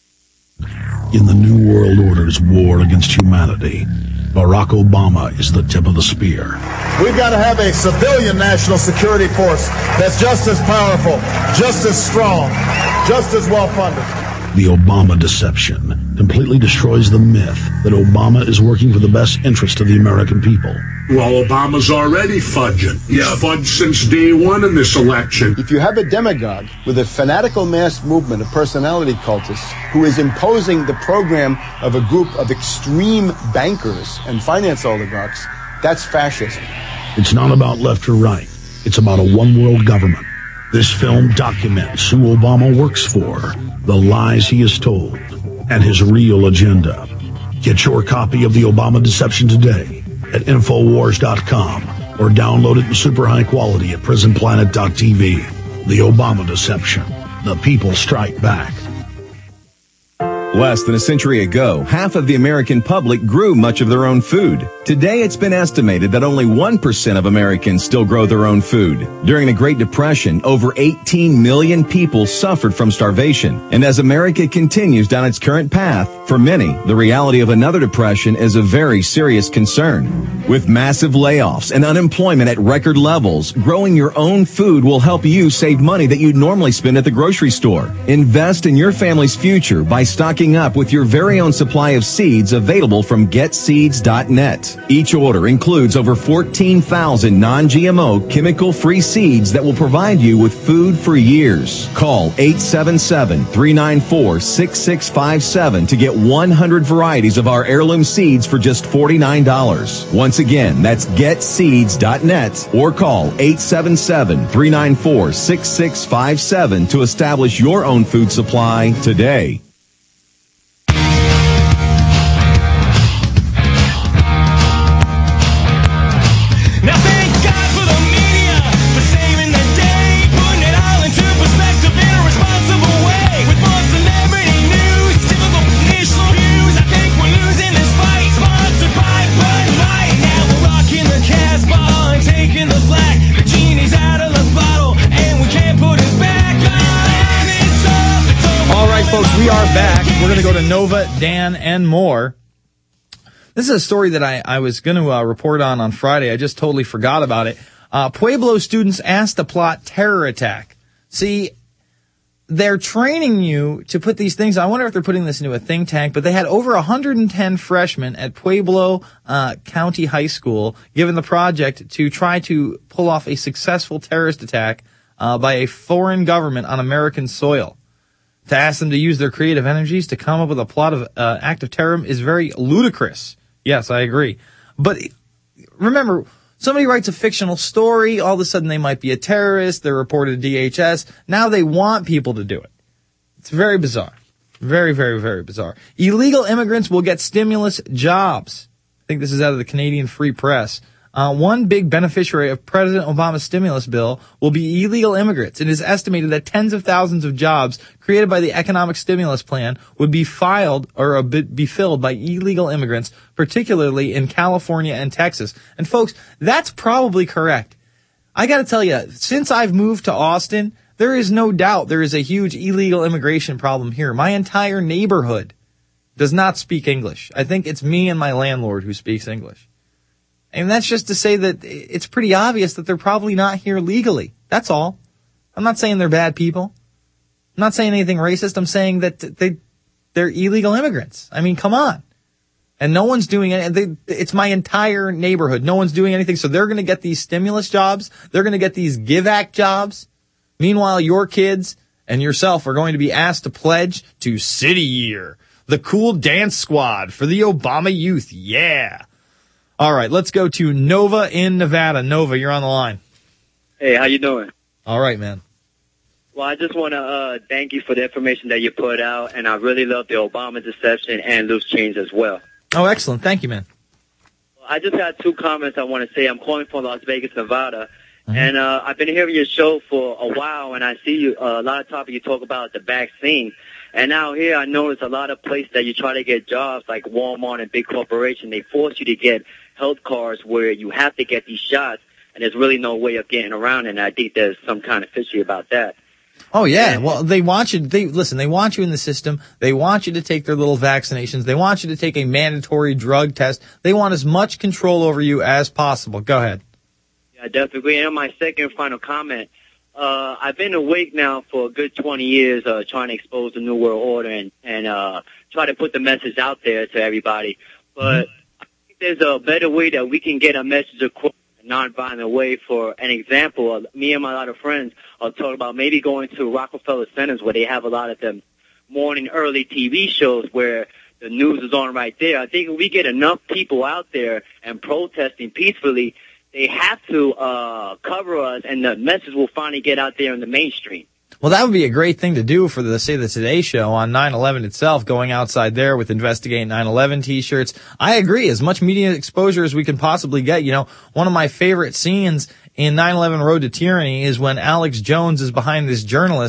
In the New World Order's war against humanity, Barack Obama is the tip of the spear. We've got to have a civilian national security force that's just as powerful, just as strong, just as well-funded. The Obama deception completely destroys the myth that Obama is working for the best interest of the American people. Well, Obama's already fudging. He's yeah. fudged since day one in this election. If you have a demagogue with a fanatical mass movement of personality cultists who is imposing the program of a group of extreme bankers and finance oligarchs, that's fascism. It's not about left or right. It's about a one-world government. This film documents who Obama works for, the lies he has told, and his real agenda. Get your copy of The Obama Deception today at infowars dot com or download it in super high quality at prison planet dot t v. The Obama Deception. The people strike back. Less than a century ago, half of the American public grew much of their own food. Today, it's been estimated that only one percent of Americans still grow their own food. During the Great Depression, over eighteen million people suffered from starvation. And as America continues down its current path, For many, the reality of another depression is a very serious concern. With massive layoffs and unemployment at record levels, growing your own food will help you save money that you'd normally spend at the grocery store. Invest in your family's future by stocking up with your very own supply of seeds available from get seeds dot net. Each order includes over fourteen thousand non G M O chemical-free seeds that will provide you with food for years. Call eight seven seven, three nine four, six six five seven to get one hundred varieties of our heirloom seeds for just forty-nine dollars. Once again, that's get seeds dot net or call eight seven seven, three nine four, six six five seven to establish your own food supply today. We are back. We're going to go to Nova, Dan, and more. This is a story that I, I was going to uh, report on on Friday. I just totally forgot about it. Uh, Pueblo students asked to plot terror attack. See, they're training you to put these things. I wonder if they're putting this into a think tank, but they had over one hundred ten freshmen at Pueblo uh, County High School given the project to try to pull off a successful terrorist attack uh, by a foreign government on American soil. To ask them to use their creative energies to come up with a plot of uh, act of terror is very ludicrous. Yes, I agree. But remember, somebody writes a fictional story, all of a sudden they might be a terrorist, they're reported to D H S. Now they want people to do it. It's very bizarre. Very, very, very bizarre. Illegal immigrants will get stimulus jobs. I think this is out of the Canadian Free Press. Uh, one big beneficiary of President Obama's stimulus bill will be illegal immigrants. It is estimated that tens of thousands of jobs created by the economic stimulus plan would be filed or be filled by illegal immigrants, particularly in California and Texas. And folks, that's probably correct. I gotta tell you, since I've moved to Austin, there is no doubt there is a huge illegal immigration problem here. My entire neighborhood does not speak English. I think it's me and my landlord who speaks English. And that's just to say that it's pretty obvious that they're probably not here legally. That's all. I'm not saying they're bad people. I'm not saying anything racist. I'm saying that they, they're illegal immigrants. I mean, come on. And no one's doing it. It's my entire neighborhood. No one's doing anything. So they're going to get these stimulus jobs. They're going to get these Give Act jobs. Meanwhile, your kids and yourself are going to be asked to pledge to City Year, the cool dance squad for the Obama youth. Yeah. All right, let's go to Nova in Nevada. Nova, you're on the line. Hey, how you doing? All right, man. Well, I just want to uh, thank you for the information that you put out, and I really love the Obama deception and loose change as well. Oh, excellent. Thank you, man. I just had two comments I want to say. I'm calling from Las Vegas, Nevada, mm-hmm. and uh, I've been hearing your show for a while, and I see you uh, a lot of topics you talk about the vaccine. And now here I notice a lot of places that you try to get jobs like Walmart and big corporation, they force you to get health cards where you have to get these shots, and there's really no way of getting around it, and I think there's some kind of fishy about that. Oh, yeah. Well, they want you, they, listen, they want you in the system. They want you to take their little vaccinations. They want you to take a mandatory drug test. They want as much control over you as possible. Go ahead. Yeah, I definitely agree. And my second and final comment, uh, I've been awake now for a good twenty years, uh, trying to expose the New World Order and, and, uh, try to put the message out there to everybody. But mm-hmm. I think there's a better way that we can get a message across in a non-violent way. For an example, uh, me and my lot of friends are talking about maybe going to Rockefeller Centers where they have a lot of them morning early T V shows where the news is on right there. I think if we get enough people out there and protesting peacefully, they have to uh cover us, and the message will finally get out there in the mainstream. Well, that would be a great thing to do for the, say, the Today Show on nine eleven itself, going outside there with Investigate nine eleven t-shirts. I agree. As much media exposure as we can possibly get. You know, one of my favorite scenes in nine eleven Road to Tyranny is when Alex Jones is behind this journalist who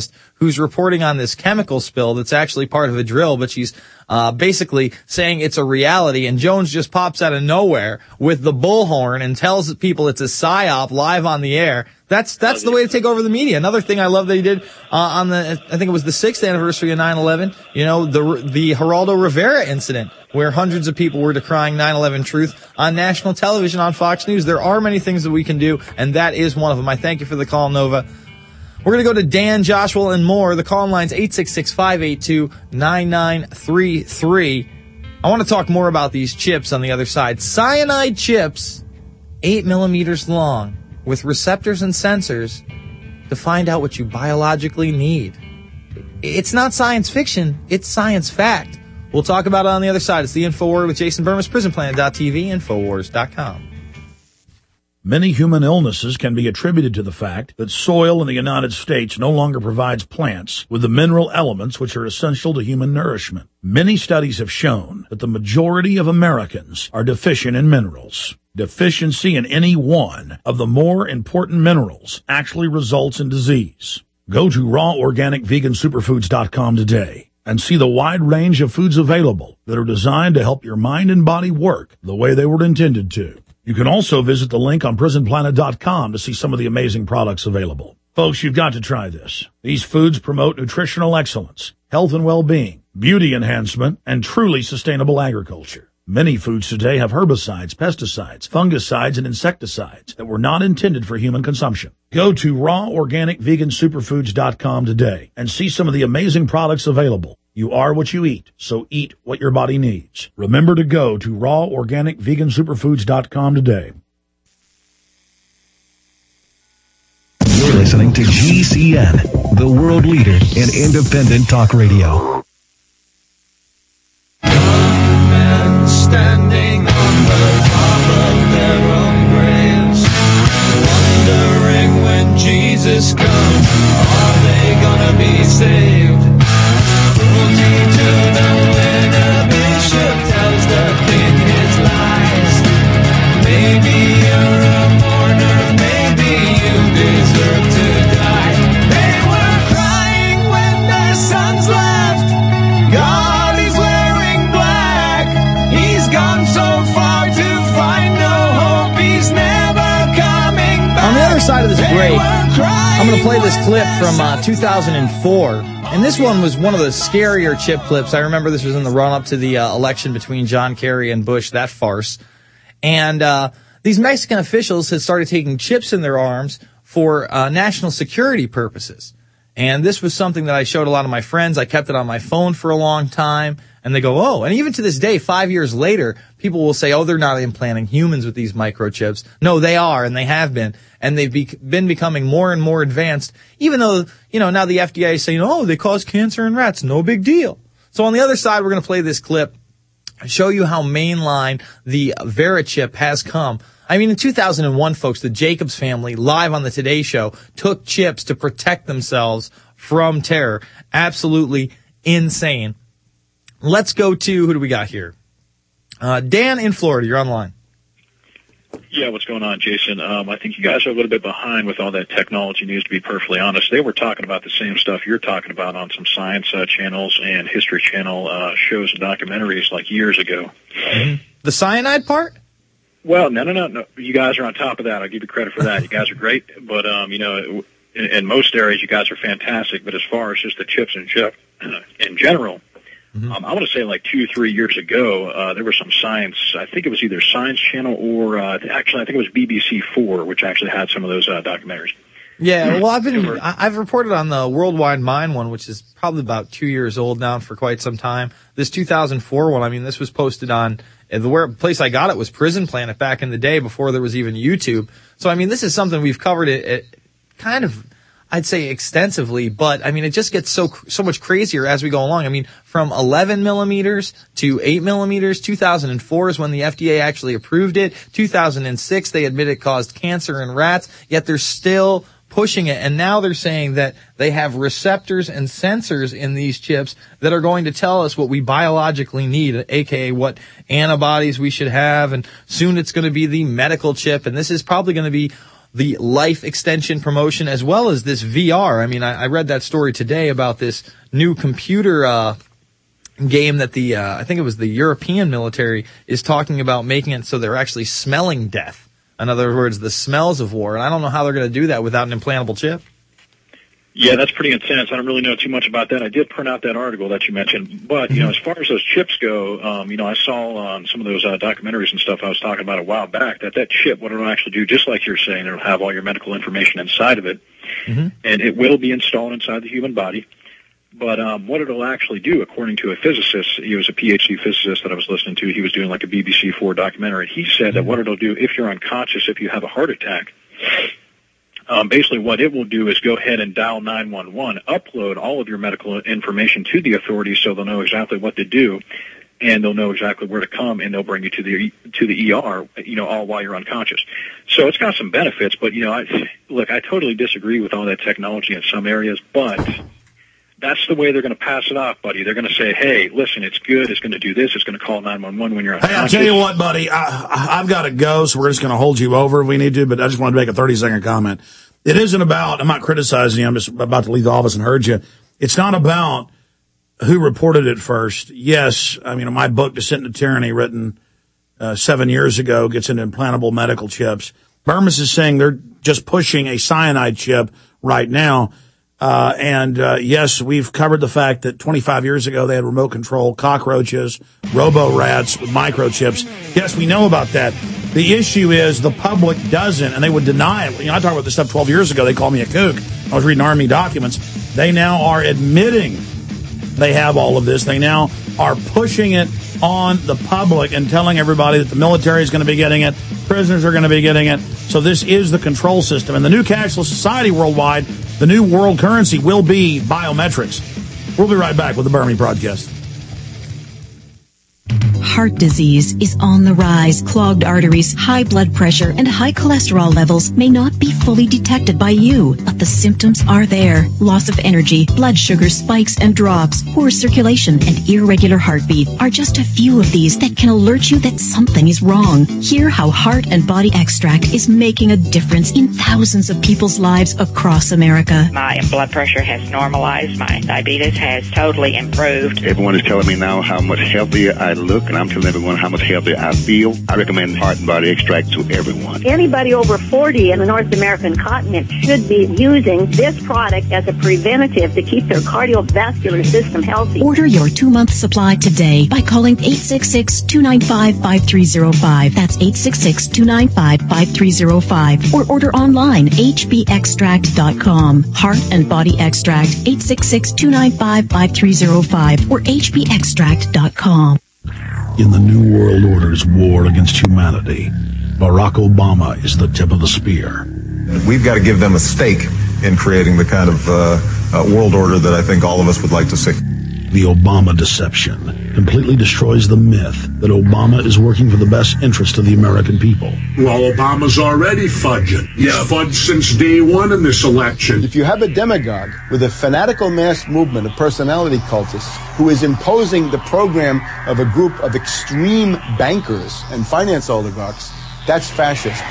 who's reporting on this chemical spill that's actually part of a drill, but she's uh basically saying it's a reality, and Jones just pops out of nowhere with the bullhorn and tells people it's a psyop live on the air. That's that's the way to take over the media. Another thing I love that he did uh, on the, I think it was the sixth anniversary of nine eleven, you know, the the Geraldo Rivera incident, where hundreds of people were decrying nine eleven truth on national television on Fox News. There are many things that we can do, and that is one of them. I thank you for the call, Nova. We're going to go to Dan, Joshua, and more. The call line's eight six six, five eight two, nine nine three three. I want to talk more about these chips on the other side. Cyanide chips, eight millimeters long, with receptors and sensors to find out what you biologically need. It's not science fiction, it's science fact. We'll talk about it on the other side. It's the InfoWars with Jason Burmis, prison planet dot t v, infowars dot com. Many human illnesses can be attributed to the fact that soil in the United States no longer provides plants with the mineral elements which are essential to human nourishment. Many studies have shown that the majority of Americans are deficient in minerals. Deficiency in any one of the more important minerals actually results in disease. Go to raw organic vegan superfoods dot com today and see the wide range of foods available that are designed to help your mind and body work the way they were intended to. You can also visit the link on prison planet dot com to see some of the amazing products available. Folks, you've got to try this. These foods promote nutritional excellence, health and well-being, beauty enhancement, and truly sustainable agriculture. Many foods today have herbicides, pesticides, fungicides, and insecticides that were not intended for human consumption. Go to raw organic vegan superfoods dot com today and see some of the amazing products available. You are what you eat, so eat what your body needs. Remember to go to raw organic vegan superfoods dot com today. You're listening to G C N, the world leader in independent talk radio. Standing on the top of their own graves, wondering when Jesus comes, are they gonna be saved? Cruelty to the winner, bishop tells the king his lies. Maybe you're a mourner, maybe you deserve to die. They were crying when their sons left. God is wearing black. He's gone so far to find no hope. He's never coming back. On the other side of this break, I'm going to play this clip from uh, two thousand four. And this one was one of the scarier chip clips. I remember this was in the run-up to the uh, election between John Kerry and Bush, that farce. And uh these Mexican officials had started taking chips in their arms for uh national security purposes. And this was something that I showed a lot of my friends. I kept it on my phone for a long time. And they go, oh, and even to this day, five years later, people will say, oh, they're not implanting humans with these microchips. No, they are, and they have been. And they've be- been becoming more and more advanced, even though, you know, now the F D A is saying, oh, they cause cancer in rats. No big deal. So on the other side, we're going to play this clip, show you how mainline the VeriChip has come. I mean, in two thousand one, folks, the Jacobs family, live on the Today Show, took chips to protect themselves from terror. Absolutely insane. Let's go to, who do we got here? Uh, Dan in Florida, you're online. Yeah, what's going on, Jason? Um, I think you guys are a little bit behind with all that technology news, to be perfectly honest. They were talking about the same stuff you're talking about on some science uh, channels and History Channel uh, shows and documentaries like years ago. Mm-hmm. The cyanide part? Well, no, no, no, no. You guys are on top of that. I'll give you credit for that. You guys are great. But, um, you know, in, in most areas, you guys are fantastic. But as far as just the chips and chip in general, Mm-hmm. Um, I want to say like two, three years ago, uh, there was some science, I think it was either Science Channel or, uh, actually I think it was B B C four, which actually had some of those, uh, documentaries. Yeah, well, I've been, I've reported on the Worldwide Mind one, which is probably about two years old now for quite some time. This two thousand four one, I mean, this was posted on, the where, place I got it was Prison Planet back in the day before there was even YouTube. So, I mean, this is something we've covered it, it kind of, I'd say extensively, but I mean, it just gets so, so much crazier as we go along. I mean, from eleven millimeters to eight millimeters, two thousand four is when the F D A actually approved it. two thousand six, they admit it caused cancer in rats, yet they're still pushing it. And now they're saying that they have receptors and sensors in these chips that are going to tell us what we biologically need, aka what antibodies we should have. And soon it's going to be the medical chip. And this is probably going to be the life extension promotion as well as this V R. I mean, I, I read that story today about this new computer uh game that the uh, I think it was the European military is talking about making it so they're actually smelling death. In other words, the smells of war. And I don't know how they're going to do that without an implantable chip. Yeah, that's pretty intense. I don't really know too much about that. I did print out that article that you mentioned. But, you know, as far as those chips go, um, you know, I saw on some of those uh, documentaries and stuff I was talking about a while back that that chip, what it'll actually do, just like you're saying, it'll have all your medical information inside of it. Mm-hmm. And it will be installed inside the human body. But um, what it'll actually do, according to a physicist, he was a P H D physicist that I was listening to, he was doing like a B B C four documentary. He said mm-hmm. that what it'll do, if you're unconscious, if you have a heart attack, Um, basically what it will do is go ahead and dial nine one one, upload all of your medical information to the authorities so they'll know exactly what to do, and they'll know exactly where to come, and they'll bring you to the to the E R, you know, all while you're unconscious. So it's got some benefits, but, you know, I, look, I totally disagree with all that technology in some areas, but that's the way they're going to pass it off, buddy. They're going to say, hey, listen, it's good, it's going to do this, it's going to call nine one one when you're unconscious. Hey, I'll tell you what, buddy, I, I've got to go, so we're just going to hold you over if we need to, but I just wanted to make a thirty-second comment. It isn't about, I'm not criticizing you, I'm just about to leave the office and heard you. It's not about who reported it first. Yes, I mean, my book, Descent into Tyranny, written uh, seven years ago, gets into implantable medical chips. Burmis is saying they're just pushing a cyanide chip right now. Uh, and, uh, yes, we've covered the fact that twenty-five years ago they had remote control cockroaches, robo-rats with microchips. Yes, we know about that. The issue is the public doesn't, and they would deny it. You know, I talked about this stuff twelve years ago. They called me a kook. I was reading Army documents. They now are admitting they have all of this. They now are pushing it on the public and telling everybody that the military is going to be getting it, prisoners are going to be getting it. So this is the control system. And the new cashless society worldwide, the new world currency will be biometrics. We'll be right back with the Burmy Broadcast. Heart disease is on the rise. Clogged arteries, high blood pressure, and high cholesterol levels may not be fully detected by you, but the symptoms are there. Loss of energy, blood sugar spikes and drops, poor circulation, and irregular heartbeat are just a few of these that can alert you that something is wrong. Hear how Heart and Body Extract is making a difference in thousands of people's lives across America. My blood pressure has normalized. My diabetes has totally improved. Everyone is telling me now how much healthier I look, and I'm telling everyone how much healthier I feel. I recommend Heart and Body Extract to everyone. Anybody over forty in the North American continent should be using this product as a preventative to keep their cardiovascular system healthy. Order your two-month supply today by calling eight six six, two nine five, five three zero five. That's eight six six, two nine five, five three zero five. Or order online, h b extract dot com. Heart and Body Extract, eight six six, two nine five, five three zero five or h b extract dot com. In the New World Order's war against humanity, Barack Obama is the tip of the spear. We've got to give them a stake in creating the kind of uh, uh, world order that I think all of us would like to see. The Obama deception completely destroys the myth that Obama is working for the best interest of the American people. Well, Obama's already fudging. He's yeah. fudged since day one in this election. If you have a demagogue with a fanatical mass movement of personality cultists who is imposing the program of a group of extreme bankers and finance oligarchs, that's fascism.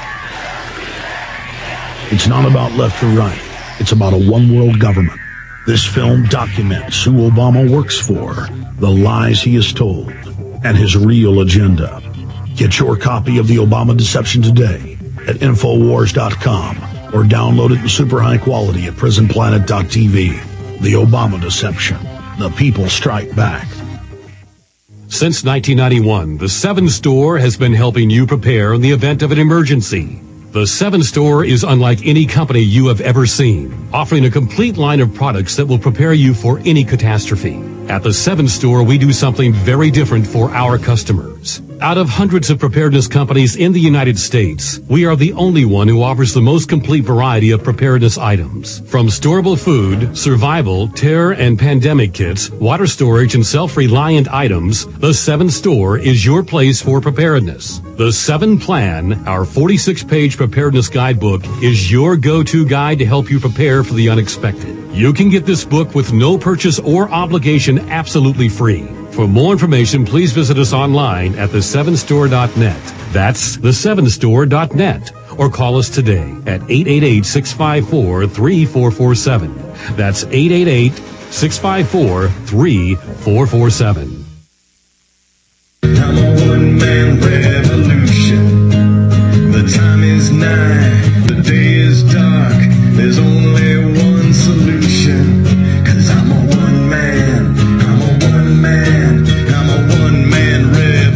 It's not about left or right. It's about a one-world government. This film documents who Obama works for, the lies he has told, and his real agenda. Get your copy of The Obama Deception today at Infowars dot com or download it in super high quality at Prison Planet dot t v. The Obama Deception. The people strike back. Since nineteen ninety-one, the Seven Store has been helping you prepare in the event of an emergency. The Seven Store is unlike any company you have ever seen, offering a complete line of products that will prepare you for any catastrophe. At the Seven Store, we do something very different for our customers. Out of hundreds of preparedness companies in the United States, we are the only one who offers the most complete variety of preparedness items. From storable food, survival, terror, and pandemic kits, water storage, and self-reliant items, the Seven Store is your place for preparedness. The Seven Plan, our forty-six page preparedness guidebook, is your go-to guide to help you prepare for the unexpected. You can get this book with no purchase or obligation absolutely free. For more information, please visit us online at the seven store dot net. That's the seven store dot net. Or call us today at eight eight eight, six five four, three four four seven. That's eight eight eight, six five four, three four four seven. I'm a one-man revolution. The time is nigh, the day is dark. There's only one solution. Cause I'm a one-man, I'm a one-man, I'm a one-man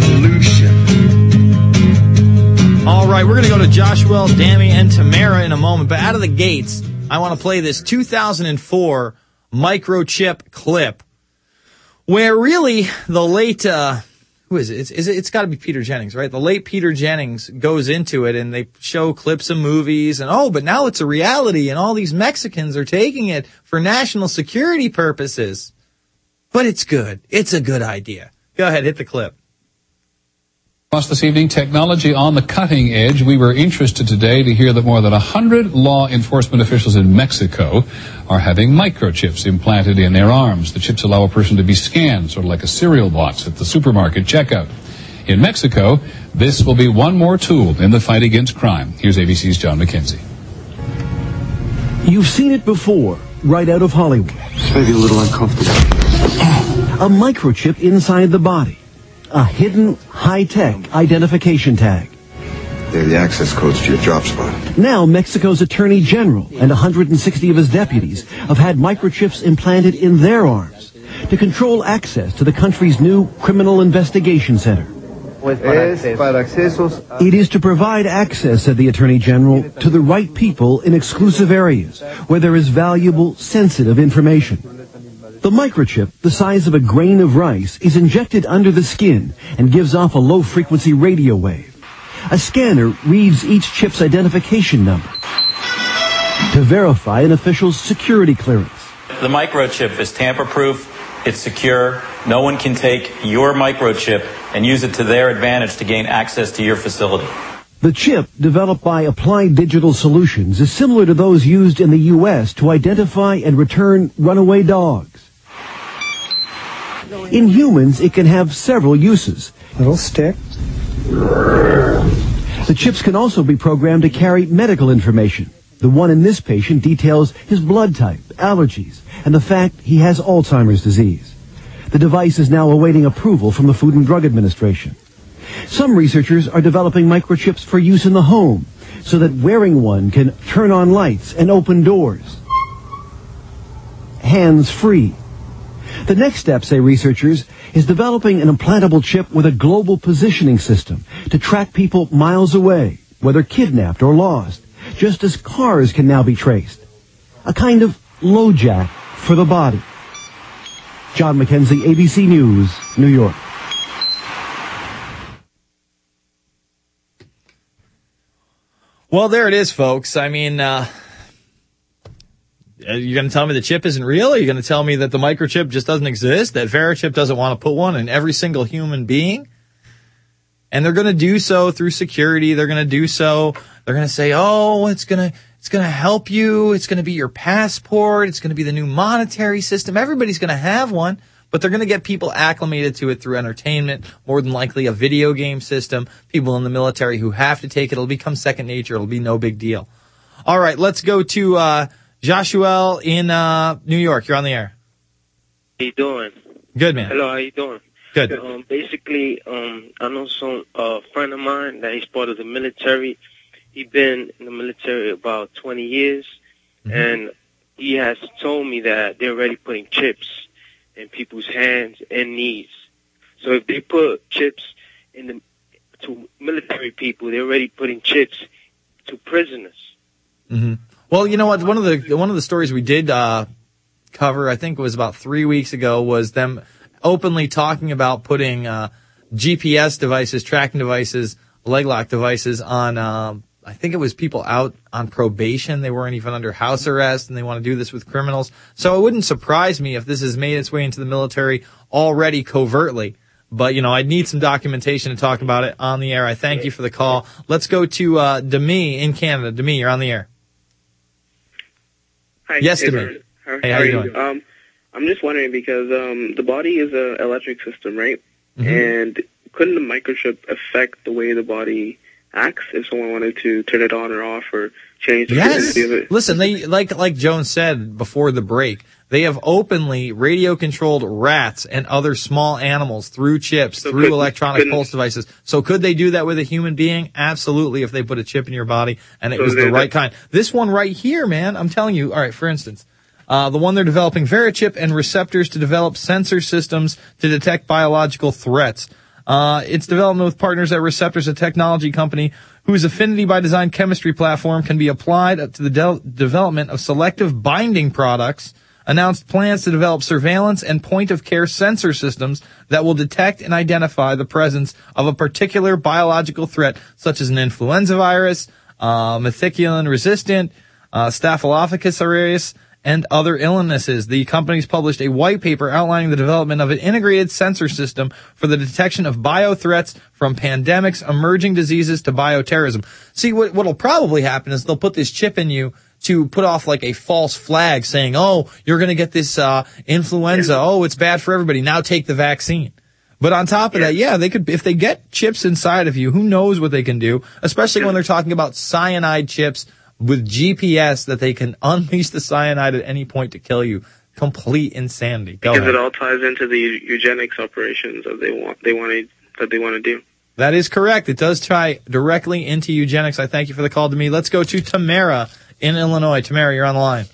revolution. All right, we're going to go to Joshua, Dammy, and Tamara in a moment. But out of the gates, I want to play this two thousand four microchip clip where really the late, uh, who is it? It's, it's, it's got to be Peter Jennings, right? The late Peter Jennings goes into it and they show clips of movies and, oh, but now it's a reality and all these Mexicans are taking it for national security purposes. But it's good. It's a good idea. Go ahead, hit the clip. Us this evening, technology on the cutting edge. We were interested today to hear that more than one hundred law enforcement officials in Mexico are having microchips implanted in their arms. The chips allow a person to be scanned, sort of like a cereal box at the supermarket checkout. In Mexico, this will be one more tool in the fight against crime. Here's A B C's John McKenzie. You've seen it before, right out of Hollywood. It's maybe a little uncomfortable. A microchip inside the body. A hidden, high-tech identification tag. They're the access codes to your drop spot. Now, Mexico's Attorney General and one hundred sixty of his deputies have had microchips implanted in their arms to control access to the country's new Criminal Investigation Center. It is to provide access, said the Attorney General, to the right people in exclusive areas where there is valuable, sensitive information. The microchip, the size of a grain of rice, is injected under the skin and gives off a low-frequency radio wave. A scanner reads each chip's identification number to verify an official's security clearance. The microchip is tamper-proof, it's secure, no one can take your microchip and use it to their advantage to gain access to your facility. The chip, developed by Applied Digital Solutions, is similar to those used in the U S to identify and return runaway dogs. In humans, it can have several uses. Little stick. The chips can also be programmed to carry medical information. The one in this patient details his blood type, allergies, and the fact he has Alzheimer's disease. The device is now awaiting approval from the Food and Drug Administration. Some researchers are developing microchips for use in the home so that wearing one can turn on lights and open doors. Hands-free. The next step, say researchers, is developing an implantable chip with a global positioning system to track people miles away, whether kidnapped or lost, just as cars can now be traced. A kind of LoJack for the body. John McKenzie, A B C News, New York. Well, there it is, folks. I mean, uh, you're going to tell me the chip isn't real? Are you going to tell me that the microchip just doesn't exist? That Verichip doesn't want to put one in every single human being? And they're going to do so through security. They're going to do so. They're going to say, oh, it's going to, it's going to help you. It's going to be your passport. It's going to be the new monetary system. Everybody's going to have one, but they're going to get people acclimated to it through entertainment, more than likely a video game system. People in the military who have to take it. It'll become second nature. It'll be no big deal. All right, let's go to uh Joshua in uh New York. You're on the air. How you doing? Good, man. Hello, how you doing? Good. Um, basically, um, I know some uh, friend of mine that he's part of the military. He's been in the military about twenty years, mm-hmm. and he has told me that they're already putting chips in people's hands and knees. So if they put chips in the to military people, they're already putting chips to prisoners. Mm-hmm. Well, you know what? One of the one of the stories we did uh, cover, I think it was about three weeks ago, was them openly talking about putting uh, G P S devices, tracking devices, leg lock devices on. Um, I think it was people out on probation. They weren't even under house arrest, and they want to do this with criminals. So it wouldn't surprise me if this has made its way into the military already covertly. But, you know, I'd need some documentation to talk about it on the air. I thank you for the call. Let's go to uh, Demi in Canada. Demi, you're on the air. Hi. Yes, hey, Demi. How, hey, how how are you you doing? Um, I'm just wondering because um, the body is an electric system, right? Mm-hmm. And couldn't the microchip affect the way the body acts if someone wanted to turn it on or off or change the Yes. frequency of it? Listen, they like like Jones said before the break, they have openly radio-controlled rats and other small animals through chips, So through could- electronic couldn't- pulse devices. So could they do that with a human being? Absolutely, if they put a chip in your body and it So was the there's right a- kind. This one right here, man, I'm telling you. All right, for instance, uh, the one they're developing, Verichip and receptors to develop sensor systems to detect biological threats. Uh, it's development with partners at Receptors, a technology company whose Affinity by Design chemistry platform can be applied to the de- development of selective binding products, announced plans to develop surveillance and point-of-care sensor systems that will detect and identify the presence of a particular biological threat, such as an influenza virus, uh, methicillin-resistant, uh, Staphylococcus aureus, and other illnesses. The company's published a white paper outlining the development of an integrated sensor system for the detection of biothreats from pandemics, emerging diseases to bioterrorism. See, what, what'll probably happen is they'll put this chip in you to put off like a false flag saying, oh, you're going to get this uh influenza. Oh, it's bad for everybody. Now take the vaccine. But on top of that, yeah, they could, if they get chips inside of you, who knows what they can do, especially when they're talking about cyanide chips with G P S that they can unleash the cyanide at any point to kill you. Complete insanity. Go Because ahead. it all ties into the eugenics operations that they want they want to that they want to do. That is correct. It does tie directly into eugenics. I thank you for the call to me. Let's go to Tamara in Illinois. Tamara, you're on the line.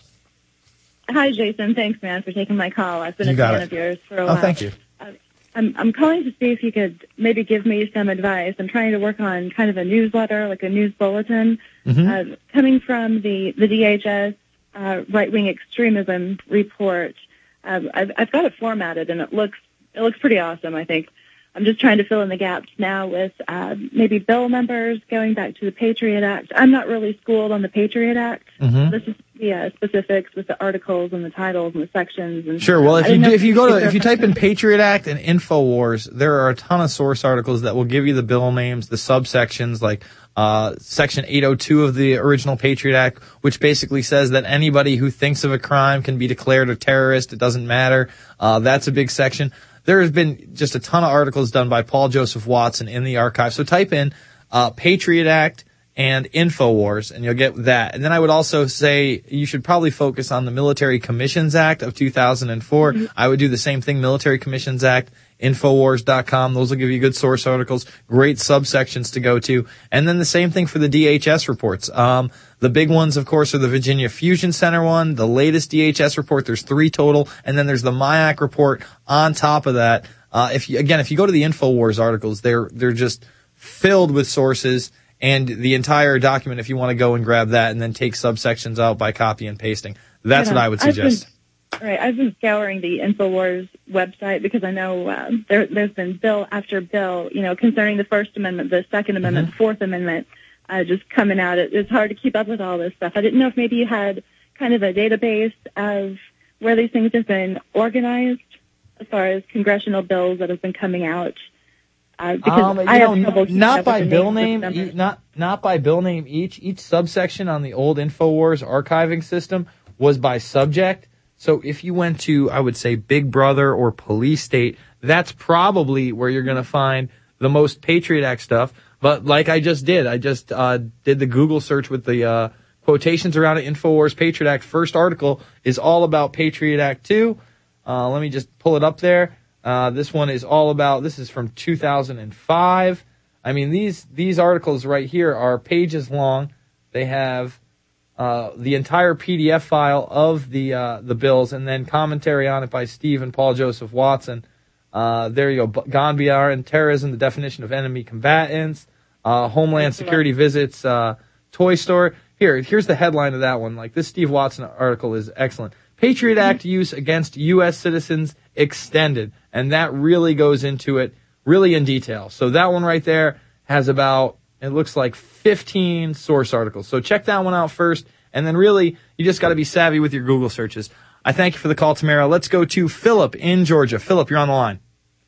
Hi, Jason. Thanks, man, for taking my call. I've been You a got fan it. of yours for a Oh, while. thank you. Uh, I'm, I'm calling to see if you could maybe give me some advice. I'm trying to work on kind of a newsletter, like a news bulletin, Mhm. uh, coming from the, the D H S uh, right-wing extremism report. Um, I've, I've got it formatted, and it looks it looks pretty awesome, I think. I'm just trying to fill in the gaps now with uh, maybe bill numbers going back to the Patriot Act. I'm not really schooled on the Patriot Act. Mhm. This is the uh, specifics with the articles and the titles and the sections. And Sure. Well, I if you didn't do, know if you go to there if you are- type in Patriot Act and InfoWars, there are a ton of source articles that will give you the bill names, the subsections, like uh Section eight oh two of the original Patriot Act, which basically says that anybody who thinks of a crime can be declared a terrorist. It doesn't matter. Uh That's a big section. There has been just a ton of articles done by Paul Joseph Watson in the archive. So type in uh Patriot Act and InfoWars, and you'll get that. And then I would also say you should probably focus on the Military Commissions Act of two thousand four. I would do the same thing, Military Commissions Act, Infowars dot com. Those will give you good source articles, great subsections to go to. And then the same thing for the D H S reports. Um, the big ones, of course, are the Virginia Fusion Center one, the latest D H S report. There's three total. And then there's the M I A C report on top of that. Uh, if you, again, if you go to the Infowars articles, they're, they're just filled with sources. And the entire document, if you want to go and grab that and then take subsections out by copy and pasting, that's You what know, I would I've suggest. Been, right, I've been scouring the InfoWars website because I know uh, there, there's been bill after bill, you know, concerning the First Amendment, the Second Amendment, the Fourth Amendment, uh, just coming out. It, it's hard to keep up with all this stuff. I didn't know if maybe you had kind of a database of where these things have been organized as far as congressional bills that have been coming out. Uh, because Um, you I have know, trouble keeping not up by with the bill names of name, numbers. e- not not by bill name each. Each subsection on the old InfoWars archiving system was by subject. So if you went to, I would say, Big Brother or Police State, that's probably where you're going to find the most Patriot Act stuff. But like I just did, I just uh, did the Google search with the uh, quotations around it. InfoWars Patriot Act first article is all about Patriot Act two. Uh, let me just pull it up there. Uh, this one is all about, this is from two thousand five. I mean, these, these articles right here are pages long. They have, uh, the entire P D F file of the, uh, the bills and then commentary on it by Steve and Paul Joseph Watson. Uh, there you go. Gone Beyond Terrorism, the definition of enemy combatants, uh, Homeland Security visits, uh, Toy Store. Here, here's the headline of that one. Like, this Steve Watson article is excellent. Patriot Act use against U S citizens extended. And that really goes into it really in detail. So that one right there has about, it looks like fifteen source articles. So check that one out first. And then really, you just got to be savvy with your Google searches. I thank you for the call, Tamara. Let's go to Philip in Georgia. Philip, you're on the line.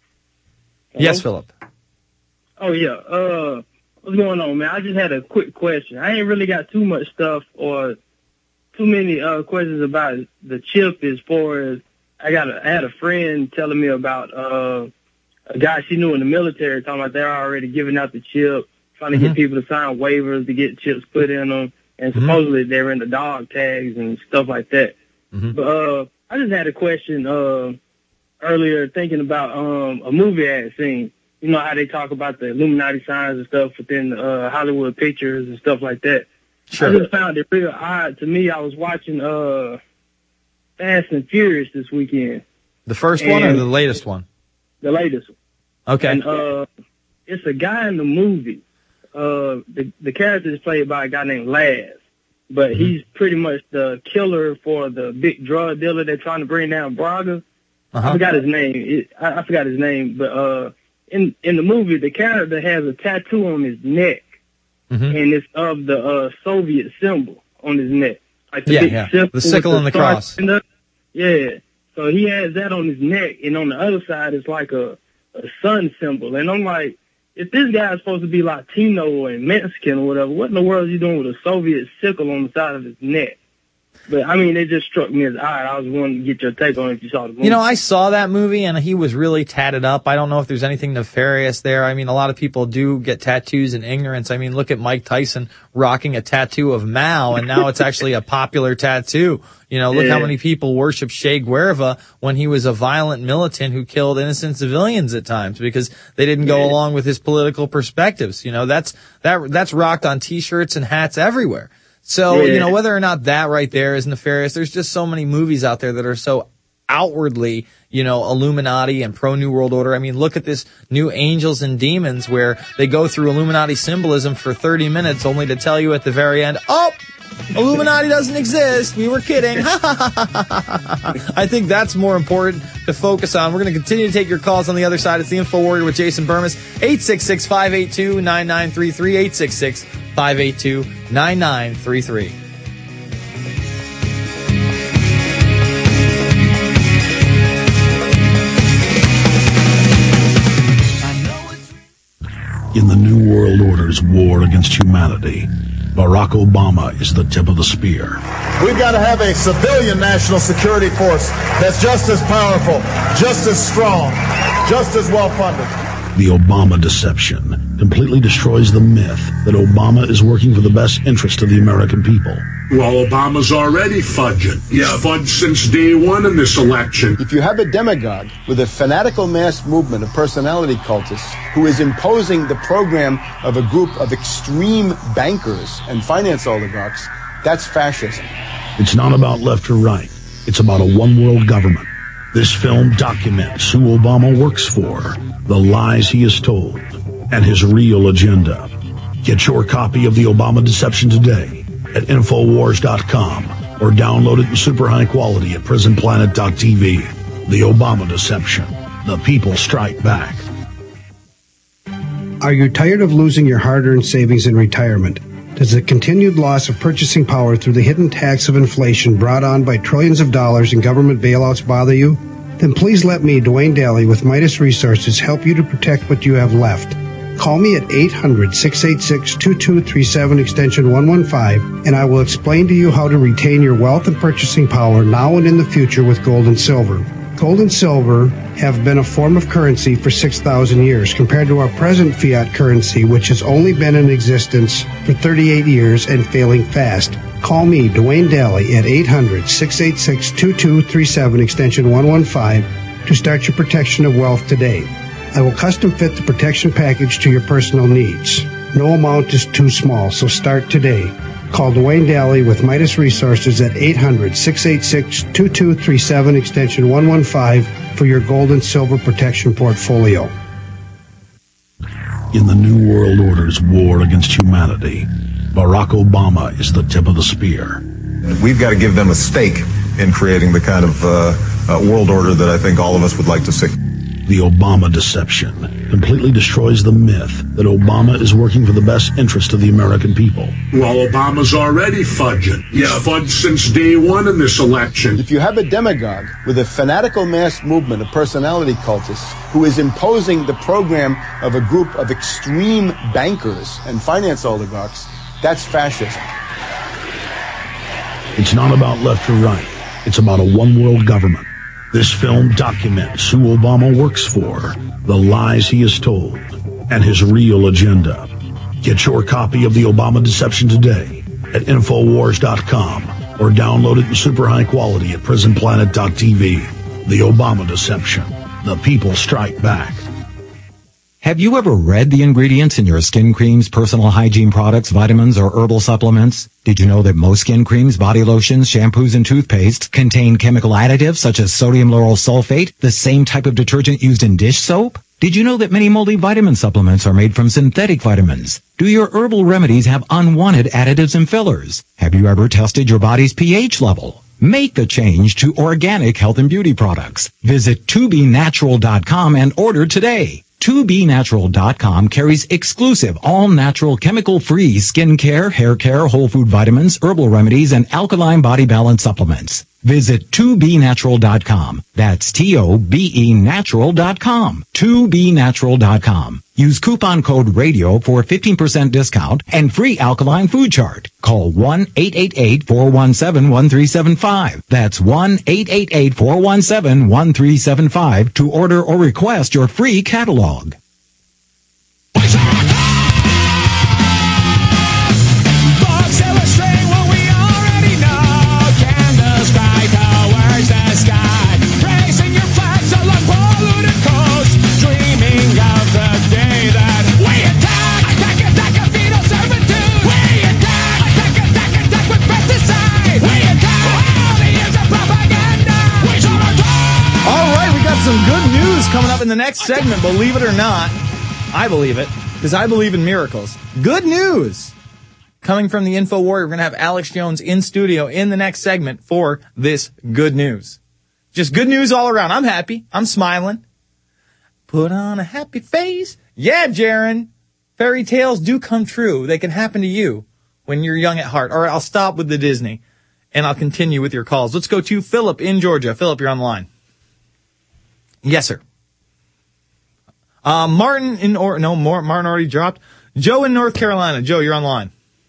Hello? Yes, Philip. Oh, yeah. Uh, what's going on, man? I just had a quick question. I ain't really got too much stuff or too many uh, questions about the chip as far as I got a, I had a friend telling me about uh, a guy she knew in the military talking about they're already giving out the chip, trying to Mm-hmm. get people to sign waivers to get chips put in them, and Mm-hmm. supposedly they're in the dog tags and stuff like that. Mm-hmm. But uh, I just had a question uh, earlier thinking about um, a movie I had seen. You know how they talk about the Illuminati signs and stuff within uh, Hollywood pictures and stuff like that. Sure. I just found it real odd to me. I was watching uh, Fast and Furious this weekend. The first one or And- the latest one? The latest one. Okay. And uh, it's a guy in the movie. Uh, the the character is played by a guy named Laz, but Mm-hmm. he's pretty much the killer for the big drug dealer they're trying to bring down, Braga. Uh-huh. I forgot his name. It, I, I forgot his name, but uh, in in the movie, the character has a tattoo on his neck, Mm-hmm. and it's of the uh, Soviet symbol on his neck, like the Yeah, big yeah. sickle The sickle with and the star cross. in the- Yeah, so he has that on his neck, and on the other side it's like a, a sun symbol. And I'm like, if this guy is supposed to be Latino and Mexican or whatever, what in the world is he doing with a Soviet sickle on the side of his neck? But, I mean, it just struck me as odd. I was wanting to get your take on it if you saw the movie. You know, I saw that movie and he was really tatted up. I don't know if there's anything nefarious there. I mean, a lot of people do get tattoos in ignorance. I mean, look at Mike Tyson rocking a tattoo of Mao, and now it's actually a popular tattoo. You know, look Yeah. how many people worship Che Guevara when he was a violent militant who killed innocent civilians at times because they didn't go Yeah. along with his political perspectives. You know, that's, that, that's rocked on t-shirts and hats everywhere. So, Yeah. you know, whether or not that right there is nefarious, there's just so many movies out there that are so outwardly, you know, Illuminati and pro New World Order. I mean, look at this new Angels and Demons where they go through Illuminati symbolism for thirty minutes only to tell you at the very end, oh, Illuminati doesn't exist. We were kidding. I think that's more important to focus on. We're going to continue to take your calls on the other side. It's the Info Warrior with Jason Burmis. eight six six, five eight two, nine nine three three. eight six six, five eight two, nine nine three three. In the New World Order's war against humanity, Barack Obama is the tip of the spear. We've got to have a civilian national security force that's just as powerful, just as strong, just as well funded. The Obama deception completely destroys the myth that Obama is working for the best interest of the American people. Well, Obama's already fudging. He's fudged since day one in this election. If you have a demagogue with a fanatical mass movement of personality cultists who is imposing the program of a group of extreme bankers and finance oligarchs, that's fascism. It's not about left or right. It's about a one-world government. This film documents who Obama works for, the lies he has told, and his real agenda. Get your copy of The Obama Deception today at Infowars dot com or download it in super high quality at Prison Planet dot T V. The Obama Deception. The people strike back. Are you tired of losing your hard-earned savings in retirement? Does the continued loss of purchasing power through the hidden tax of inflation brought on by trillions of dollars in government bailouts bother you? Then please let me, Dwayne Daly, with Midas Resources, help you to protect what you have left. Call me at eight hundred, six eight six, two two three seven, extension one one five, and I will explain to you how to retain your wealth and purchasing power now and in the future with gold and silver. Gold and silver have been a form of currency for six thousand years compared to our present fiat currency, which has only been in existence for thirty-eight years and failing fast. Call me, Dwayne Daly, at eight hundred, six eight six, two two three seven, extension one one five to start your protection of wealth today. I will custom fit the protection package to your personal needs. No amount is too small, so start today. Call Dwayne Daly with Midas Resources at eight hundred, six eight six, two two three seven, extension one one five for your gold and silver protection portfolio. In the New World Order's war against humanity, Barack Obama is the tip of the spear. We've got to give them a stake in creating the kind of uh, uh, world order that I think all of us would like to see. The Obama deception completely destroys the myth that Obama is working for the best interest of the American people. Well, Obama's already fudging. He's fudged since day one in this election. If you have a demagogue with a fanatical mass movement of personality cultists who is imposing the program of a group of extreme bankers and finance oligarchs, that's fascism. It's not about left or right. It's about a one-world government. This film documents who Obama works for, the lies he has told, and his real agenda. Get your copy of The Obama Deception today at Infowars dot com or download it in super high quality at Prison Planet dot T V. The Obama Deception. The people strike back. Have you ever read the ingredients in your skin creams, personal hygiene products, vitamins, or herbal supplements? Did you know that most skin creams, body lotions, shampoos, and toothpastes contain chemical additives such as sodium lauryl sulfate, the same type of detergent used in dish soap? Did you know that many multivitamin supplements are made from synthetic vitamins? Do your herbal remedies have unwanted additives and fillers? Have you ever tested your body's pH level? Make the change to organic health and beauty products. Visit two B natural dot com and order today. two B natural dot com carries exclusive, all-natural, chemical-free skincare, hair care, whole food vitamins, herbal remedies, and alkaline body balance supplements. Visit two B natural dot com. That's T O B E natural dot com. two B natural dot com. Use coupon code RADIO for a fifteen percent discount and free alkaline food chart. Call one eight eight eight, four one seven, one three seven five. That's one eight eight eight, four one seven, one three seven five to order or request your free catalog. Some good news coming up in the next segment, believe it or not. I believe it, because I believe in miracles. Good news coming from the Info Warrior. We're going to have Alex Jones in studio in the next segment for this good news. Just good news all around. I'm happy. I'm smiling. Put on a happy face. Yeah, Jaron. Fairy tales do come true. They can happen to you when you're young at heart. All right, I'll stop with the Disney, and I'll continue with your calls. Let's go to Philip in Georgia. Philip, you're on the line. Yes, sir. Uh, Martin in, or, no, Martin already dropped. Joe in North Carolina. Joe, you're online.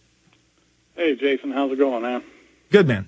Hey, Jason, how's it going, man? Good, man.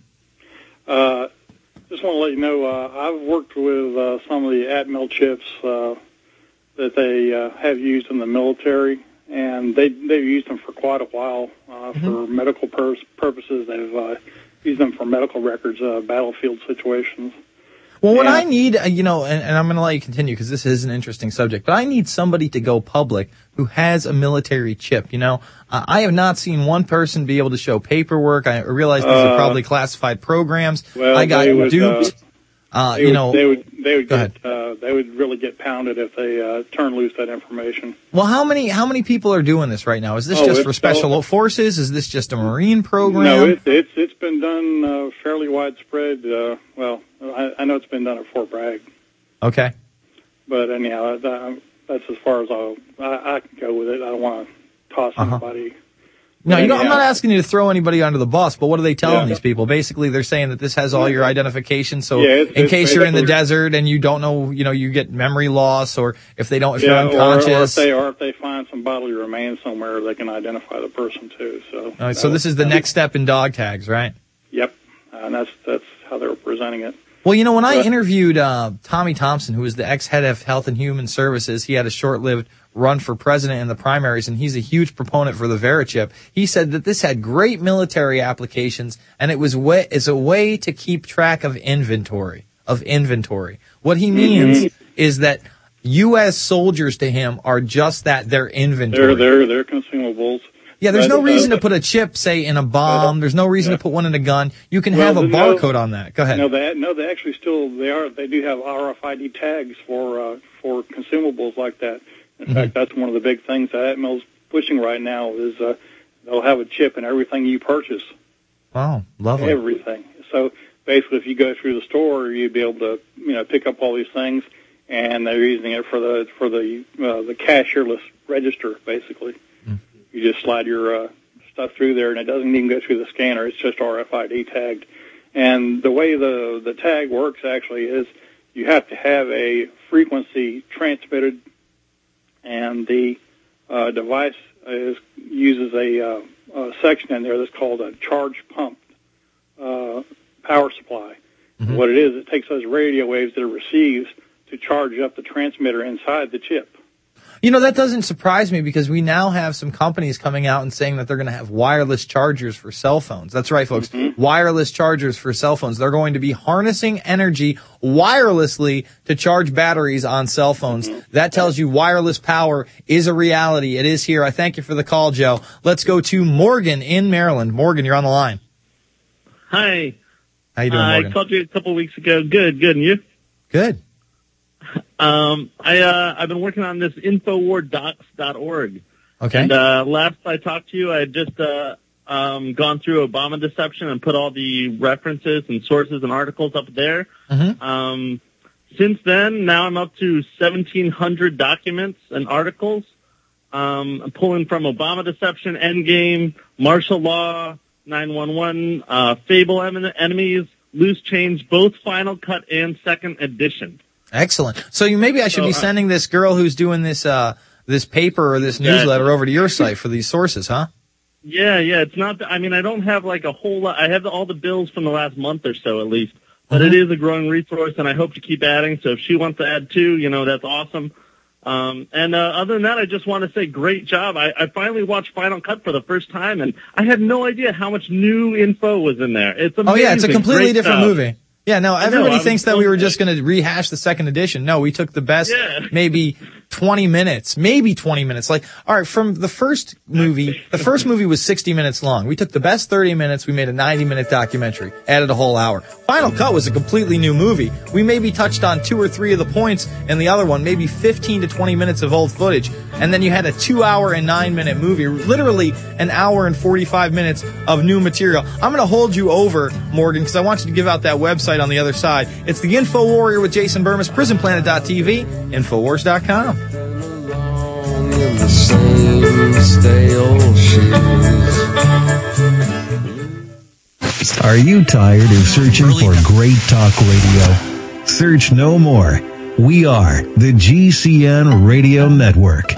Uh, just want to let you know, uh, I've worked with, uh, some of the Atmel chips, uh, that they, uh, have used in the military, and they, they've used them for quite a while, uh, mm-hmm. for medical pur- purposes. They've, uh, used them for medical records, uh, battlefield situations. Well, what yeah. I need, uh, you know, and, and I'm going to let you continue because this is an interesting subject, but I need somebody to go public who has a military chip, you know. Uh, I have not seen one person be able to show paperwork. I realize these uh, are probably classified programs. Well, I got would, duped. Uh, uh, they you would, know. They would, they would go get, uh, they would really get pounded if they, uh, turn loose that information. Well, how many, how many people are doing this right now? Is this oh, just for special uh, forces? Is this just a Marine program? No, it, it's, it's been done, uh, fairly widespread. Uh, well, I, I know it's been done at Fort Bragg. Okay. But anyhow, that, that's as far as I'll, I, I can go with it. I don't want to toss uh-huh. anybody. No, you know, I'm not asking you to throw anybody under the bus, but what are they telling yeah. these people? Basically, they're saying that this has all your identification, so yeah, it's, in it's case you're in the clear. desert and you don't know, you know, you get memory loss, or if they don't, if yeah, you're unconscious. Or, or, if they, or if they find some bodily remains somewhere, they can identify the person, too. So, all right, so this is the next step in dog tags, right? Yep, and that's that's how they were presenting it. Well, you know, when I interviewed uh, Tommy Thompson, who was the ex-head of Health and Human Services, he had a short-lived run for president in the primaries, and he's a huge proponent for the Verichip. He said that this had great military applications, and it was way, it's a way to keep track of inventory, of inventory. What he means mm-hmm. is that U S soldiers to him are just that, their inventory. They're, they're, they're consumables. Yeah, there's no reason to put a chip, say, in a bomb. There's no reason yeah. to put one in a gun. You can well, have a barcode no, on that. Go ahead. No, they, no, they actually still, they are, they do have R F I D tags for, uh, for consumables like that. In mm-hmm. fact, that's one of the big things that Atmel's pushing right now is, uh, they'll have a chip in everything you purchase. Wow, lovely. Everything. So basically, if you go through the store, you'd be able to, you know, pick up all these things, and they're using it for the, for the, uh, the cashierless register, basically. You just slide your uh, stuff through there, and it doesn't even go through the scanner. It's just R F I D tagged. And the way the, the tag works, actually, is you have to have a frequency transmitted, and the uh, device is, uses a, uh, a section in there that's called a charge pump uh, power supply. Mm-hmm. What it is, it takes those radio waves that it receives to charge up the transmitter inside the chip. You know, that doesn't surprise me because we now have some companies coming out and saying that they're going to have wireless chargers for cell phones. That's right, folks. Mm-hmm. Wireless chargers for cell phones. They're going to be harnessing energy wirelessly to charge batteries on cell phones. Mm-hmm. That tells you wireless power is a reality. It is here. I thank you for the call, Joe. Let's go to Morgan in Maryland. Morgan, you're on the line. Hi. How you doing, uh, Morgan? I called you a couple weeks ago. Good, good. And you? Good. Um, I, uh, I've been working on this infowar docs dot org. Okay. And, uh, last I talked to you, I had just, uh, um, gone through Obama deception and put all the references and sources and articles up there. Mm-hmm. Um, since then, now I'm up to seventeen hundred documents and articles. Um, I'm pulling from Obama deception, Endgame, martial law, nine one one, uh, Fable Enemies, Loose Change, both Final Cut and Second Edition. Excellent. So you, maybe I should So, be uh, sending this girl who's doing this, uh, this paper or this newsletter over to your site for these sources, huh? Yeah, yeah. It's not. I mean, I don't have like a whole lot. I have all the bills from the last month or so, at least. But Mm-hmm. it is a growing resource, and I hope to keep adding. So if she wants to add too, you know, that's awesome. Um, and uh, other than that, I just want to say, great job. I, I finally watched Final Cut for the first time, and I had no idea how much new info was in there. It's amazing. Oh yeah, it's a completely Great different stuff. movie. Yeah, no, I know, everybody I was thinks that so we were good. just going to rehash the second edition. No, we took the best, Yeah. maybe twenty minutes, maybe twenty minutes. Like, all right, from the first movie, the first movie was sixty minutes long. We took the best thirty minutes, we made a ninety minute documentary, added a whole hour. Final Cut was a completely new movie. We maybe touched on two or three of the points in the other one, maybe fifteen to twenty minutes of old footage. And then you had a two hour and nine minute movie, literally an hour and forty-five minutes of new material. I'm going to hold you over, Morgan, because I want you to give out that website on the other side. It's the Info Warrior with Jason Burmis, prison planet dot t v, infowars dot com. In the same stale shoes. Are you tired of searching for great talk radio? Search no more. We are the G C N Radio Network.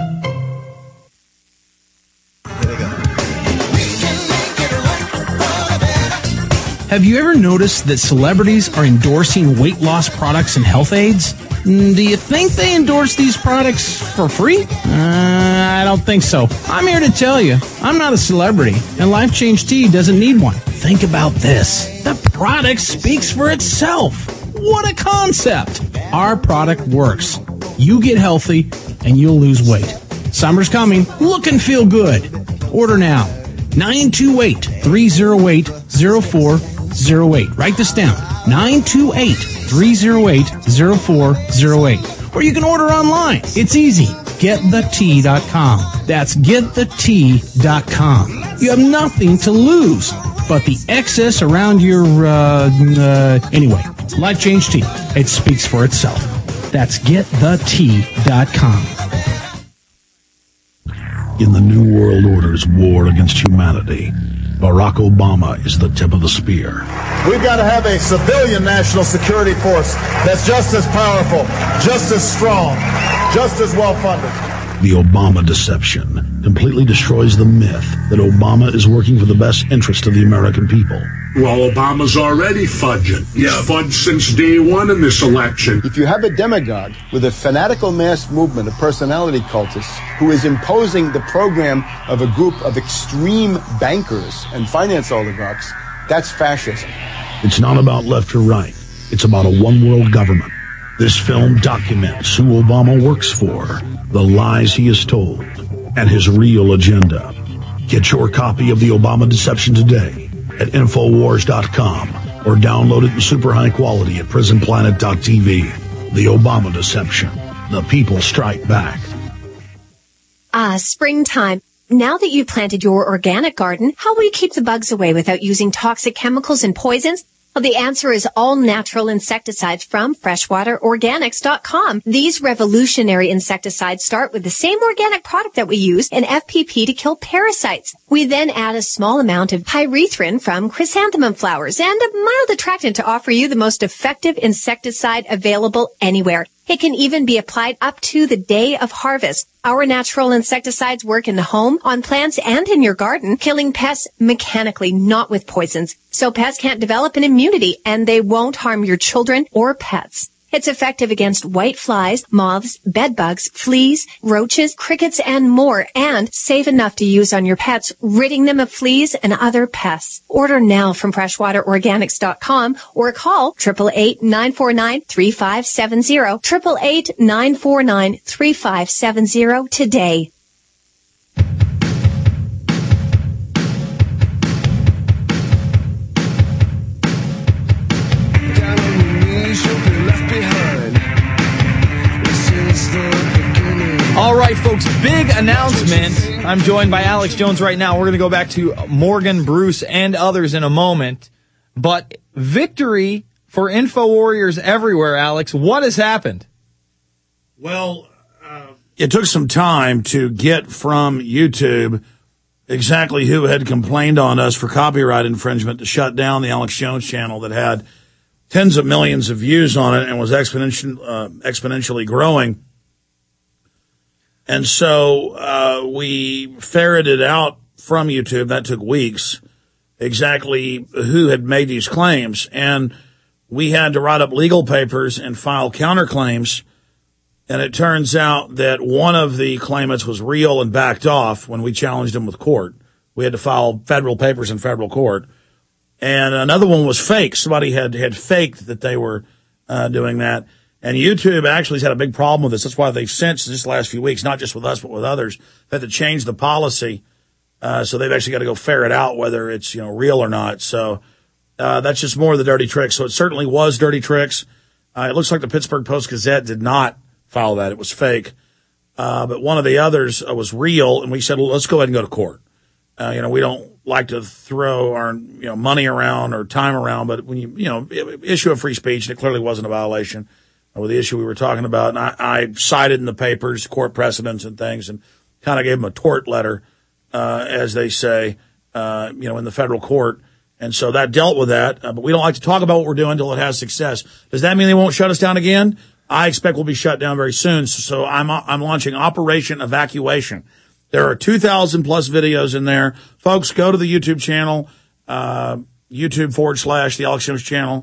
Have you ever noticed that celebrities are endorsing weight loss products and health aids? Mm, Do you think they endorse these products for free? Uh, I don't think so. I'm here to tell you, I'm not a celebrity, and Life Change Tea doesn't need one. Think about this. The product speaks for itself. What a concept! Our product works. You get healthy, and you'll lose weight. Summer's coming. Look and feel good. Order now. nine two eight, three oh eight, oh four oh eight. Write this down. nine two eight, three oh eight, oh four oh eight. Or you can order online. It's easy. get the tea dot com. That's get the tea dot com. You have nothing to lose but the excess around your, uh, uh, anyway. Life Change Tea. It speaks for itself. That's get the tea dot com. In the New World Order's war against humanity, Barack Obama is the tip of the spear. We've got to have a civilian national security force that's just as powerful, just as strong, just as well funded. The Obama deception completely destroys the myth that Obama is working for the best interest of the American people. Well, Obama's already fudging. He's fudged since day one in this election. If you have a demagogue with a fanatical mass movement of personality cultists who is imposing the program of a group of extreme bankers and finance oligarchs, that's fascism. It's not about left or right. It's about a one-world government. This film documents who Obama works for, the lies he has told, and his real agenda. Get your copy of the Obama Deception today at infowars dot com or download it in super high quality at prison planet dot t v. The Obama Deception. The people strike back. Ah, springtime. Now that you've planted your organic garden, how will you keep the bugs away without using toxic chemicals and poisons? Well, the answer is all natural insecticides from freshwater organics dot com. These revolutionary insecticides start with the same organic product that we use in F P P to kill parasites. We then add a small amount of pyrethrin from chrysanthemum flowers and a mild attractant to offer you the most effective insecticide available anywhere. It can even be applied up to the day of harvest. Our natural insecticides work in the home, on plants, and in your garden, killing pests mechanically, not with poisons. So pests can't develop an immunity, and they won't harm your children or pets. It's effective against white flies, moths, bedbugs, fleas, roaches, crickets, and more, and safe enough to use on your pets, ridding them of fleas and other pests. Order now from freshwater organics dot com or call eight eight eight, nine four nine, three five seven zero, eight eight eight, nine four nine, three five seven zero today. All right, folks, big announcement. I'm joined by Alex Jones right now. We're going to go back to Morgan, Bruce, and others in a moment. But victory for InfoWarriors everywhere, Alex. What has happened? Well, uh, it took some time to get from YouTube exactly who had complained on us for copyright infringement to shut down the Alex Jones channel that had tens of millions of views on it and was exponential, uh, exponentially growing. And so uh we ferreted out from YouTube, that took weeks, exactly who had made these claims. And we had to write up legal papers and file counterclaims. And it turns out that one of the claimants was real and backed off when we challenged him with court. We had to file federal papers in federal court. And another one was fake. Somebody had, had faked that they were uh doing that. And YouTube actually has had a big problem with this. That's why they've since this last few weeks, not just with us, but with others, had to change the policy. Uh, so they've actually got to go ferret out whether it's, you know, real or not. So, uh, that's just more of the dirty tricks. So it certainly was dirty tricks. Uh, it looks like the Pittsburgh Post-Gazette did not follow that. It was fake. Uh, but one of the others uh, was real. And we said, well, let's go ahead and go to court. Uh, you know, we don't like to throw our, you know, money around or time around, but when you, you know, issue a free speech, and it clearly wasn't a violation. With the issue we were talking about, and I, I cited in the papers court precedents and things, and kind of gave them a tort letter, uh, as they say, uh, you know, in the federal court, and so that dealt with that. Uh, but we don't like to talk about what we're doing until it has success. Does that mean they won't shut us down again? I expect we'll be shut down very soon. So, so I'm I'm launching Operation Evacuation. There are two thousand plus videos in there, folks. Go to the YouTube channel, uh, YouTube forward slash the Alex Jones channel,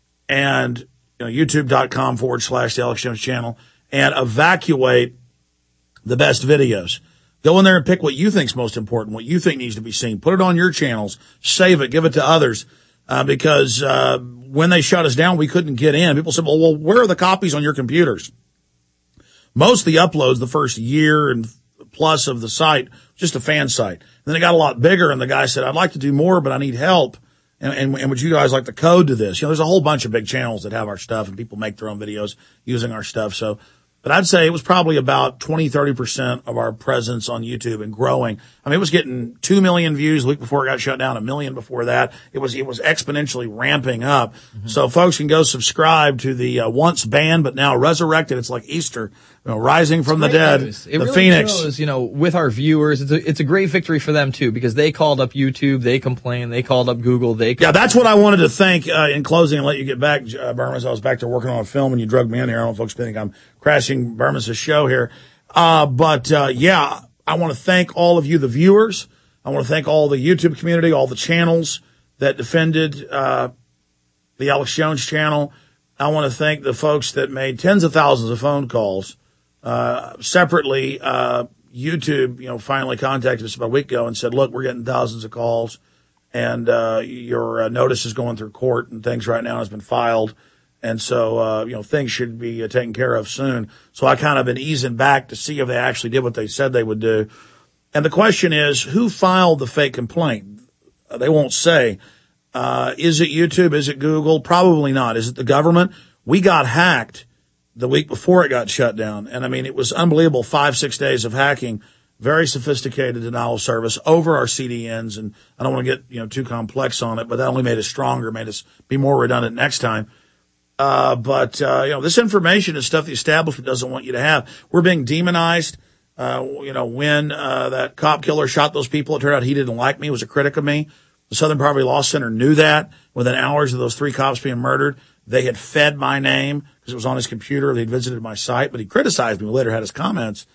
and you know, youtube.com forward slash the Alex Jones channel, and evacuate the best videos. Go in there and pick what you think's most important, what you think needs to be seen. Put it on your channels, save it, give it to others, uh, because, uh, when they shut us down, we couldn't get in. People said, well, well, where are the copies on your computers? Most of the uploads the first year and plus of the site, just a fan site. And then it got a lot bigger, and the guy said, I'd like to do more, but I need help. And, and, and would you guys like the code to this? You know, there's a whole bunch of big channels that have our stuff, and people make their own videos using our stuff. So, but I'd say it was probably about twenty, thirty percent of our presence on YouTube and growing. I mean, it was getting two million views the week before it got shut down, a million before that. It was, it was exponentially ramping up. Mm-hmm. So folks can go subscribe to the uh, once banned, but now resurrected. It's like Easter, you know, rising from the dead, news. the it really Phoenix. Shows, you know, with our viewers, it's a, it's a great victory for them too, because they called up YouTube, they complained, they called up Google, they Yeah, that's what I wanted to thank, uh, in closing and let you get back, uh, Burmas. I was back there working on a film and you drugged me in here. I don't know if folks think I'm crashing Burmas' show here. Uh, but, uh, yeah, I want to thank all of you, the viewers. I want to thank all the YouTube community, all the channels that defended, uh, the Alex Jones channel. I want to thank the folks that made tens of thousands of phone calls. Uh, separately, uh, YouTube, you know, finally contacted us about a week ago and said, look, we're getting thousands of calls, and, uh, your uh, notice is going through court and things right now has been filed. And so, uh, you know, things should be uh, taken care of soon. So I kind of been easing back to see if they actually did what they said they would do. And the question is, who filed the fake complaint? Uh, they won't say. Uh, is it YouTube? Is it Google? Probably not. Is it the government? We got hacked the week before it got shut down. And I mean, it was unbelievable. Five, six days of hacking, very sophisticated denial of service over our C D Ns. And I don't want to get, you know, too complex on it, but that only made us stronger, made us be more redundant next time. Uh, but, uh, you know, this information is stuff the establishment doesn't want you to have. We're being demonized. Uh, you know, when, uh, that cop killer shot those people, it turned out he didn't like me, was a critic of me. The Southern Poverty Law Center knew that within hours of those three cops being murdered. They had fed my name because it was on his computer. They'd visited my site, but he criticized me. Later had his comments.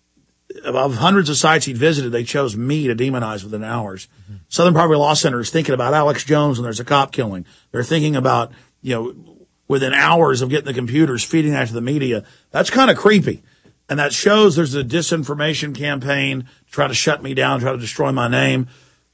Of hundreds of sites he'd visited, they chose me to demonize within hours. Mm-hmm. Southern Poverty Law Center is thinking about Alex Jones when there's a cop killing. They're thinking about, you know, within hours of getting the computers, feeding that to the media. That's kind of creepy. And that shows there's a disinformation campaign to try to shut me down, try to destroy my name.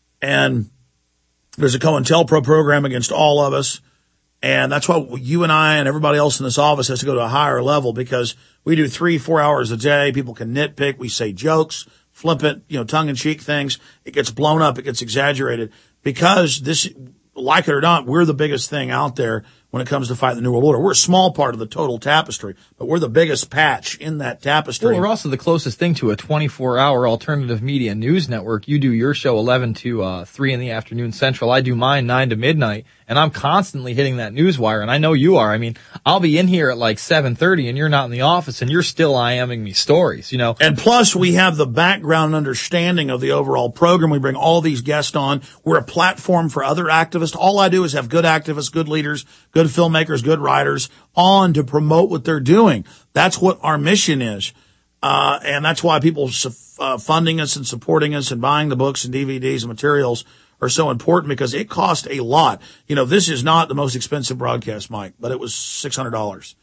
And there's a COINTELPRO program against all of us. And that's why you and I and everybody else in this office has to go to a higher level, because we do three, four hours a day. People can nitpick. We say jokes, flippant, you know, tongue-in-cheek things. It gets blown up. It gets exaggerated because this, like it or not, we're the biggest thing out there when it comes to fighting the New World Order. We're a small part of the total tapestry, but we're the biggest patch in that tapestry. Well, we're also the closest thing to a twenty-four hour alternative media news network. You do your show eleven to uh, three in the afternoon Central. I do mine nine to midnight, and I'm constantly hitting that news wire, and I know you are. I mean, I'll be in here at like seven thirty, and you're not in the office, and you're still IMing me stories, you know. And plus, we have the background and understanding of the overall program. We bring all these guests on. We're a platform for other activists. All I do is have good activists, good leaders, good filmmakers, good writers on to promote what they're doing. That's what our mission is. Uh, and that's why people uh, funding us and supporting us and buying the books and D V Ds and materials are so important, because it cost a lot. You know, this is not the most expensive broadcast mic, but it was six hundred dollars.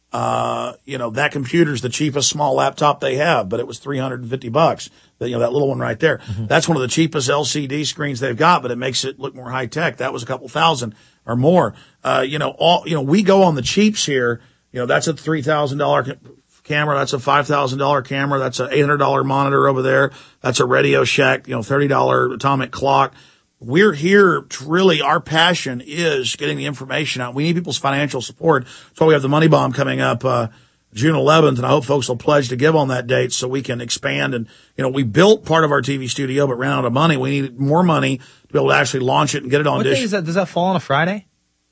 Uh, you know, that computer's the cheapest small laptop they have, but it was three hundred fifty bucks. You know, that little one right there. Mm-hmm. That's one of the cheapest L C D screens they've got, but it makes it look more high tech. That was a couple thousand or more. Uh, you know, all, you know, we go on the cheaps here. You know, that's a three thousand dollars camera. That's a five thousand dollars camera. That's an eight hundred dollars monitor over there. That's a Radio Shack, you know, thirty dollars atomic clock. We're here to really, our passion is getting the information out. We need people's financial support. That's why we have the Money Bomb coming up, uh, June eleventh, and I hope folks will pledge to give on that date so we can expand. And, you know, we built part of our T V studio, but ran out of money. We needed more money to be able to actually launch it and get it on what dish. Day is that? Does that fall on a Friday?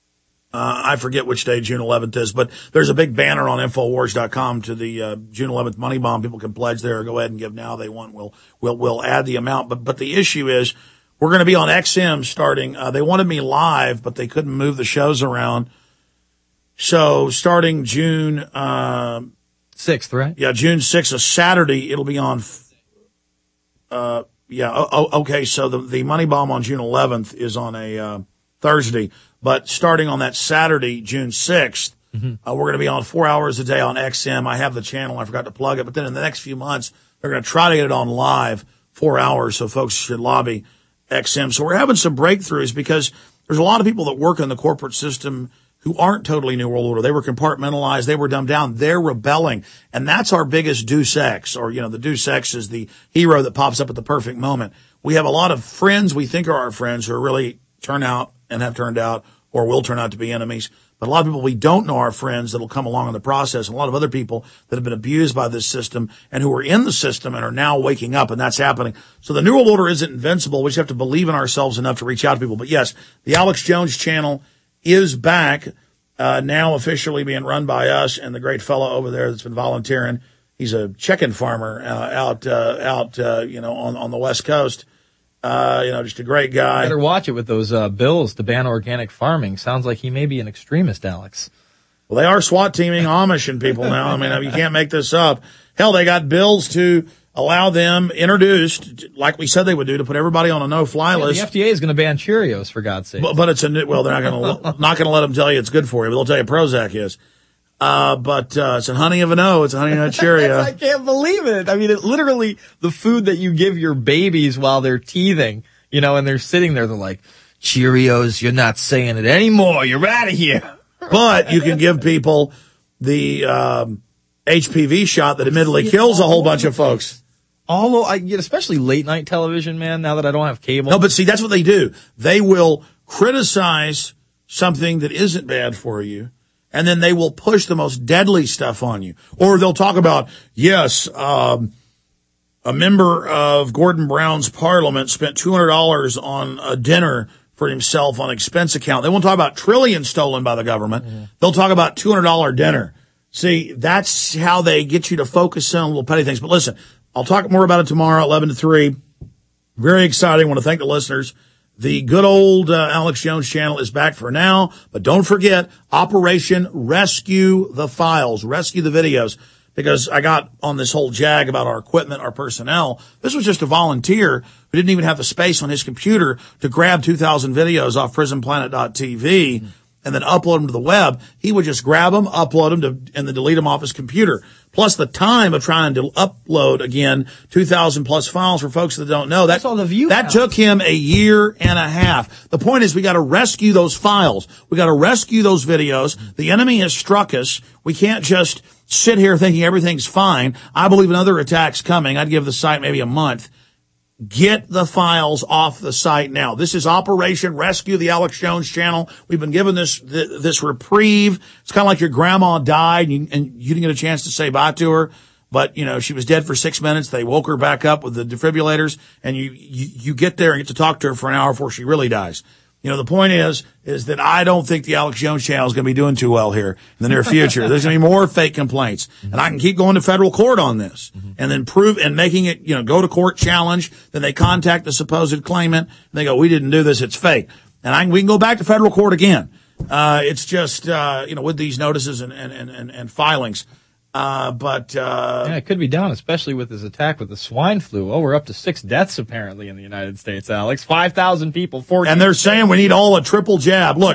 Uh, I forget which day June eleventh is, but there's a big banner on Infowars dot com to the, uh, June eleventh Money Bomb. People can pledge there or go ahead and give now. They want, we'll, we'll, we'll add the amount. But, but the issue is, we're going to be on X M starting, uh, they wanted me live, but they couldn't move the shows around. So starting June, uh, sixth, right? Yeah, June sixth, a Saturday, it'll be on, uh, yeah, oh, okay. So the, the Money Bomb on June eleventh is on a, uh, Thursday, but starting on that Saturday, June sixth, mm-hmm. uh, we're going to be on four hours a day on X M. I have the channel. I forgot to plug it, but then in the next few months, they're going to try to get it on live four hours. So folks should lobby X M. So we're having some breakthroughs because there's a lot of people that work in the corporate system who aren't totally New World Order. They were compartmentalized. They were dumbed down. They're rebelling. And that's our biggest Deus Ex, or, you know, the Deus Ex is the hero that pops up at the perfect moment. We have a lot of friends we think are our friends who are really turn out and have turned out or will turn out to be enemies. But a lot of people we don't know are friends that'll come along in the process. And a lot of other people that have been abused by this system and who are in the system and are now waking up, and that's happening. So the New World Order isn't invincible. We just have to believe in ourselves enough to reach out to people. But yes, the Alex Jones channel is back, uh, now officially being run by us and the great fellow over there that's been volunteering. He's a chicken farmer, uh, out, uh, out, uh, you know, on, on the West Coast. Uh, you know, just a great guy. Better watch it with those, uh, bills to ban organic farming. Sounds like he may be an extremist, Alex. Well, they are SWAT teaming Amish and people now. I mean, you can't make this up. Hell, they got bills to allow them introduced, like we said they would do, to put everybody on a no-fly yeah, list. The F D A is going to ban Cheerios, for God's sake. But, but it's a new, well, they're not going to, not going to let them tell you it's good for you, but they'll tell you Prozac is. Uh, but, uh, it's a honey of an O. It's a honey nut Cheerio. I can't believe it. I mean, it literally, the food that you give your babies while they're teething, you know, and they're sitting there, they're like, Cheerios, you're not saying it anymore. You're out of here. But you can give people the, um, H P V shot that admittedly kills a whole bunch of folks. Although I get, especially late night television, man, now that I don't have cable. No, but see, that's what they do. They will criticize something that isn't bad for you, and then they will push the most deadly stuff on you. Or they'll talk about, yes, um, a member of Gordon Brown's parliament spent two hundred dollars on a dinner for himself on expense account. They won't talk about trillions stolen by the government. Mm-hmm. They'll talk about two hundred dollars dinner. See, that's how they get you to focus on little petty things. But listen, I'll talk more about it tomorrow, eleven to three. Very exciting. I want to thank the listeners The good old uh, Alex Jones channel is back for now, but don't forget Operation Rescue the Files, rescue the videos, because I got on this whole jag about our equipment, our personnel. This was just a volunteer who didn't even have the space on his computer to grab two thousand videos off prison planet dot t v and then upload them to the web. He would just grab them, upload them, to, and then delete them off his computer. Plus the time of trying to upload again two thousand plus files for folks that don't know. That, That's all the view that counts. took him a year and a half. The point is we got to rescue those files. We got to rescue those videos. The enemy has struck us. We can't just sit here thinking everything's fine. I believe another attack's coming. I'd give the site maybe a month. Get the files off the site now. This is Operation Rescue the Alex Jones channel. We've been given this this reprieve. It's kind of like your grandma died and you, and you didn't get a chance to say bye to her, but you know she was dead for six minutes. They woke her back up with the defibrillators, and you you, you get there and get to talk to her for an hour before she really dies. You know, the point is, is that I don't think the Alex Jones channel is going to be doing too well here in the near future. There's going to be more fake complaints. And I can keep going to federal court on this and then prove and making it, you know, go to court challenge. Then they contact the supposed claimant and they go, we didn't do this. It's fake. And I, we can go back to federal court again. Uh, it's just, uh, you know, with these notices and, and, and, and filings. Uh, but, uh, yeah, it could be down, especially with this attack with the swine flu. Oh, we're up to six deaths apparently in the United States, Alex. five thousand people, fourteen. And they're saying we need all a triple jab. Look,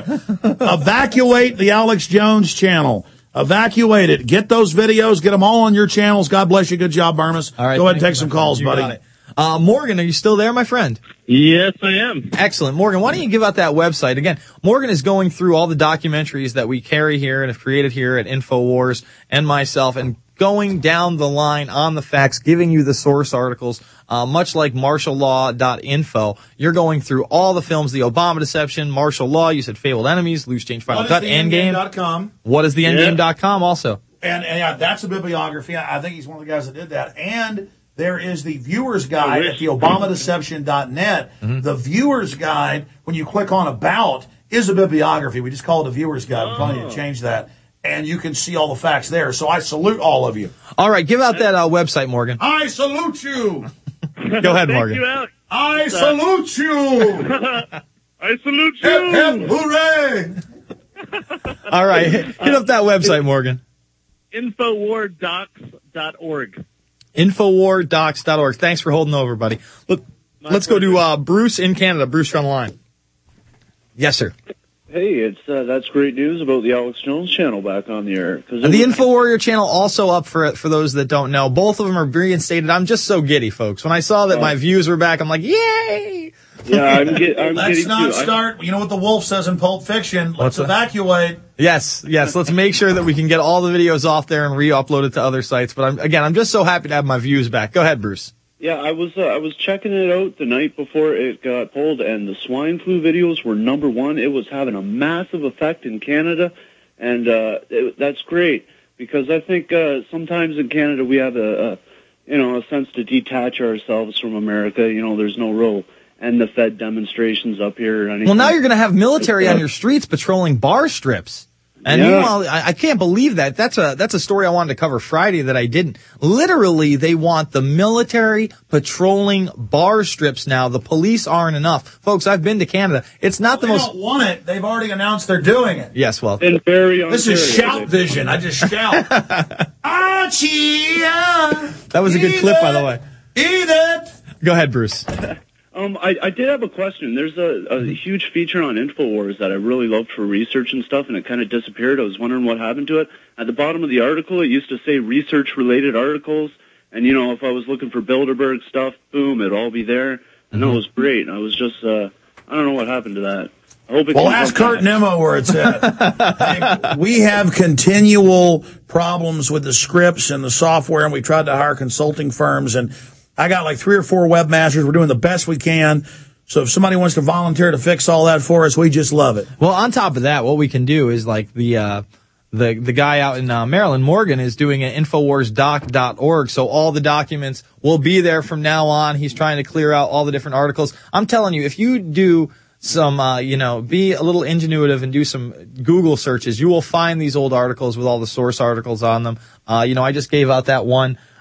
evacuate the Alex Jones channel. Evacuate it. Get those videos. Get them all on your channels. God bless you. Good job, Barmus. All right. Go ahead and take you, some my calls, friend. You buddy. got it. Uh, Morgan, are you still there, my friend? Yes, I am. Excellent. Morgan, why don't you give out that website? Again, Morgan is going through all the documentaries that we carry here and have created here at InfoWars and myself and going down the line on the facts, giving you the source articles, uh, much like martial law dot info. You're going through all the films, the Obama deception, martial law, you said Fabled Enemies, Loose Change Final Cut, Endgame. What is the endgame dot com? What is the endgame dot com also? And, and yeah, that's a bibliography. I I think he's one of the guys that did that. And there is the viewer's guide at the Obama deception dot net. Mm-hmm. The viewer's guide, when you click on About, is a bibliography. We just call it a viewer's guide. We're probably going to change that. And you can see all the facts there. So I salute all of you. All right, give out that uh, website, Morgan. I salute you. Go ahead, Morgan. Thank you, Alex. I Uh, salute you. I salute you. Hip, hip, hooray. All right, hit up that website, Morgan. Infowar docs dot org. Infowar docs dot org. Thanks for holding over, buddy. Look, My let's pleasure. go to uh, Bruce in Canada. Bruce, you're on the line. Yes, sir. Hey, it's uh, that's great news about the Alex Jones channel back on the air. Cause The InfoWarrior channel also up for for those that don't know. Both of them are reinstated. I'm just so giddy, folks. When I saw that Oh. my views were back, I'm like, yay! Yeah, I'm, get, I'm Let's getting not too. I- start. You know what the wolf says in Pulp Fiction? Let's What's that? evacuate. Yes, yes. Let's make sure that we can get all the videos off there and re-upload it to other sites. But I'm, again, I'm just so happy to have my views back. Go ahead, Bruce. Yeah, I was uh, I was checking it out the night before it got pulled, and the swine flu videos were number one. It was having a massive effect in Canada, and uh, it, that's great because I think uh, sometimes in Canada we have a, a you know a sense to detach ourselves from America. You know, there's no real end the Fed demonstrations up here or anything. Well, now you're going to have military on your streets patrolling bar strips. And Yeah. meanwhile, I, I can't believe that. That's a that's a story I wanted to cover Friday that I didn't. Literally, they want the military patrolling bar strips now. The police aren't enough. Folks, I've been to Canada. It's not They the most... don't want it. They've already announced they're doing it. Yes, well... In very This is Ontario, shout they- vision. I just shout. Archie, That was a good clip, by the way. Eat it. Go ahead, Bruce. Um, I, I did have a question. There's a, a huge feature on InfoWars that I really loved for research and stuff, and it kind of disappeared. I was wondering what happened to it. At the bottom of the article, it used to say research-related articles, and, you know, if I was looking for Bilderberg stuff, boom, it'd all be there, and that was great. I was just, uh, I don't know what happened to that. I hope it Well, can ask come Kurt back. Nimmo where it's at. Hey, we have continual problems with the scripts and the software, and we tried to hire consulting firms, and I got like three or four webmasters. We're doing the best we can. So if somebody wants to volunteer to fix all that for us, we just love it. Well, on top of that, what we can do is like the uh the the guy out in uh, Maryland, Morgan, is doing an infowars doc dot org, so all the documents will be there from now on. He's trying to clear out all the different articles. I'm telling you, if you do some, uh, you know, be a little ingenuitive and do some Google searches, you will find these old articles with all the source articles on them. Uh, you know, I just gave out that one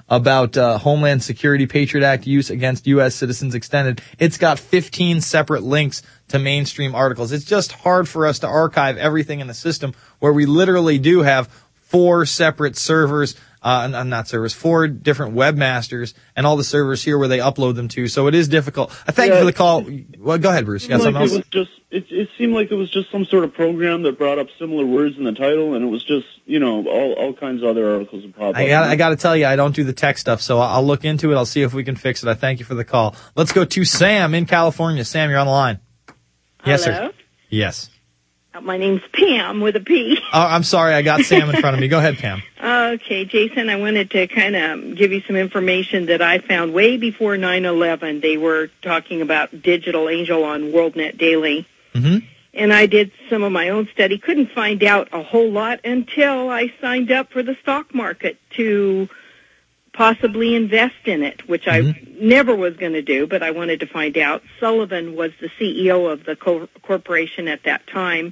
about uh, Homeland Security Patriot Act use against U S citizens extended. It's got fifteen separate links to mainstream articles. It's just hard for us to archive everything in the system where we literally do have four separate servers, uh, not servers, four different webmasters, and all the servers here where they upload them to. So it is difficult. I thank Yeah. you for the call. Well, go ahead, Bruce. You got Like something else? it was just, it, it seemed like it was just some sort of program that brought up similar words in the title, and it was just, you know, all, all kinds of other articles that pop up. I got, I got to tell you, I don't do the tech stuff, so I'll I'll look into it. I'll see if we can fix it. I thank you for the call. Let's go to Sam in California. Sam, you're on the line. Yes, Hello? sir. Yes. Uh, My name's Pam with a P. Oh, I'm sorry, I got Sam in front of me. Go ahead, Pam. Okay, Jason, I wanted to kind of give you some information that I found way before nine eleven. They were talking about Digital Angel on WorldNet Daily. Mm-hmm. And I did some of my own study. Couldn't find out a whole lot until I signed up for the stock market to possibly invest in it, which I never was going to do, but I wanted to find out. Sullivan was the C E O of the co- corporation at that time.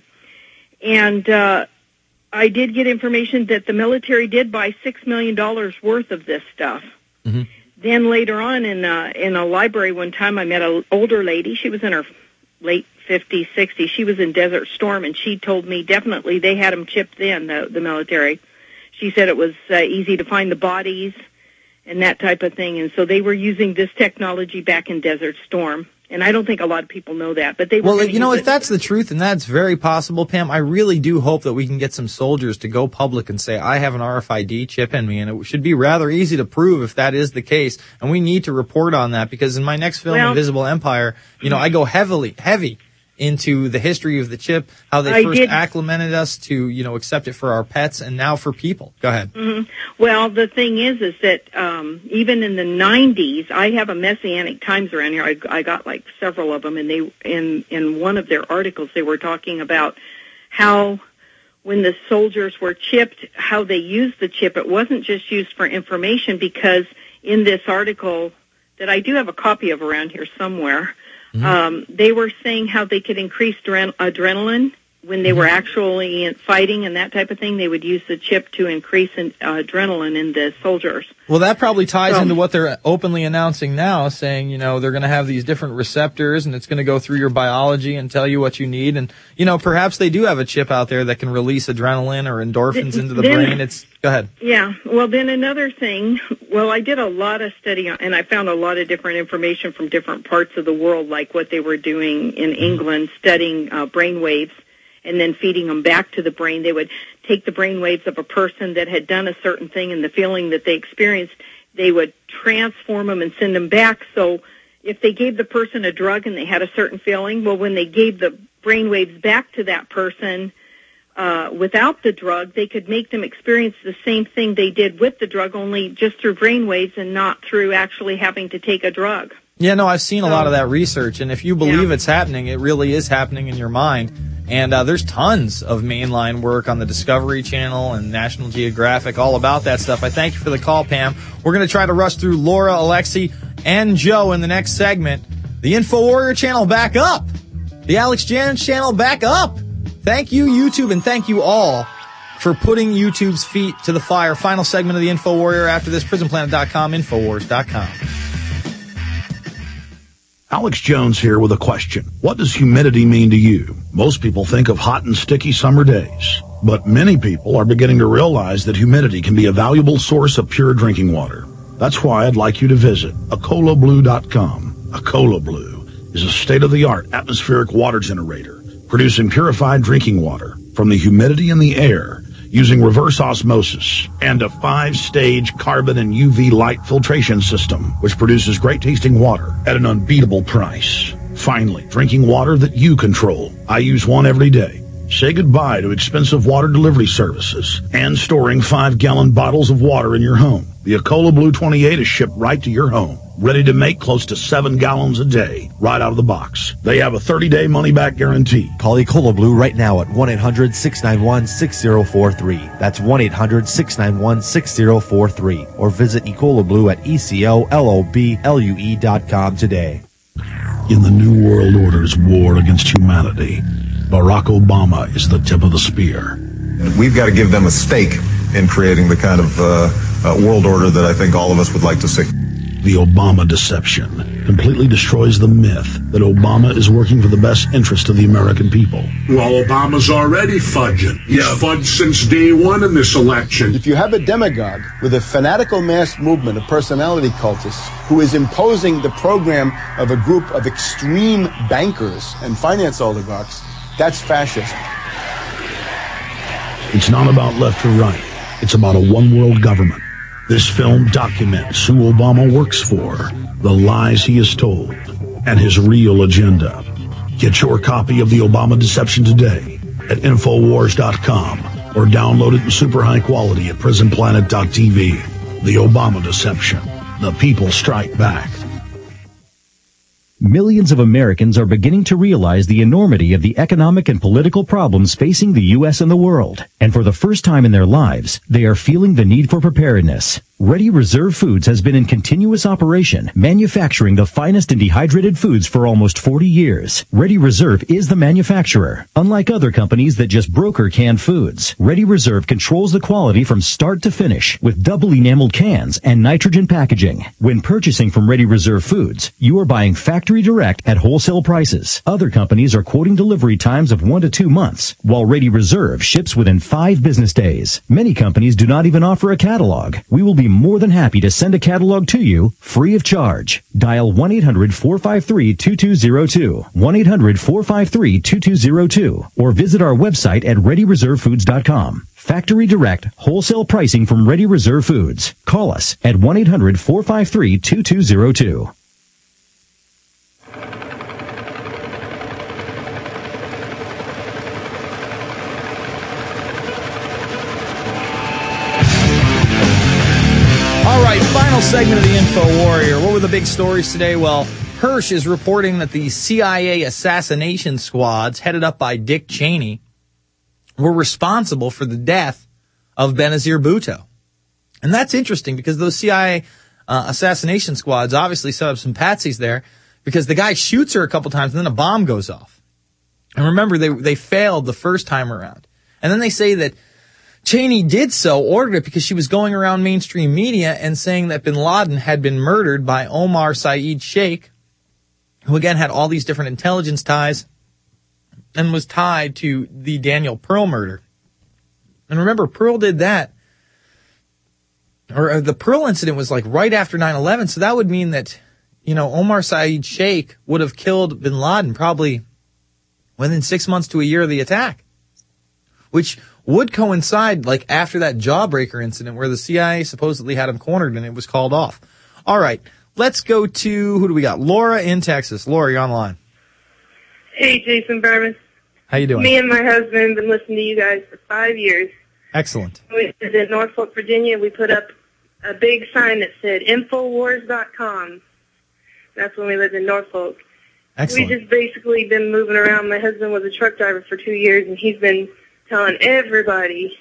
And uh, I did get information that the military did buy six million dollars worth of this stuff. Mm-hmm. Then later on in, uh, in a library one time, I met an older lady. She was in her late fifties, sixties. She was in Desert Storm, and she told me definitely they had them chipped in, the, the military. She said it was uh, easy to find the bodies and that type of thing. And so they were using this technology back in Desert Storm. And I don't think a lot of people know that, but they were Well, gonna you know, use if that's the truth, and that's very possible, Pam, I really do hope that we can get some soldiers to go public and say, I have an R F I D chip in me, and it should be rather easy to prove if that is the case. And we need to report on that, because in my next film, Well- Invisible Empire, you know, I go heavily, heavy into the history of the chip, how they I first did- acclimated us to, you know, accept it for our pets, and now for people. Go ahead. Mhm. Well, the thing is, is that um, even in the nineties, I have a Messianic Times around here. I, I got like several of them, and they in in one of their articles they were talking about how when the soldiers were chipped, how they used the chip. It wasn't just used for information, because in this article that I do have a copy of around here somewhere, Mm-hmm. um, they were saying how they could increase adren- adrenaline when they Mm-hmm. were actually fighting and that type of thing. They would use the chip to increase in, uh, adrenaline in the soldiers. Well, that probably ties So- into what they're openly announcing now, saying, you know, they're going to have these different receptors, and it's going to go through your biology and tell you what you need. And, you know, perhaps they do have a chip out there that can release adrenaline or endorphins into the Then- brain. It's, go ahead. Yeah. Well, then another thing, well, I did a lot of study on, and I found a lot of different information from different parts of the world, like what they were doing in England, studying uh, brain waves and then feeding them back to the brain. They would take the brain waves of a person that had done a certain thing and the feeling that they experienced, they would transform them and send them back. So if they gave the person a drug and they had a certain feeling, well, when they gave the brain waves back to that person, Uh, without the drug, they could make them experience the same thing they did with the drug, only just through brain waves and not through actually having to take a drug. Yeah, no, I've seen a lot of that research, and if you believe it's happening, it really is happening in your mind. And uh, there's tons of mainline work on the Discovery Channel and National Geographic all about that stuff. I thank you for the call, Pam. We're going to try to rush through Laura, Alexi, and Joe in the next segment. The InfoWarrior channel back up. The Alex Jones channel back up. Thank you, YouTube, and thank you all for putting YouTube's feet to the fire. Final segment of the InfoWarrior after this, prison planet dot com, Infowars dot com. Alex Jones here with a question. What does humidity mean to you? Most people think of hot and sticky summer days, but many people are beginning to realize that humidity can be a valuable source of pure drinking water. That's why I'd like you to visit Acola Blue dot com. Acola Blue is a state-of-the-art atmospheric water generator, producing purified drinking water from the humidity in the air using reverse osmosis and a five-stage carbon and U V light filtration system, which produces great-tasting water at an unbeatable price. Finally, drinking water that you control. I use one every day. Say goodbye to expensive water delivery services and storing five-gallon bottles of water in your home. The Acola Blue twenty-eight is shipped right to your home, ready to make close to seven gallons a day, right out of the box. They have a thirty-day money-back guarantee. Call Ecola Blue right now at one eight hundred six nine one six zero four three. That's one eight hundred six nine one six zero four three. Or visit Ecola Blue at E C O L O B L U E dot com today. In the New World Order's war against humanity, Barack Obama is the tip of the spear. We've got to give them a stake in creating the kind of uh, uh, world order that I think all of us would like to see. The Obama deception completely destroys the myth that Obama is working for the best interest of the American people. Well, Obama's already fudging. He's yeah. fudged since day one in this election. If you have a demagogue with a fanatical mass movement of personality cultists who is imposing the program of a group of extreme bankers and finance oligarchs, that's fascism. It's not about left or right. It's about a one-world government. This film documents who Obama works for, the lies he has told, and his real agenda. Get your copy of The Obama Deception today at Infowars dot com or download it in super high quality at Prison Planet dot T V. The Obama Deception. The people strike back. Millions of Americans are beginning to realize the enormity of the economic and political problems facing the U S and the world. And for the first time in their lives, they are feeling the need for preparedness. Ready Reserve Foods has been in continuous operation, manufacturing the finest in dehydrated foods for almost forty years. Ready Reserve is the manufacturer. Unlike other companies that just broker canned foods, Ready Reserve controls the quality from start to finish with double enameled cans and nitrogen packaging. When purchasing from Ready Reserve Foods, you are buying factory direct at wholesale prices. Other companies are quoting delivery times of one to two months, while Ready Reserve ships within five business days. Many companies do not even offer a catalog. We will be more than happy to send a catalog to you free of charge. Dial one eight hundred four five three two two zero two, one eight hundred four five three two two zero two, or visit our website at ready reserve foods dot com. Factory direct, wholesale pricing from Ready Reserve Foods. Call us at one eight hundred four five three two two zero two. All right, final segment of the Info Warrior. What were the big stories today? Well, Hirsch is reporting that the C I A assassination squads, headed up by Dick Cheney, were responsible for the death of Benazir Bhutto. And that's interesting because those C I A uh, assassination squads obviously set up some patsies there because the guy shoots her a couple times and then a bomb goes off. And remember, they they failed the first time around. And then they say that Cheney did so, ordered it because she was going around mainstream media and saying that bin Laden had been murdered by Omar Saeed Sheikh, who again had all these different intelligence ties and was tied to the Daniel Pearl murder. And remember, Pearl did that, or the Pearl incident was like right after nine eleven, so that would mean that, you know, Omar Saeed Sheikh would have killed bin Laden probably within six months to a year of the attack, which would coincide like after that Jawbreaker incident where the C I A supposedly had him cornered and it was called off. All right, let's go to, who do we got? Laura in Texas. Laura, you're online. Hey, Jason Berman. How you doing? Me and my husband have been listening to you guys for five years. Excellent. We lived in Norfolk, Virginia. We put up a big sign that said Infowars dot com. That's when we lived in Norfolk. Excellent. We just basically been moving around. My husband was a truck driver for two years, and he's been telling everybody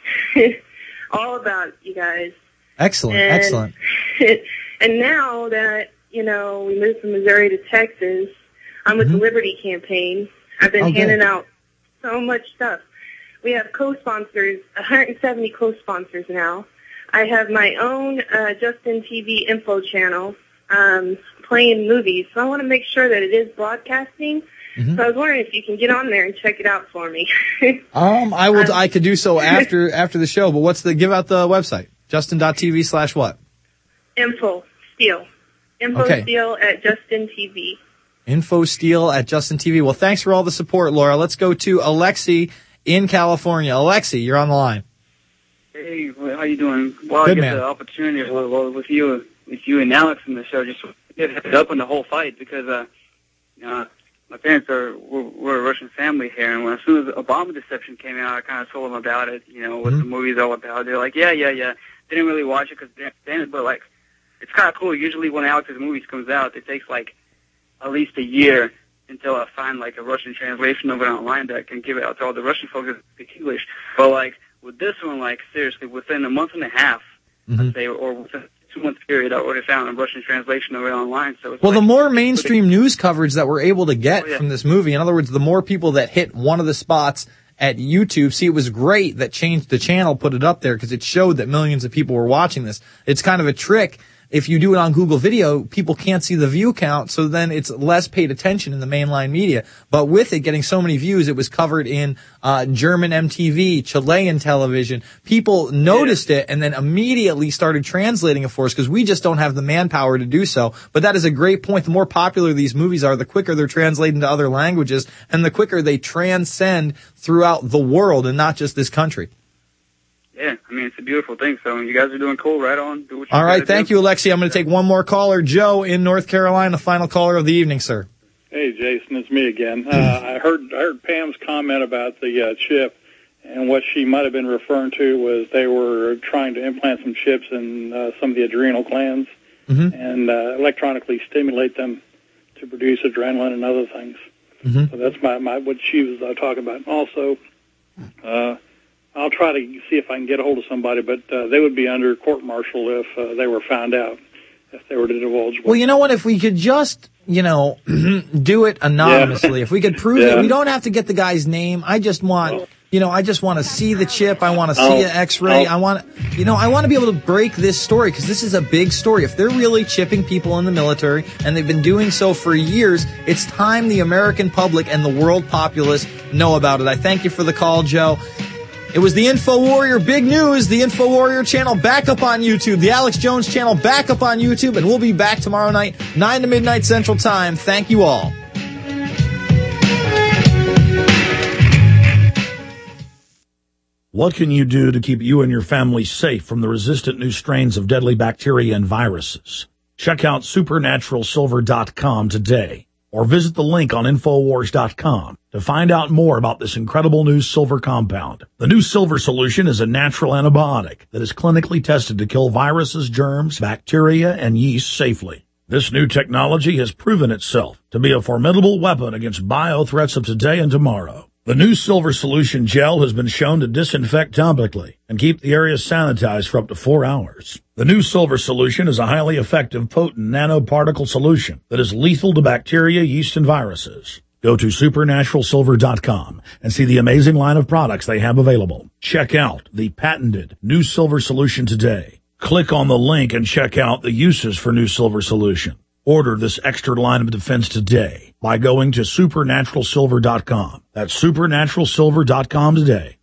all about you guys. Excellent, and, excellent. And now that, you know, we moved from Missouri to Texas, I'm with mm-hmm. the Liberty Campaign. I've been oh, handing good. out so much stuff. We have co-sponsors, one hundred seventy co-sponsors now. I have my own uh, Justin T V info channel um, playing movies, so I want to make sure that it is broadcasting. Mm-hmm. So I was wondering if you can get on there and check it out for me. um, I will. Um, I could do so after after the show. But what's the? Give out the website. Justin dot T V slash what? Info Steel. Info Okay. Steel at Justin T V. Info Steel at Justin T V. Well, thanks for all the support, Laura. Let's go to Alexi in California. Alexi, you're on the line. Hey, how you doing? Well, Good, I get man. the opportunity with, with you, with you and Alex in the show, just to get heads up on the whole fight because, uh, you know, my parents are we're, we're a Russian family here, and when, as soon as Obama Deception came out, I kind of told them about it. You know, what Mm-hmm. the movie's all about. They're like, yeah, yeah, yeah. They didn't really watch it because then, but like, it's kind of cool. Usually, when Alex's movies comes out, it takes like at least a year until I find like a Russian translation of it online that can give it out to all the Russian folks that speak English. But like with this one, like seriously, within a month and a half, Mm-hmm. I'd say, or within a two month period, I already found a Russian translation of it online. So it's Well, like, the more mainstream news coverage that we're able to get Oh, yeah. from this movie, in other words, the more people that hit one of the spots at YouTube. See, it was great that Changed the Channel put it up there because it showed that millions of people were watching this. It's kind of a trick. If you do it on Google Video, people can't see the view count, so then it's less paid attention in the mainline media. But with it getting so many views, it was covered in uh German M T V, Chilean television. People noticed it and then immediately started translating it for us because we just don't have the manpower to do so. But that is a great point. The more popular these movies are, the quicker they're translated into other languages and the quicker they transcend throughout the world and not just this country. Yeah, I mean, it's a beautiful thing. So you guys are doing cool. Right on. Do what you All right. Thank do. you, Alexi. I'm going to take one more caller. Joe in North Carolina, final caller of the evening, sir. Hey, Jason, it's me again. Uh, I heard I heard Pam's comment about the uh, chip, and what she might have been referring to was they were trying to implant some chips in uh, some of the adrenal glands mm-hmm. and uh, electronically stimulate them to produce adrenaline and other things. Mm-hmm. So that's my, my what she was uh, talking about. Also, uh, I'll try to see if I can get a hold of somebody, but uh, they would be under court-martial if uh, they were found out, if they were to divulge. Well, you know what? If we could just, you know, do it anonymously, yeah. if we could prove yeah. it, we don't have to get the guy's name. I just want, well, you know, I just want to see the chip. I want to see an X-ray. I want, you know, I want to be able to break this story because this is a big story. If they're really chipping people in the military and they've been doing so for years, it's time the American public and the world populace know about it. I thank you for the call, Joe. It was the InfoWarrior Big News, the InfoWarrior channel back up on YouTube, the Alex Jones channel back up on YouTube, and we'll be back tomorrow night, nine to midnight Central Time. Thank you all. What can you do to keep you and your family safe from the resistant new strains of deadly bacteria and viruses? Check out supernatural silver dot com today, or visit the link on infowars dot com to find out more about this incredible new silver compound. The new silver solution is a natural antibiotic that is clinically tested to kill viruses, germs, bacteria, and yeast safely. This new technology has proven itself to be a formidable weapon against bio threats of today and tomorrow. The new silver solution gel has been shown to disinfect topically and keep the area sanitized for up to four hours. The new silver solution is a highly effective, potent nanoparticle solution that is lethal to bacteria, yeast, and viruses. Go to supernatural silver dot com and see the amazing line of products they have available. Check out the patented new silver solution today. Click on the link and check out the uses for new silver solution. Order this extra line of defense today by going to supernatural silver dot com. That's supernatural silver dot com today.